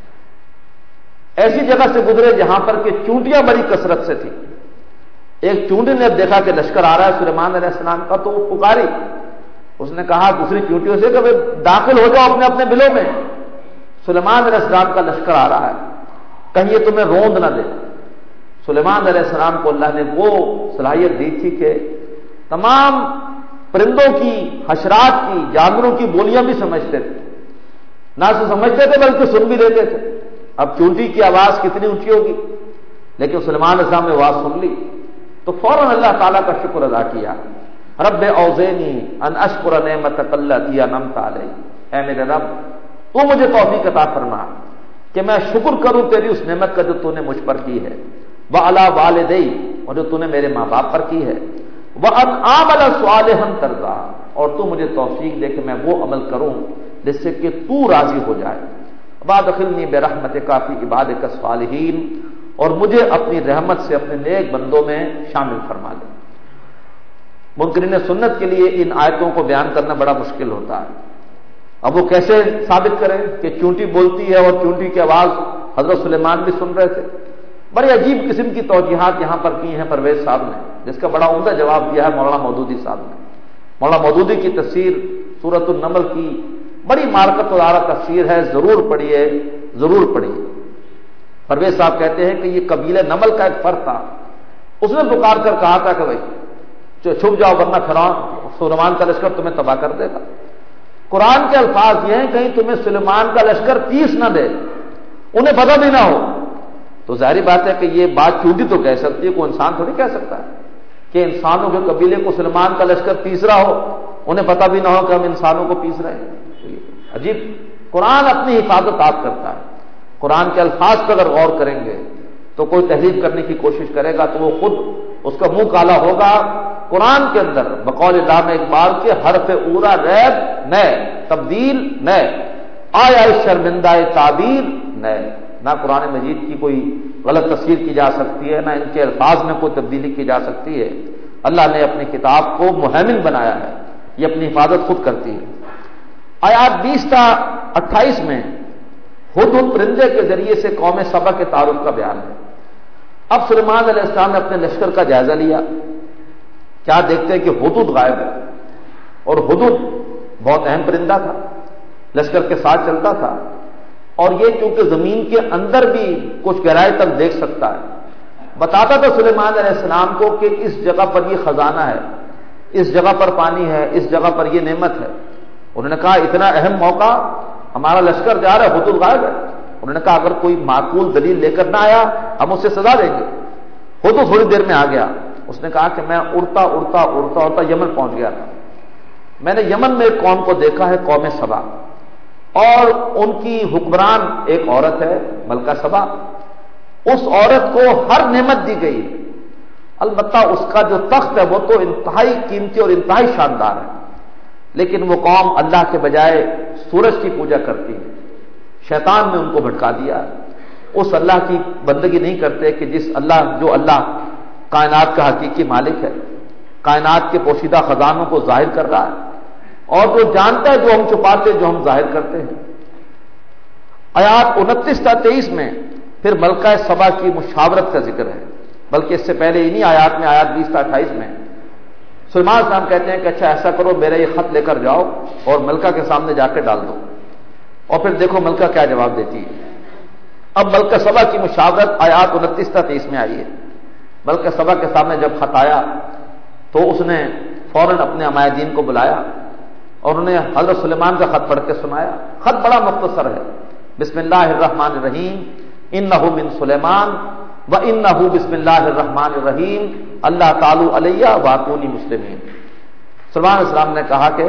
ایسی جگہ سے گزرے جہاں پر کہ چونٹیاں بڑی کثرت سے تھی۔ ایک چونٹی نے اب دیکھا کہ لشکر آ رہا ہے سلیمان علیہ السلام کا، تو وہ پکاری، اس نے کہا دوسری چونٹیوں سے کہ داخل ہو جاؤ اپنے اپنے بلوں میں، سلیمان علیہ السلام کا لشکر آ رہا ہے، کہیں یہ تمہیں روند نہ دے۔ سلیمان علیہ السلام کو اللہ نے وہ صلاحیت دی تھی کہ تمام پرندوں کی، حشرات کی، جانوروں کی بولیاں بھی سمجھتے تھے، نہ صرف سمجھتے تھے بلکہ سن بھی لیتے تھے۔ اب چونٹی کی آواز کتنی اونچی ہوگی، لیکن سلیمان علیہ السلام نے آواز سن لی تو فوراً اللہ تعالیٰ کا شکر ادا کیا۔ رب اوزینی ان اشکر نعمتک التی انعمت علی، اے میرے رب تو مجھے توفیق عطا فرما کہ میں شکر کروں تیری اس نعمت کا جو تو نے مجھ پر کی ہے، وعلی والدی، اور جو تو نے میرے ماں باپ پر کی ہے، وان اعمل صالحا ترضا، اور تو مجھے توفیق دے کہ میں وہ عمل کروں جس سے کہ تو راضی ہو جائے، وادخلنی برحمتک فی عبادک الصالحین، اور مجھے اپنی رحمت سے اپنے نیک بندوں میں شامل فرما دے۔ منکرین سنت کے لیے ان آیتوں کو بیان کرنا بڑا مشکل ہوتا ہے۔ اب وہ کیسے ثابت کریں کہ چونٹی بولتی ہے اور چونٹی کی آواز حضرت سلیمان بھی سن رہے تھے؟ بڑے عجیب قسم کی توجیحات یہاں پر کی ہیں پرویز صاحب نے، جس کا بڑا عمدہ جواب دیا ہے مولانا مودودی صاحب نے۔ مولانا مودودی کی تفسیر سورۃ النمل کی بڑی مارکت دارہ تفسیر ہے، ضرور پڑھیے، ضرور پڑھیے۔ پرویز صاحب کہتے ہیں کہ یہ قبیلہ نمل کا ایک فرد تھا، اس نے پکار کر کہا تھا کہ بھائی چھپ جاؤ ورنہ فرعون سلیمان کا لشکر تمہیں تباہ کر دے گا۔ قرآن کے الفاظ یہ ہیں کہیں تمہیں سلیمان کا لشکر 30 نہ دے، انہیں پتہ بھی نہ ہو، تو ظاہری بات ہے کہ یہ بات چونٹی تو کہہ سکتی ہے، کوئی انسان تھوڑی کہہ سکتا ہے کہ انسانوں کے قبیلے کو سلیمان کا لشکر پیس رہا ہو، انہیں پتہ بھی نہ ہو کہ ہم انسانوں کو پیس رہے ہیں۔ عجیب قرآن اپنی حفاظت آپ کرتا ہے. قرآن کے الفاظ پر اگر غور کریں گے تو کوئی تحریف کرنے کی کوشش کرے گا تو وہ خود اس کا منہ کالا ہوگا. قرآن کے اندر بقول علامہ اقبال کے حرف اورا ریب نئے، تبدیل نئے، آیا شرمندہ تعبیر نئے. نہ قرآن مجید کی کوئی غلط تفسیر کی جا سکتی ہے، نہ ان کے الفاظ میں کوئی تبدیلی کی جا سکتی ہے. اللہ نے اپنی کتاب کو مہیمن بنایا ہے، یہ اپنی حفاظت خود کرتی ہے. آیات 20 تا 28 میں ہدہد پرندے کے ذریعے سے قوم سبا کے تعارف کا بیان ہے. اب سلیمان علیہ السلام نے اپنے لشکر کا جائزہ لیا. کیا دیکھتے ہیں کہ ہدہد غائب ہے، اور ہدہد بہت اہم پرندہ تھا، لشکر کے ساتھ چلتا تھا، اور یہ چونکہ زمین کے اندر بھی کچھ گہرائی تک دیکھ سکتا ہے. بتاتا تھا سلیمان علیہ السلام کو کہ اس جگہ پر یہ خزانہ ہے، اس جگہ پر پانی ہے، اس جگہ پر یہ نعمت ہے. انہوں نے کہا اتنا اہم موقع، ہمارا لشکر جا رہا ہے، ہدہد غائب ہے. انہوں نے کہا اگر کوئی معقول دلیل لے کر نہ آیا ہم اسے سزا دیں گے. ہدہد تھوڑی دیر میں آ گیا. اس نے کہا کہ میں اڑتا اڑتا اڑتا اڑتا یمن پہنچ گیا تھا. میں نے یمن میں ایک قوم کو دیکھا ہے، قوم سبا، اور ان کی حکمران ایک عورت ہے، ملکہ سبا. اس عورت کو ہر نعمت دی گئی، البتہ اس کا جو تخت ہے وہ تو انتہائی قیمتی اور انتہائی شاندار ہے، لیکن وہ قوم اللہ کے بجائے سورج کی پوجا کرتی ہے. شیطان نے ان کو بھٹکا دیا. اس اللہ کی بندگی نہیں کرتے کہ جو اللہ کائنات کا حقیقی مالک ہے، کائنات کے پوشیدہ خزانوں کو ظاہر کر رہا ہے، اور جو جانتا ہے جو ہم چھپاتے جو ہم ظاہر کرتے ہیں. آیات 29 تا 23 میں پھر ملکہ سبا کی مشاورت کا ذکر ہے، بلکہ اس سے پہلے انہی آیات میں، آیات 20 تا 28 میں سلیمان صاحب کہتے ہیں کہ اچھا ایسا کرو، میرا یہ خط لے کر جاؤ اور ملکہ کے سامنے جا کے ڈال دو، اور پھر دیکھو ملکہ کیا جواب دیتی ہے. اب ملکہ سبا کی مشاورت آیات 29 تا 23 میں آئی ہے. ملکہ سبا کے سامنے جب خط آیا تو اس نے فوراً اپنے عمائدین کو بلایا اور انہیں حضرت سلیمان کا خط پڑھ کے سنایا. خط بڑا مختصر ہے. بسم اللہ الرحمن الرحیم، انہ من سلیمان وانہ بسم اللہ الرحمن الرحیم اللہ تعالی علیہ واتونی مسلمین. سلیمان علیہ السلام نے کہا کہ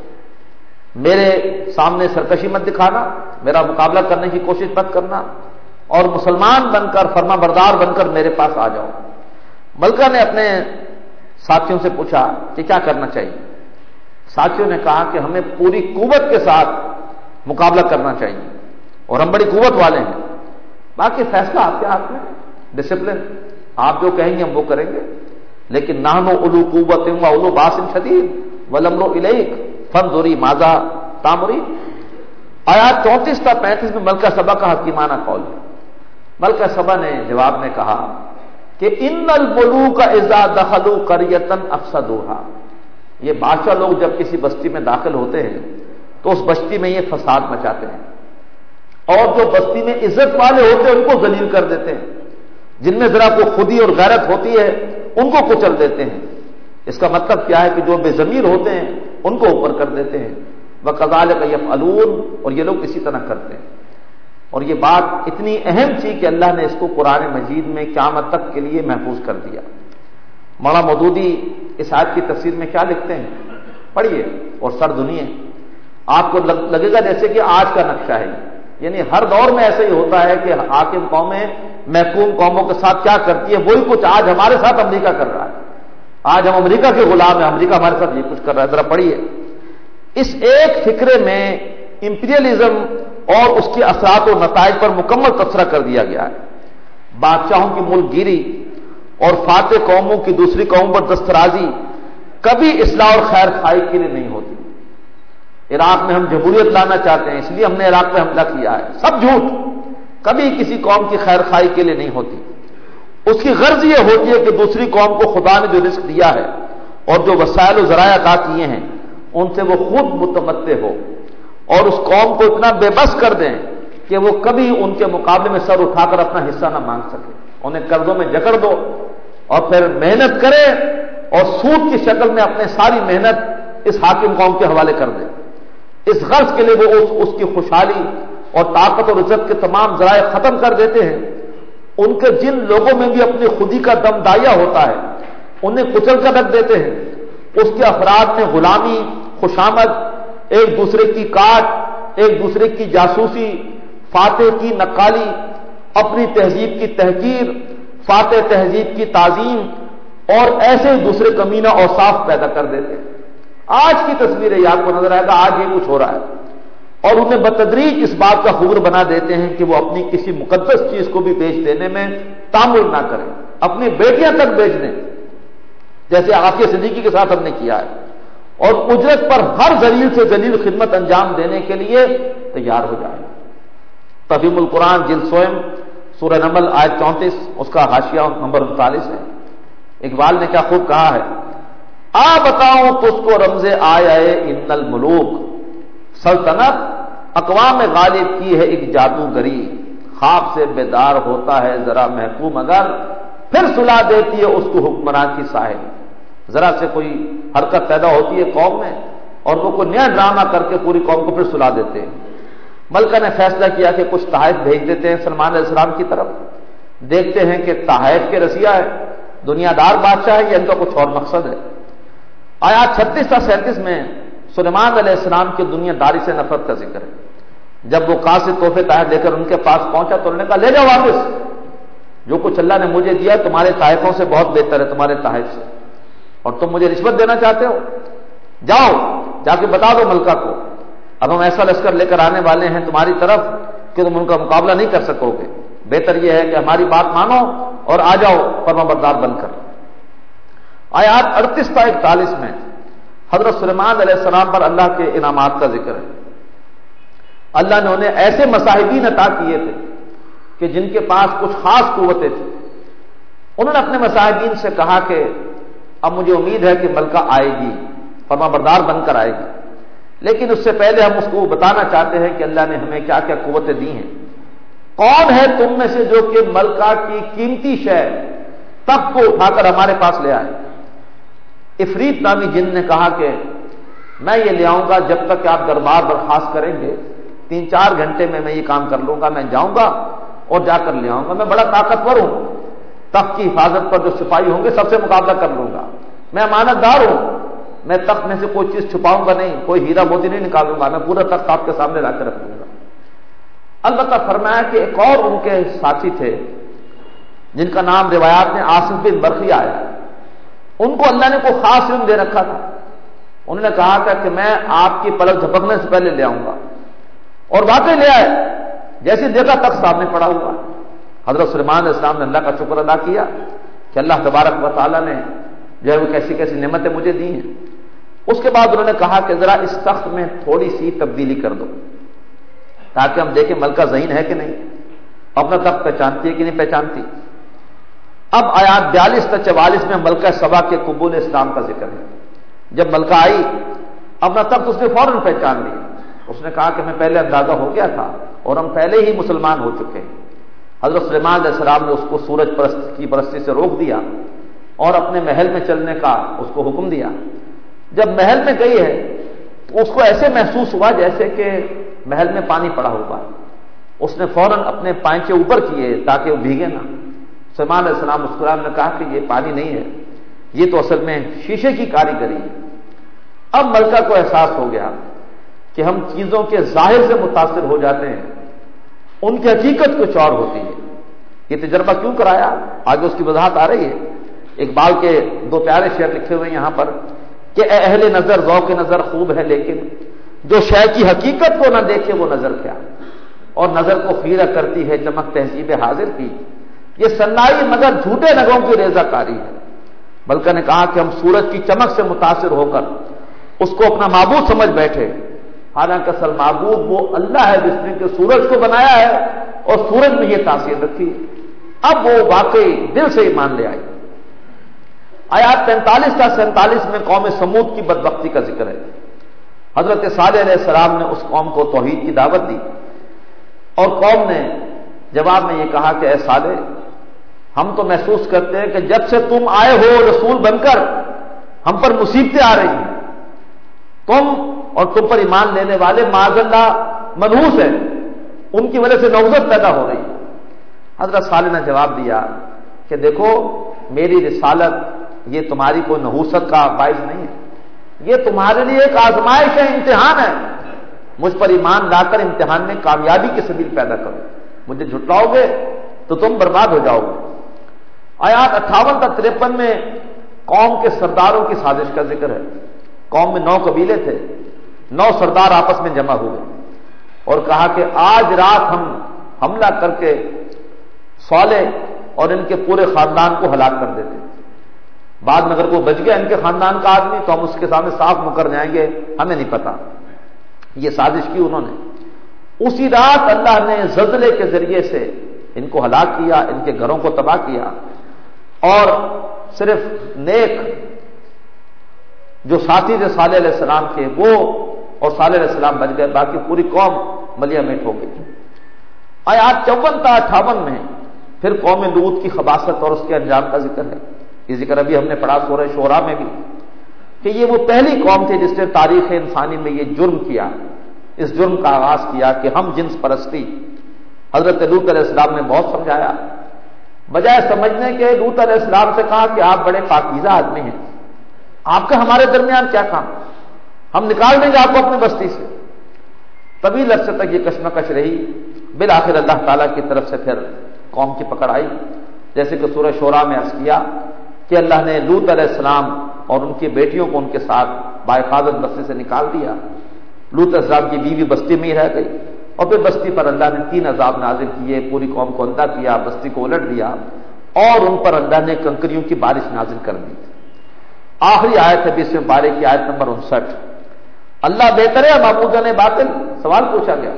میرے سامنے سرکشی مت دکھانا، میرا مقابلہ کرنے کی کوشش مت کرنا، اور مسلمان بن کر، فرما بردار بن کر میرے پاس آ جاؤ. ملکہ نے اپنے ساتھیوں سے پوچھا کہ کیا کرنا چاہیے. ساتھیوں نے کہا کہ ہمیں پوری قوت کے ساتھ مقابلہ کرنا چاہیے، اور ہم بڑی قوت والے ہیں. باقی فیصلہ آپ کے ہاتھ میں، ڈسپلن، آپ جو کہیں گے ہم وہ کریں گے. لیکن نحن اولو قوت و اولو باس شدید والامر الیک فانظری ماذا تامری. آیات 34 تا 35 میں ملکہ سبا کا حکیمانہ قول ہے. ملکہ سبا نے جواب میں کہا کہ ان الملوک اذا دخلوا قریۃ افسدوها. یہ بادشاہ لوگ جب کسی بستی میں داخل ہوتے ہیں تو اس بستی میں یہ فساد مچاتے ہیں، اور جو بستی میں عزت والے ہوتے ہیں ان کو ذلیل کر دیتے ہیں، جن میں ذرا کو خودی اور غیرت ہوتی ہے ان کو کچل دیتے ہیں. اس کا مطلب کیا ہے کہ جو بے ضمیر ہوتے ہیں ان کو اوپر کر دیتے ہیں. وَكَذَلِكَ يَفْعَلُونَ، اور یہ لوگ اسی طرح کرتے ہیں. اور یہ بات اتنی اہم تھی کہ اللہ نے اس کو قرآن مجید میں قیامت تک کے لیے محفوظ کر دیا. مولانا مودودی اس آیت کی تفسیر میں کیا لکھتے ہیں، پڑھیے اور سر دھنیے. آپ کو لگے گا جیسے کہ آج کا نقشہ ہے. یعنی ہر دور میں ایسا ہی ہوتا ہے کہ حاکم قومیں محکوم قوموں کے ساتھ کیا کرتی ہے، وہی کچھ آج ہمارے ساتھ امریکہ کر رہا ہے. آج ہم امریکہ کے غلام ہیں، امریکہ ہمارے ساتھ یہ کچھ کر رہا ہے. ذرا پڑھیے. اس ایک فکرے میں امپیریلزم اور اس کے اثرات و نتائج پر مکمل تبصرہ کر دیا گیا ہے. بادشاہوں کی ملک گیری اور فاتح قوموں کی دوسری قوموں پر دسترازی کبھی اصلاح اور خیر خواہی کے لیے نہیں ہوتی. عراق میں ہم جمہوریت لانا چاہتے ہیں اس لیے ہم نے عراق پہ حملہ کیا ہے، سب جھوٹ. کبھی کسی قوم کی خیر خواہی کے لیے نہیں ہوتی. اس کی غرض یہ ہوتی ہے کہ دوسری قوم کو خدا نے جو رزق دیا ہے اور جو وسائل و ذرائع عطا کیے ہیں ان سے وہ خود متمتع ہو، اور اس قوم کو اتنا بے بس کر دیں کہ وہ کبھی ان کے مقابلے میں سر اٹھا کر اپنا حصہ نہ مانگ سکے. انہیں قرضوں میں جکڑ دو اور پھر محنت کرے اور سود کی شکل میں اپنے ساری محنت اس حاکم قوم کے حوالے کر دے. اس غرض کے لیے وہ اس کی خوشحالی اور طاقت اور عزت کے تمام ذرائع ختم کر دیتے ہیں. ان کے جن لوگوں میں بھی اپنی خودی کا دم دایا ہوتا ہے انہیں کچل کر رکھ دیتے ہیں. اس کے افراد میں غلامی، خوشامد، ایک دوسرے کی کاٹ، ایک دوسرے کی جاسوسی، فاتح کی نقالی، اپنی تہذیب کی تحقیر، فاتح تہذیب کی تعظیم، اور ایسے دوسرے کمینہ اوصاف پیدا کر دیتے ہیں۔ آج کی تصویریں آپ کو نظر آئے گا، آج یہ کچھ ہو رہا ہے، اور انہیں بتدریج اس بات کا خبر بنا دیتے ہیں کہ وہ اپنی کسی مقدس چیز کو بھی بیچ دینے میں تامل نہ کریں، اپنی بیٹیاں تک بیچ دیں، جیسے عافیہ صدیقی کے ساتھ ہم نے کیا ہے، اور اجرت پر ہر ذلیل سے ذلیل خدمت انجام دینے کے لیے تیار ہو جائے۔ تفہیم القرآن جلد سوم سورہ نمل آیت 34، اس کا حاشیہ نمبر 39 ہے۔ اقبال نے کیا خوب کہا ہے، آ بتاؤں تجھ کو رمز آیا ان الملوک، سلطنت اقوام غالب کی ہے ایک جادوگری، خواب سے بیدار ہوتا ہے ذرا محکوم اگر، پھر سلا دیتی ہے اس کو حکمراں کی صاحب۔ ذرا سے کوئی حرکت پیدا ہوتی ہے قوم میں اور وہ کوئی نیا ڈرامہ کر کے پوری قوم کو پھر سلا دیتے ہیں۔ ملکہ نے فیصلہ کیا کہ کچھ تحائف بھیج دیتے ہیں سلمان علیہ السلام کی طرف، دیکھتے ہیں کہ تحائف کے رسیا ہے، دنیا دار بادشاہ ہے یا ان کا کچھ اور مقصد ہے۔ آیات 36 تا 37 میں سلیمان علیہ السلام کی دنیا داری سے نفرت کا ذکر ہے۔ جب وہ قاصد تحفے تحائف لے کر ان کے پاس پہنچا تو انہوں نے کہا لے جاؤ واپس، جو کچھ اللہ نے مجھے دیا تمہارے تحائفوں سے بہت بہتر ہے، تمہارے تحائف سے، اور تم مجھے رشوت دینا چاہتے ہو، جاؤ جا کے بتا دو ملکہ کو، اب ہم ایسا لشکر لے کر آنے والے ہیں تمہاری طرف کہ تم ان کا مقابلہ نہیں کر سکو گے، بہتر یہ ہے کہ ہماری بات مانو اور آ جاؤ فرما بردار بن کر۔ آیات 38 تا 41 میں حضرت سلیمان علیہ السلام پر اللہ کے انعامات کا ذکر ہے۔ اللہ نے انہیں ایسے مصاحبین عطا کیے تھے کہ جن کے پاس کچھ خاص قوتیں تھیں۔ انہوں نے اپنے مصاحبین سے کہا کہ اب مجھے امید ہے کہ ملکہ آئے گی، فرما بردار بن کر آئے گی، لیکن اس سے پہلے ہم اس کو بتانا چاہتے ہیں کہ اللہ نے ہمیں کیا کیا قوتیں دی ہیں۔ کون ہے تم میں سے جو کہ ملکہ کی قیمتی شے تخت کو اٹھا کر ہمارے پاس لے آئے؟ افریت نامی جن نے کہا کہ میں یہ لے آؤں گا جب تک کہ آپ دربار برخاست کریں گے، 3-4 گھنٹے میں یہ کام کر لوں گا، میں جاؤں گا اور جا کر لے آؤں گا، میں بڑا طاقتور ہوں، تخت کی حفاظت پر جو سپاہی ہوں گے سب سے مقابلہ کر لوں گا، میں امانت دار ہوں، میں تخت میں سے کوئی چیز چھپاؤں گا نہیں، کوئی ہیرا موتی نہیں نکالوں گا، میں پورا تخت آپ کے سامنے لا کے رکھ دوں گا۔ البتہ فرمایا کہ ایک اور ان کے ساتھی تھے جن کا نام روایات میں آصف بن برقی آیا، ان کو اللہ نے کوئی خاص علم دے رکھا تھا۔ انہوں نے کہا تھا کہ میں آپ کی پلک جھپکنے سے پہلے لے آؤں گا، اور واقعی لے آئے، جیسے دیکھا تخت سامنے پڑا ہوا۔ حضرت سلیمان علیہ السلام نے اللہ کا شکر ادا کیا کہ اللہ تبارک و تعالیٰ نے جو ہے وہ کیسی کیسی نعمتیں مجھے دی ہیں۔ اس کے بعد انہوں نے کہا کہ ذرا اس تخت میں تھوڑی سی تبدیلی کر دو تاکہ ہم دیکھیں ملکہ ذہین ہے کہ نہیں، اپنا تخت پہچانتی ہے کہ نہیں پہچانتی۔ اب آیات 42 تا 44 میں ملکہ سبا کے قبول اسلام کا ذکر ہے۔ جب ملکہ آئی اپنا تخت اس نے فوراً پہچان لیا، اس نے کہا کہ میں پہلے اندازہ ہو گیا تھا اور ہم پہلے ہی مسلمان ہو چکے ہیں۔ حضرت سلیمان علیہ السلام نے اس کو سورج کی پرستی سے روک دیا اور اپنے محل میں چلنے کا اس کو حکم دیا۔ جب محل میں گئی ہے تو اس کو ایسے محسوس ہوا جیسے کہ محل میں پانی پڑا ہوا، اس نے فوراً اپنے پائنچے اوپر کیے تاکہ وہ بھیگے نہ۔ سلیمان علیہ السلام مسکرا نے کہا کہ یہ پانی نہیں ہے، یہ تو اصل میں شیشے کی کاریگری ہے۔ اب ملکہ کو احساس ہو گیا کہ ہم چیزوں کے ظاہر سے متاثر ہو جاتے ہیں، ان کی حقیقت کچھ اور ہوتی ہے۔ یہ تجربہ کیوں کرایا آگے اس کی وضاحت آ رہی ہے۔ اقبال کے 2 پیارے شعر لکھے ہوئے یہاں پر کہ اے اہل نظر ذوق نظر خوب ہے لیکن جو شے کی حقیقت کو نہ دیکھے وہ نظر کیا، اور نظر کو خیرہ کرتی ہے چمک تہذیب حاضر کی، یہ سنائی مگر جھوٹے نگوں کی ریزہ کاری ہے۔ بلکہ نے کہا کہ ہم سورج کی چمک سے متاثر ہو کر اس کو اپنا معبود سمجھ بیٹھے، حالانکہ اصل معبود وہ اللہ ہے جس نے کہ سورج کو بنایا ہے اور سورج میں یہ تاثیر رکھی ہے۔ اب وہ واقعی دل سے ایمان لے آئی۔ آیات 45 تا 47 میں قوم سمود کی بدبختی کا ذکر ہے۔ حضرت صالح علیہ السلام نے اس قوم کو توحید کی دعوت دی اور قوم نے جواب میں یہ کہا کہ اے صالح، ہم تو محسوس کرتے ہیں کہ جب سے تم آئے ہو رسول بن کر ہم پر مصیبتیں آ رہی ہیں، تم اور تم پر ایمان لینے والے معاذ اللہ منحوس ہیں، ان کی وجہ سے نوزت پیدا ہو رہی ہے۔ حضرت صالح نے جواب دیا کہ دیکھو میری رسالت یہ تمہاری کوئی نحوست کا باعث نہیں ہے، یہ تمہارے لیے ایک آزمائش ہے، امتحان ہے۔ مجھ پر ایمان لا کر امتحان میں کامیابی کے سبیل پیدا کرو، مجھے جھٹلاؤ گے تو تم برباد ہو جاؤ گے۔ آیات 58 تا 53 میں قوم کے سرداروں کی سازش کا ذکر ہے۔ قوم میں 9 قبیلے تھے، 9 سردار آپس میں جمع ہوئے اور کہا کہ آج رات ہم حملہ کر کے صالح اور ان کے پورے خاندان کو ہلاک کر دیتے، بعد میں اگر کوئی بچ گیا ان کے خاندان کا آدمی تو ہم اس کے سامنے صاف مکر جائیں گے، ہمیں نہیں پتا۔ یہ سازش کی انہوں نے۔ اسی رات اللہ نے زلزلے کے ذریعے سے ان کو ہلاک کیا، ان کے گھروں کو تباہ کیا، اور صرف نیک جو ساتھی تھے صالح علیہ السلام کے وہ اور صالح علیہ السلام بچ گئے، باقی پوری قوم ملیا میٹ ہو گئی۔ آیات 54 تا 58 میں پھر قوم لوط کی خباثت اور اس کے انجام کا ذکر ہے۔ یہ ذکر ابھی ہم نے پڑھا سورہ شعراء میں بھی کہ یہ وہ پہلی قوم تھی جس نے تاریخ انسانی میں یہ جرم کیا، اس جرم کا آغاز کیا کہ ہم جنس پرستی۔ حضرت لوط علیہ السلام نے بہت سمجھایا، بجائے سمجھنے کے لوط علیہ السلام سے کہا کہ آپ بڑے پاکیزہ آدمی ہیں، آپ کا ہمارے درمیان کیا کام، ہم نکال دیں گے آپ کو اپنی بستی سے۔ طویل عرصے تک یہ کشمکش رہی، بالآخر اللہ تعالیٰ کی طرف سے پھر قوم کی پکڑ آئی، جیسے کہ سورہ شعراء میں عرض کیا کہ اللہ نے لوط علیہ السلام اور ان کی بیٹیوں کو ان کے ساتھ باحفاظت بستی سے نکال دیا۔ لوط علیہ السلام کی بیوی بستی میں ہی رہ گئی، اور پھر بستی پر اللہ نے 3 عذاب نازل کیے، پوری قوم کو اندھا کیا، بستی کو الٹ دیا، اور ان پر اللہ نے کنکریوں کی بارش نازل کر دی۔ آخری آیت ہے 20ویں پارے کی آیت نمبر 59۔ اللہ بہتر ہے معبودان باطل؟ سوال پوچھا گیا،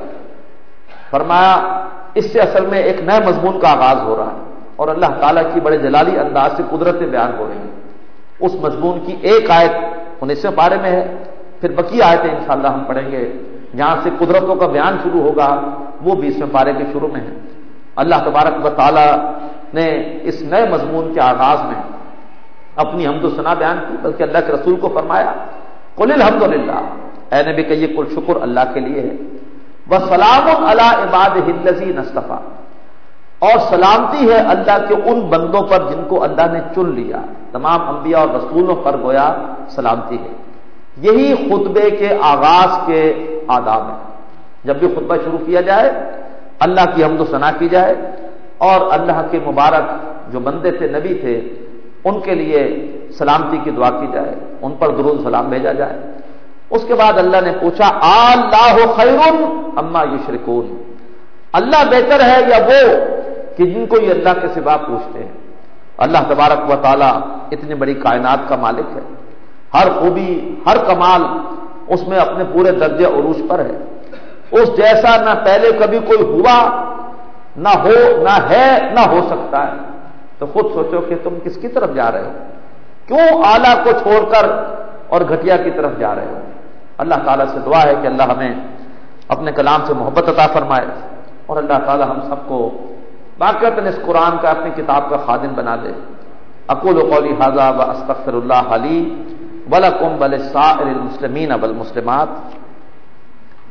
فرمایا اس سے اصل میں ایک نئے مضمون کا آغاز ہو رہا ہے، اور اللہ تعالیٰ کی بڑے جلالی انداز سے قدرتیں بیان ہو رہی ہیں۔ اس مضمون کی ایک آیت 19ویں پارے میں ہے، پھر بقی آیتیں انشاءاللہ ہم پڑھیں گے جہاں سے قدرتوں کا بیان شروع ہوگا، وہ 20ویں پارے کے شروع میں ہے۔ اللہ تبارک و تعالیٰ نے اس نئے مضمون کے آغاز میں اپنی حمد و ثنا بیان کی، بلکہ اللہ کے رسول کو فرمایا قل الحمدللہ، اے نبی کہیے کل شکر اللہ کے لیے ہے، وسلام علی عبادہ الذین اصطفیٰ، اور سلامتی ہے اللہ کے ان بندوں پر جن کو اللہ نے چن لیا۔ تمام انبیاء اور رسولوں پر گویا سلامتی ہے۔ یہی خطبے کے آغاز کے آداب ہیں، جب بھی خطبہ شروع کیا جائے اللہ کی حمد و ثنا کی جائے، اور اللہ کے مبارک جو بندے تھے، نبی تھے، ان کے لیے سلامتی کی دعا کی جائے، ان پر درود سلام بھیجا جائے۔ اس کے بعد اللہ نے پوچھا اللہ خیر اما یشرکون، اللہ بہتر ہے یا وہ کہ جن کو یہ اللہ کے سوا پوچھتے ہیں۔ اللہ تبارک و تعالی اتنی بڑی کائنات کا مالک ہے، ہر خوبی ہر کمال اس میں اپنے پورے درجے عروج پر ہے، اس جیسا نہ پہلے کبھی کوئی ہوا، نہ ہو، نہ ہے، نہ ہو سکتا ہے۔ تو خود سوچو کہ تم کس کی طرف جا رہے ہو، کیوں اعلیٰ کو چھوڑ کر اور گھٹیا کی طرف جا رہے ہو۔ اللہ تعالیٰ سے دعا ہے کہ اللہ ہمیں اپنے کلام سے محبت عطا فرمائے، اور اللہ تعالیٰ ہم سب کو باقاعدہ اس قرآن کا اپنی کتاب کا خادم بنا دے۔ اقول قولی ھذا واستغفر اللہ لی ولکم ولسائر المسلمین والمسلمات